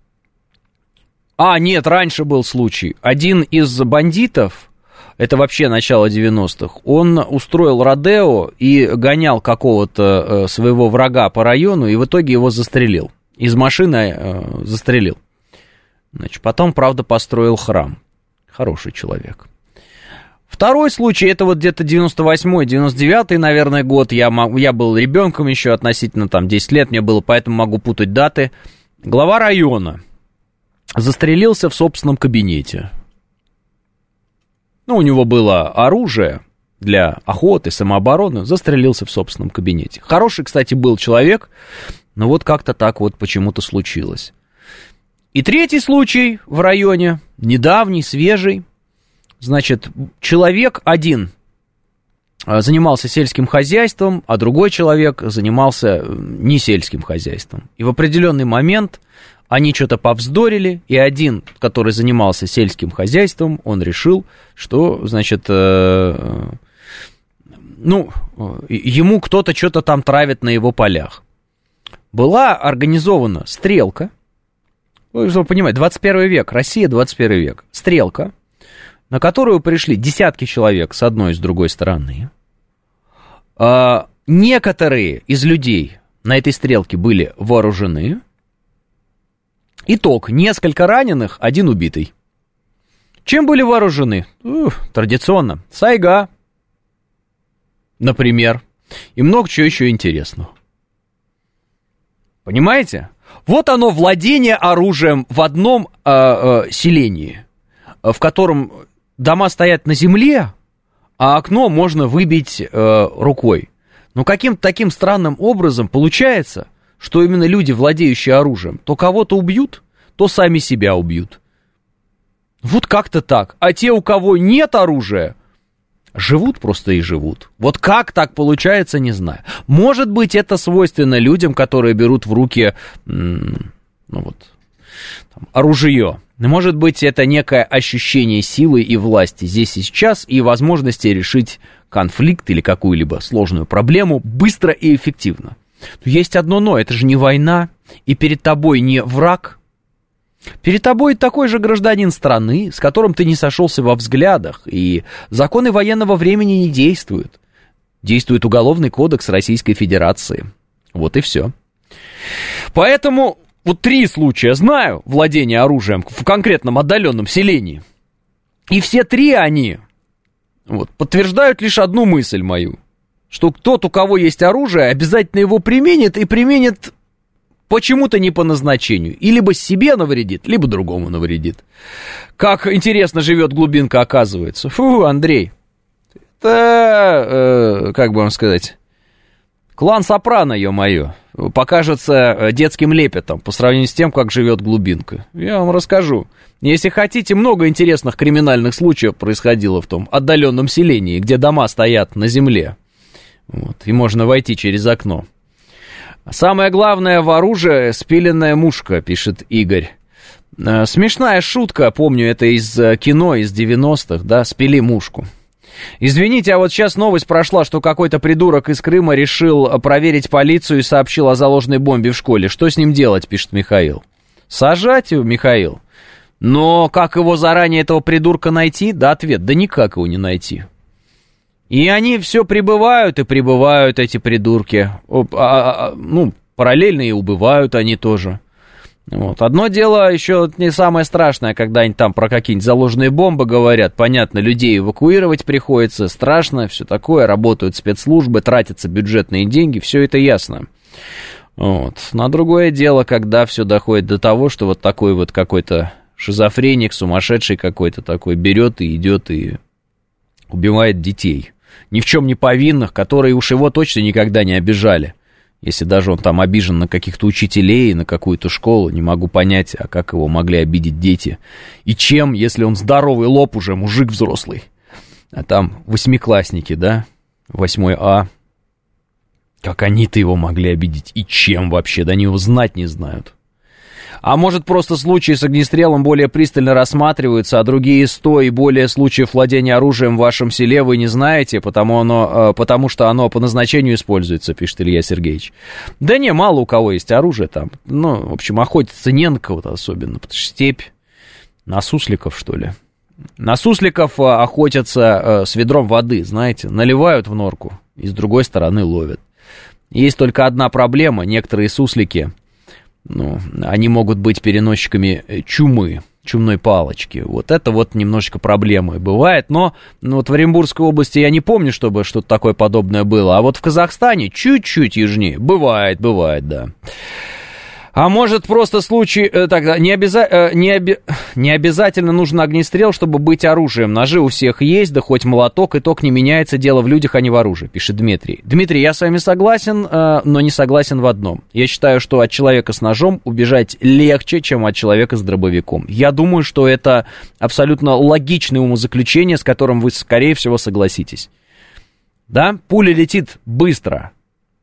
А, нет, раньше был случай. Один из бандитов, это вообще начало девяностых, он устроил родео и гонял какого-то своего врага по району, и в итоге его застрелил. Из машины э, застрелил. Значит, потом, правда, построил храм. Хороший человек. Второй случай, это вот где-то девяносто восьмой девяносто девятый, наверное, год. Я, я был ребенком еще относительно, там, десять лет мне было, поэтому могу путать даты. Глава района застрелился в собственном кабинете. Ну, у него было оружие для охоты, самообороны, застрелился в собственном кабинете. Хороший, кстати, был человек. Но вот как-то так вот почему-то случилось. И третий случай в районе, недавний, свежий. Значит, человек один занимался сельским хозяйством, а другой человек занимался не сельским хозяйством. И в определенный момент они что-то повздорили, и один, который занимался сельским хозяйством, он решил, что, значит, э, ну, ему кто-то что-то там травит на его полях. Была организована стрелка, вы понимаете, двадцать первый век, Россия, двадцать первый век, стрелка, на которую пришли десятки человек с одной и с другой стороны. А, некоторые из людей на этой стрелке были вооружены. Итог, несколько раненых, один убитый. Чем были вооружены? Ух, традиционно, сайга, например, и много чего еще интересного. Понимаете? Вот оно, владение оружием в одном э, э, селении, в котором дома стоят на земле, а окно можно выбить э, рукой. Но каким-то таким странным образом получается, что именно люди, владеющие оружием, то кого-то убьют, то сами себя убьют. Вот как-то так. А те, у кого нет оружия, живут просто и живут. Вот как так получается, не знаю. Может быть, это свойственно людям, которые берут в руки, ну вот, там, оружие. Может быть, это некое ощущение силы и власти здесь и сейчас, и возможности решить конфликт или какую-либо сложную проблему быстро и эффективно. Но есть одно но, это же не война, и перед тобой не враг. Перед тобой такой же гражданин страны, с которым ты не сошелся во взглядах, и законы военного времени не действуют. Действует Уголовный кодекс Российской Федерации. Вот и все. Поэтому вот три случая знаю владения оружием в конкретном отдаленном селении. И все три они вот, подтверждают лишь одну мысль мою, что тот, у кого есть оружие, обязательно его применит и применит почему-то не по назначению. И либо себе навредит, либо другому навредит. Как интересно живет глубинка, оказывается. Фу, Андрей. Это, э, как бы вам сказать, клан Сопрано, ё-моё, покажется детским лепетом по сравнению с тем, как живет глубинка. Я вам расскажу. Если хотите, много интересных криминальных случаев происходило в том отдаленном селении, где дома стоят на земле. Вот, и можно войти через окно. Самое главное в оружии — спиленная мушка, пишет Игорь. Смешная шутка, помню, это из кино, из девяностых, да, спили мушку. Извините, а вот сейчас новость прошла, что какой-то придурок из Крыма решил проверить полицию и сообщил о заложенной бомбе в школе. Что с ним делать, пишет Михаил. Сажать его, Михаил. Но как его заранее, этого придурка, найти? Да, ответ, да никак его не найти. И они все прибывают и прибывают, эти придурки. А, а, ну, параллельно и убывают они тоже. Вот. Одно дело еще не самое страшное, когда они там про какие-нибудь заложенные бомбы говорят. Понятно, людей эвакуировать приходится, страшно, все такое. Работают спецслужбы, тратятся бюджетные деньги, все это ясно. Вот. Но другое дело, когда все доходит до того, что вот такой вот какой-то шизофреник, сумасшедший какой-то такой берет и идет и убивает детей. Ни в чем не повинных, которые уж его точно никогда не обижали. Если даже он там обижен на каких-то учителей, на какую-то школу, не могу понять, а как его могли обидеть дети. И чем, если он здоровый лоб уже, мужик взрослый. А там восьмиклассники, да, восьмой А. Как они-то его могли обидеть? И чем вообще? Да они его знать не знают. А может, просто случаи с огнестрелом более пристально рассматриваются, а другие сто и более случаев владения оружием в вашем селе вы не знаете, потому, оно, потому что оно по назначению используется, пишет Илья Сергеевич. Да не, мало у кого есть оружие там. Ну, в общем, охотиться не на кого-то особенно, потому что степь. На сусликов, что ли? На сусликов охотятся с ведром воды, знаете, наливают в норку и с другой стороны ловят. Есть только одна проблема, некоторые суслики... Ну, они могут быть переносчиками чумы, чумной палочки. Вот это вот немножечко проблемы бывает. Но ну, вот в Оренбургской области я не помню, чтобы что-то такое подобное было. А вот в Казахстане чуть-чуть южнее. Бывает, бывает, да. А может, просто случай... Э, тогда не, обяза, э, не, оби, не обязательно нужен огнестрел, чтобы быть оружием. Ножи у всех есть, да хоть молоток, итог не меняется, дело в людях, а не в оружии, пишет Дмитрий. Дмитрий, я с вами согласен, э, но не согласен в одном. Я считаю, что от человека с ножом убежать легче, чем от человека с дробовиком. Я думаю, что это абсолютно логичное умозаключение, с которым вы, скорее всего, согласитесь. Да? Пуля летит быстро.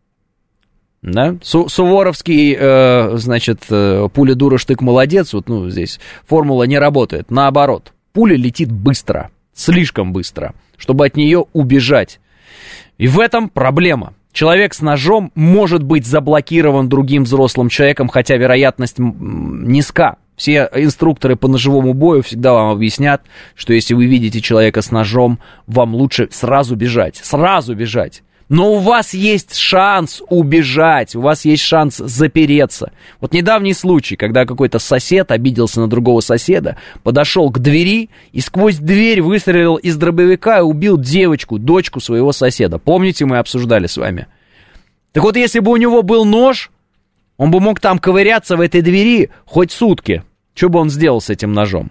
Да? Су- Суворовский, э, значит, э, пуля дура, штык молодец, вот, ну, здесь формула не работает, наоборот, пуля летит быстро, слишком быстро, чтобы от нее убежать, и в этом проблема. Человек с ножом может быть заблокирован другим взрослым человеком, хотя вероятность низка. Все инструкторы по ножевому бою всегда вам объяснят, что если вы видите человека с ножом, вам лучше сразу бежать, сразу бежать. Но у вас есть шанс убежать, у вас есть шанс запереться. Вот недавний случай, когда какой-то сосед обиделся на другого соседа, подошел к двери и сквозь дверь выстрелил из дробовика и убил девочку, дочку своего соседа. Помните, мы обсуждали с вами? Так вот, если бы у него был нож, он бы мог там ковыряться в этой двери хоть сутки. Что бы он сделал с этим ножом?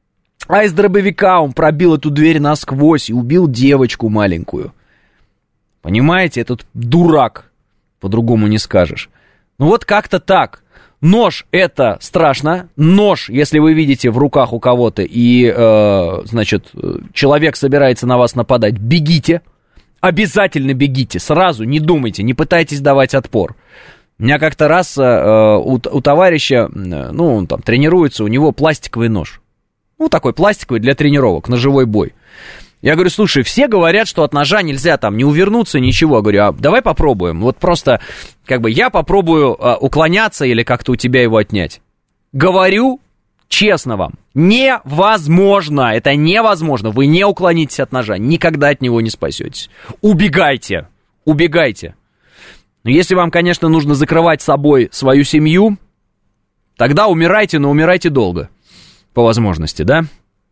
А из дробовика он пробил эту дверь насквозь и убил девочку маленькую. Понимаете, этот дурак, по-другому не скажешь. Ну вот как-то так. Нож — это страшно. Нож, если вы видите в руках у кого-то и, э, значит, человек собирается на вас нападать, бегите. Обязательно бегите, сразу, не думайте, не пытайтесь давать отпор. У меня как-то раз э, у, у товарища, ну, он там тренируется, у него пластиковый нож. Ну, такой пластиковый для тренировок, ножевой бой. Я говорю, слушай, все говорят, что от ножа нельзя там не увернуться, ничего. Я говорю, а давай попробуем. Вот просто, как бы, я попробую э, уклоняться или как-то у тебя его отнять. Говорю честно вам, невозможно, это невозможно. Вы не уклонитесь от ножа, никогда от него не спасетесь. Убегайте, убегайте. Но если вам, конечно, нужно закрывать собой свою семью, тогда умирайте, но умирайте долго, по возможности, да?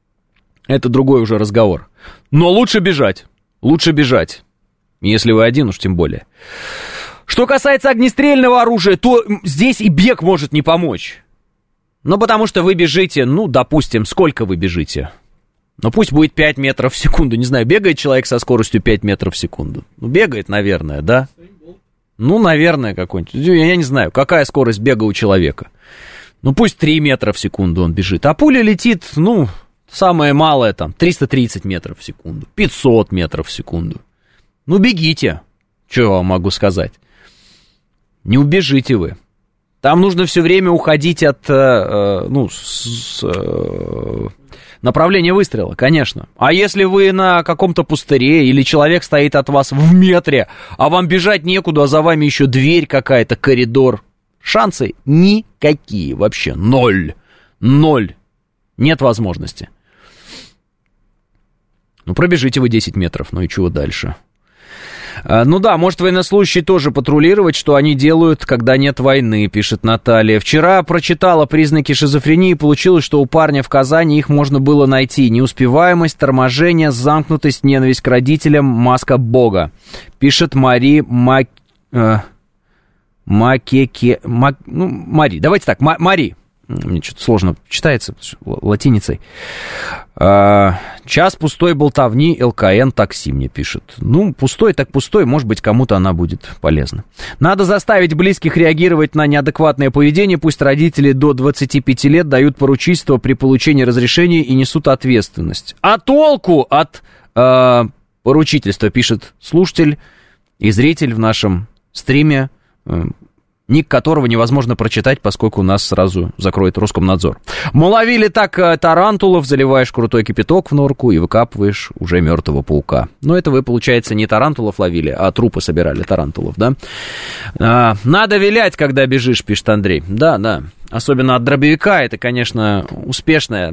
Это другой уже разговор. Но лучше бежать, лучше бежать, если вы один уж тем более. Что касается огнестрельного оружия, то здесь и бег может не помочь. Ну, потому что вы бежите, ну, допустим, сколько вы бежите? Ну, пусть будет пять метров в секунду, не знаю, бегает человек со скоростью пять метров в секунду? Ну, бегает, наверное, да? Ну, наверное, какой-нибудь. Я не знаю, какая скорость бега у человека. Ну, пусть три метра в секунду он бежит. А пуля летит, ну, самое малое там, триста тридцать метров в секунду. пятьсот метров в секунду. Ну, бегите. Что я вам могу сказать? Не убежите вы. Там нужно все время уходить от, э, ну, с, э, направления выстрела, конечно. А если вы на каком-то пустыре, или человек стоит от вас в метре, а вам бежать некуда, а за вами еще дверь какая-то, коридор, шансы никакие вообще, ноль, ноль, нет возможности. Ну, пробежите вы десять метров, ну и чего дальше? Ну да, может военнослужащие тоже патрулировать, что они делают, когда нет войны, пишет Наталья. Вчера прочитала признаки шизофрении, получилось, что у парня в Казани их можно было найти. Неуспеваемость, торможение, замкнутость, ненависть к родителям, маска Бога. Пишет Мари Мак... Э... Макеке... Мак... Ну, Мари, давайте так, Ма... Мари. Мне что-то сложно читается латиницей. А, час пустой болтовни, ЛКН такси мне пишет. Ну, пустой так пустой, может быть, кому-то она будет полезна. Надо заставить близких реагировать на неадекватное поведение. Пусть родители до двадцати пяти лет дают поручительство при получении разрешения и несут ответственность. А толку от э, поручительства, пишет слушатель и зритель в нашем стриме, э, ник которого невозможно прочитать, поскольку нас сразу закроет Роскомнадзор. Мы ловили так тарантулов, заливаешь крутой кипяток в норку и выкапываешь уже мертвого паука. Но это вы, получается, не тарантулов ловили, а трупы собирали тарантулов, да? А, надо вилять, когда бежишь, пишет Андрей. Да, да. Особенно от дробовика. Это, конечно, успешная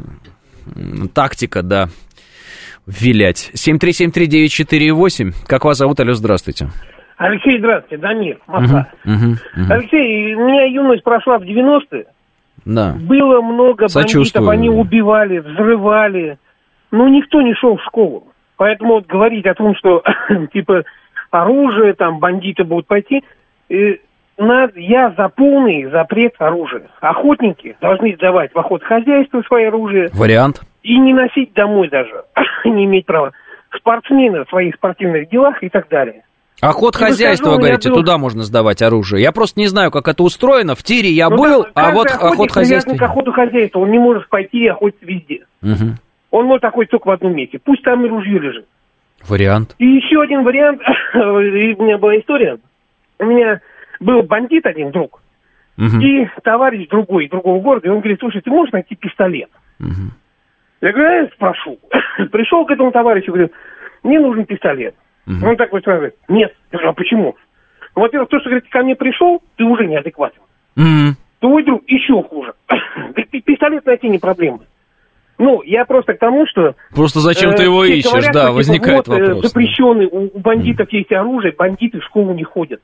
тактика, да, вилять. семь три семь три девять четыре восемь. Как вас зовут? Алло, здравствуйте. Алексей, здравствуйте, Дамир, Москва. Uh-huh, uh-huh, uh-huh. Алексей, у меня юность прошла в девяностые. Да. Было много бандитов, они убивали, взрывали. Но никто не шел в школу. Поэтому вот говорить о том, что типа оружие, там бандиты будут пойти, э, надо, я за полный запрет оружия. Охотники должны сдавать в охотхозяйство свое оружие. Вариант. И не носить домой даже, не иметь права. Спортсмены в своих спортивных делах и так далее. Охотхозяйство, говорите, был... туда можно сдавать оружие. Я просто не знаю, как это устроено. В тире я ну, был, да, а вот охотхозяйство... к охотхозяйству, он не может пойти и охотиться везде. Угу. Он может охотиться только в одном месте. Пусть там и ружье лежит. Вариант. И еще один вариант. У меня была история. У меня был бандит один, друг. Угу. И товарищ другой, другого города. И он говорит, слушай, ты можешь найти пистолет? Угу. Я говорю, я спрошу. Пришел к этому товарищу, говорю, мне нужен пистолет. Uh-huh. Он такой сразу говорит, нет. Я говорю, а почему? Во-первых, то, что, говорит, ко мне пришел, ты уже неадекватен. Uh-huh. Твой друг еще хуже. Пистолет найти не проблема. Ну, я просто к тому, что... Просто зачем ты его ищешь, говорят, да, что, возникает типа, вот, вопрос. Запрещенный, у, у бандитов есть оружие, бандиты в школу не ходят.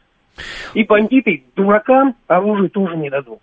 И бандиты дуракам оружие тоже не дадут.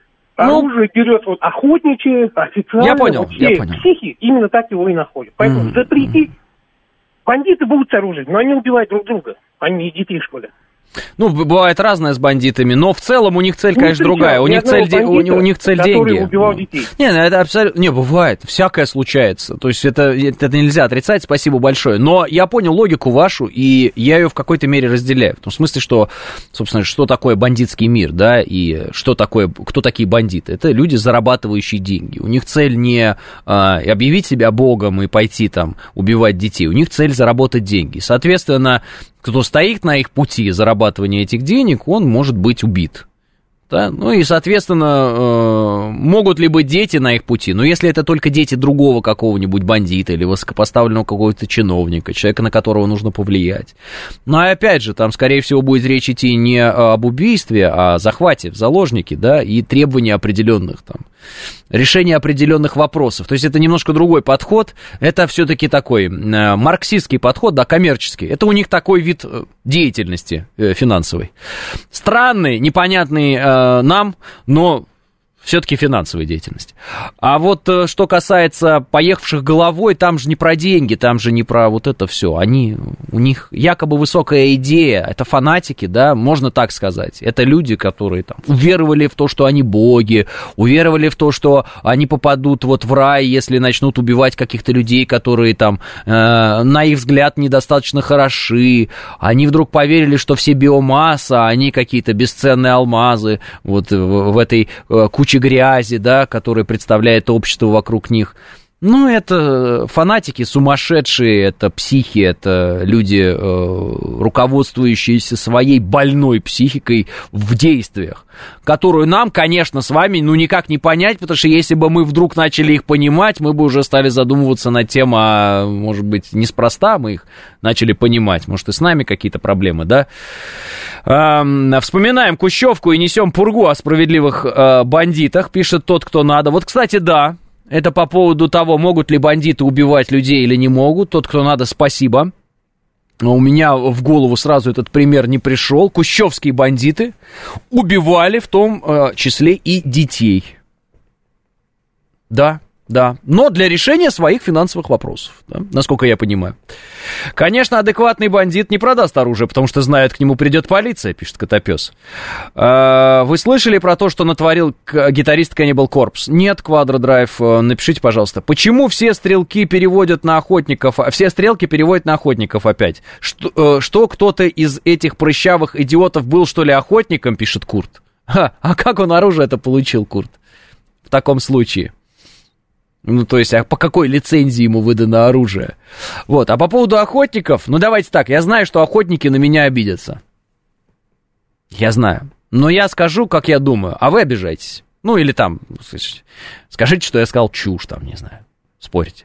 Оружие ну, берет вот охотничье, официально. Я понял, вот все я понял. Психи именно так его и находят. Поэтому mm-hmm. запретить. Бандиты будут с оружием, но они убивают друг друга, а не детей, что ли. Ну, бывает разное с бандитами, но в целом у них цель, не конечно, другая. У них цель, де... у, у них цель деньги. Убивал детей. Не, ну, это абсолютно... Не, бывает. Всякое случается. То есть это, это нельзя отрицать. Спасибо большое. Но я понял логику вашу, и я ее в какой-то мере разделяю. В том смысле, что, собственно, что такое бандитский мир, да, и что такое, кто такие бандиты? Это люди, зарабатывающие деньги. У них цель не а, объявить себя богом и пойти там убивать детей. У них цель заработать деньги. Соответственно, кто стоит на их пути зарабатывания этих денег, он может быть убит. Да? Ну и, соответственно, э, могут ли быть дети на их пути? Но если это только дети другого какого-нибудь бандита или высокопоставленного какого-то чиновника, человека, на которого нужно повлиять. Но опять же, там, скорее всего, будет речь идти не об убийстве, а о захвате в заложники, да, и требовании определенных там, решения определенных вопросов. То есть это немножко другой подход. Это все-таки такой э, марксистский подход, да, коммерческий. Это у них такой вид деятельности э, финансовой. Странный, непонятный э, нам, но все-таки финансовая деятельность. А вот что касается поехавших головой, там же не про деньги, там же не про вот это все. Они, у них якобы высокая идея, это фанатики, да, можно так сказать. Это люди, которые там уверовали в то, что они боги, уверовали в то, что они попадут вот в рай, если начнут убивать каких-то людей, которые там, э, на их взгляд, недостаточно хороши. Они вдруг поверили, что все биомасса, они какие-то бесценные алмазы вот в, в этой э, куче грязи, да, которая представляет общество вокруг них. Ну, это фанатики сумасшедшие, это психи, это люди, э, руководствующиеся своей больной психикой в действиях, которую нам, конечно, с вами, ну, никак не понять, потому что если бы мы вдруг начали их понимать, мы бы уже стали задумываться над тем, а, может быть, неспроста мы их начали понимать, может, и с нами какие-то проблемы, да? Э, вспоминаем Кущевку и несем пургу о справедливых э, бандитах, пишет тот, кто надо. Вот, кстати, да, это по поводу того, могут ли бандиты убивать людей или не могут. Тот, кто надо, спасибо. Но у меня в голову сразу этот пример не пришел. Кущевские бандиты убивали в том э, числе и детей. Да, да. Но для решения своих финансовых вопросов, да, насколько я понимаю. Конечно, адекватный бандит не продаст оружие, потому что знает, к нему придет полиция, пишет Котопес. Вы слышали про то, что натворил гитарист Cannibal Corpse? Нет, Квадродрайв, напишите, пожалуйста. Почему все стрелки переводят на охотников, все стрелки переводят на охотников опять? Что, что кто-то из этих прыщавых идиотов был, что ли, охотником, пишет Курт? А, а как он оружие-то получил, Курт, в таком случае? Ну, то есть, а по какой лицензии ему выдано оружие? Вот, а по поводу охотников, ну, давайте так, я знаю, что охотники на меня обидятся. Я знаю. Но я скажу, как я думаю, а вы обижаетесь. Ну, или там, скажите, что я сказал чушь, там, не знаю, спорите.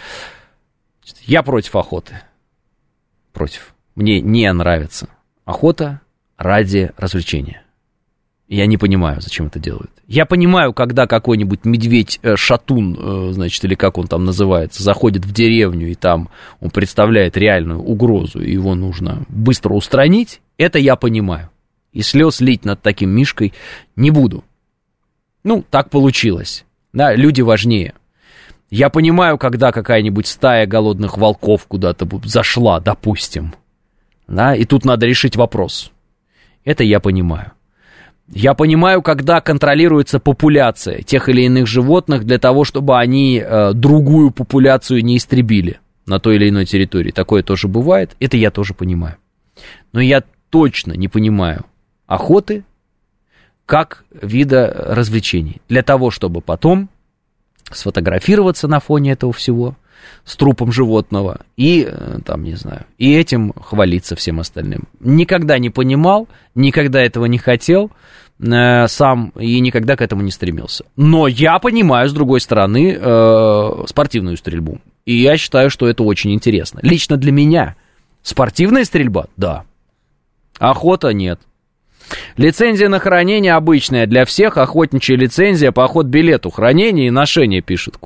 Я против охоты. Против. Мне не нравится охота ради развлечения. Я не понимаю, зачем это делают. Я понимаю, когда какой-нибудь медведь-шатун, значит, или как он там называется, заходит в деревню, и там он представляет реальную угрозу, и его нужно быстро устранить, это я понимаю. И слез лить над таким мишкой не буду. Ну, так получилось. Да, люди важнее. Я понимаю, когда какая-нибудь стая голодных волков куда-то зашла, допустим, да, и тут надо решить вопрос. Это я понимаю. Я понимаю, когда контролируется популяция тех или иных животных для того, чтобы они э, другую популяцию не истребили на той или иной территории. Такое тоже бывает, это я тоже понимаю. Но я точно не понимаю охоты как вида развлечений. Для того, чтобы потом сфотографироваться на фоне этого всего с трупом животного и, там, не знаю, и этим хвалиться всем остальным. Никогда не понимал, никогда этого не хотел э, сам и никогда к этому не стремился. Но я понимаю, с другой стороны, э, спортивную стрельбу. И я считаю, что это очень интересно. Лично для меня спортивная стрельба – да. Охота – нет. Лицензия на хранение обычная для всех, охотничья лицензия по охотбилету, хранение и ношение, пишет Курт.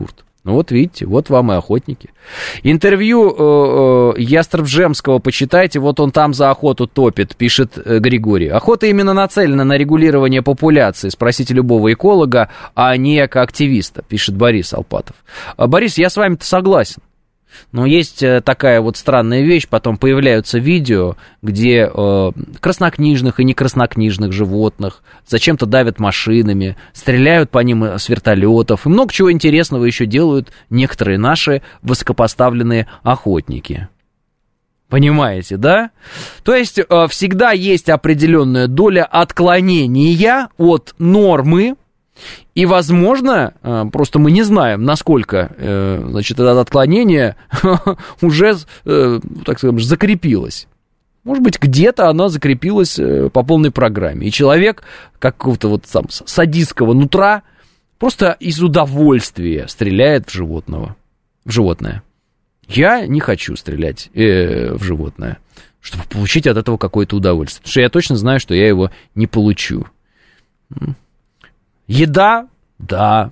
Вот видите, вот вам и охотники. Интервью э, э, Ястребжемского почитайте, вот он там за охоту топит, пишет э, Григорий. Охота именно нацелена на регулирование популяции, спросите любого эколога, а не экоактивиста, пишет Борис Алпатов. А, Борис, я с вами-то согласен. Но есть такая вот странная вещь, потом появляются видео, где э, краснокнижных и некраснокнижных животных зачем-то давят машинами, стреляют по ним с вертолетов, и много чего интересного еще делают некоторые наши высокопоставленные охотники. Понимаете, да? То есть э, всегда есть определенная доля отклонения от нормы. И, возможно, просто мы не знаем, насколько, значит, это отклонение уже, так скажем, закрепилось. Может быть, где-то оно закрепилось по полной программе. И человек какого-то вот там садистского нутра просто из удовольствия стреляет в животного, в животное. Я не хочу стрелять э, в животное, чтобы получить от этого какое-то удовольствие. Потому что я точно знаю, что я его не получу. Еда? Да.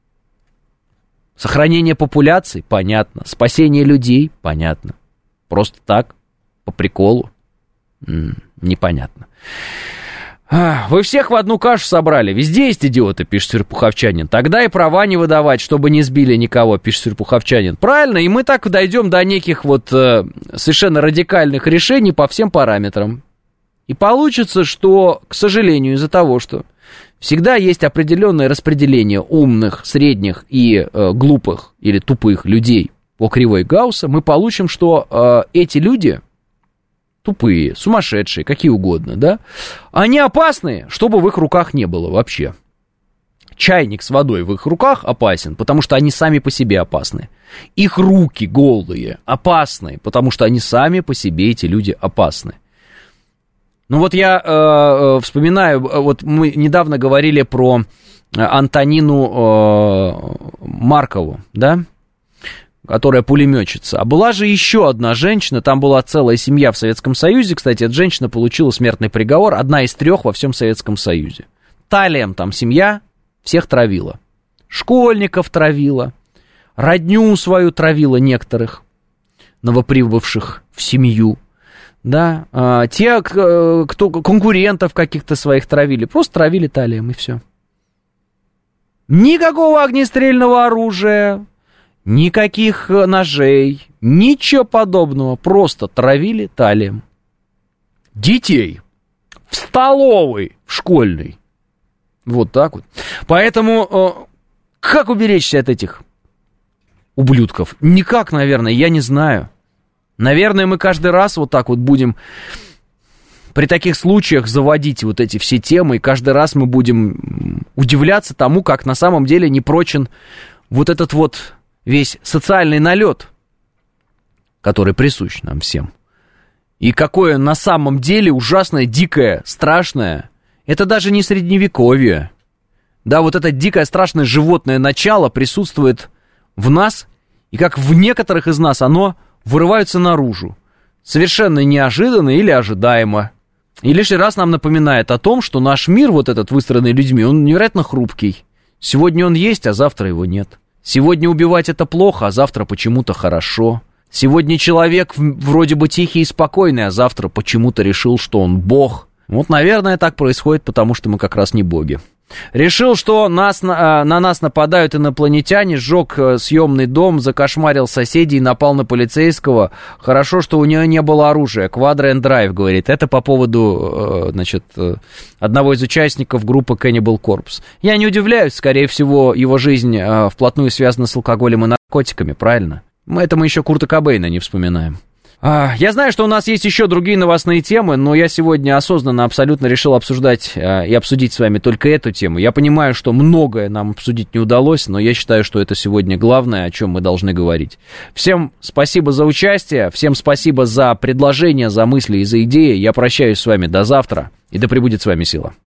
Сохранение популяции? Понятно. Спасение людей? Понятно. Просто так? По приколу? М-м, непонятно. Вы всех в одну кашу собрали. Везде есть идиоты, пишет Серпуховчанин. Тогда и права не выдавать, чтобы не сбили никого, пишет Серпуховчанин. Правильно, и мы так дойдем до неких вот э, совершенно радикальных решений по всем параметрам. И получится, что, к сожалению, из-за того, что всегда есть определенное распределение умных, средних и э, глупых или тупых людей по кривой Гаусса, мы получим, что э, эти люди тупые, сумасшедшие, какие угодно, да, они опасны, чтобы в их руках не было вообще. Чайник с водой в их руках опасен, потому что они сами по себе опасны. Их руки голые опасны, потому что они сами по себе, эти люди, опасны. Ну вот я э, вспоминаю, вот мы недавно говорили про Антонину э, Маркову, да, которая пулеметчица. А была же еще одна женщина, там была целая семья в Советском Союзе, кстати, эта женщина получила смертный приговор, одна из трех во всем Советском Союзе. Талием там семья всех травила. Школьников травила, родню свою травила некоторых, новоприбывших в семью. Да, а, те, кто конкурентов каких-то своих травили, просто травили талием, и все. Никакого огнестрельного оружия, никаких ножей, ничего подобного, просто травили талием. Детей в столовой, в школьной. Вот так вот. Поэтому, как уберечься от этих ублюдков? Никак, наверное, я не знаю. Наверное, мы каждый раз вот так вот будем при таких случаях заводить вот эти все темы, и каждый раз мы будем удивляться тому, как на самом деле не прочен вот этот вот весь социальный налет, который присущ нам всем. И какое на самом деле ужасное, дикое, страшное, это даже не средневековье. Да, вот это дикое, страшное животное начало присутствует в нас, и как в некоторых из нас оно вырываются наружу. Совершенно неожиданно или ожидаемо. И лишний раз нам напоминает о том, что наш мир, вот этот выстроенный людьми, он невероятно хрупкий. Сегодня он есть, а завтра его нет. Сегодня убивать это плохо, а завтра почему-то хорошо. Сегодня человек вроде бы тихий и спокойный, а завтра почему-то решил, что он бог. Вот, наверное, так происходит, потому что мы как раз не боги. Решил, что нас, на, на нас нападают инопланетяне, сжег съемный дом, закошмарил соседей и напал на полицейского. Хорошо, что у него не было оружия. Quadra and Drive, говорит. Это по поводу, значит, одного из участников группы Cannibal Corpse. Я не удивляюсь, скорее всего, его жизнь вплотную связана с алкоголем и наркотиками, правильно? Мы это мы еще Курта Кобейна не вспоминаем. Я знаю, что у нас есть еще другие новостные темы, но я сегодня осознанно абсолютно решил обсуждать и обсудить с вами только эту тему. Я понимаю, что многое нам обсудить не удалось, но я считаю, что это сегодня главное, о чем мы должны говорить. Всем спасибо за участие, всем спасибо за предложения, за мысли и за идеи. Я прощаюсь с вами до завтра, и да пребудет с вами сила.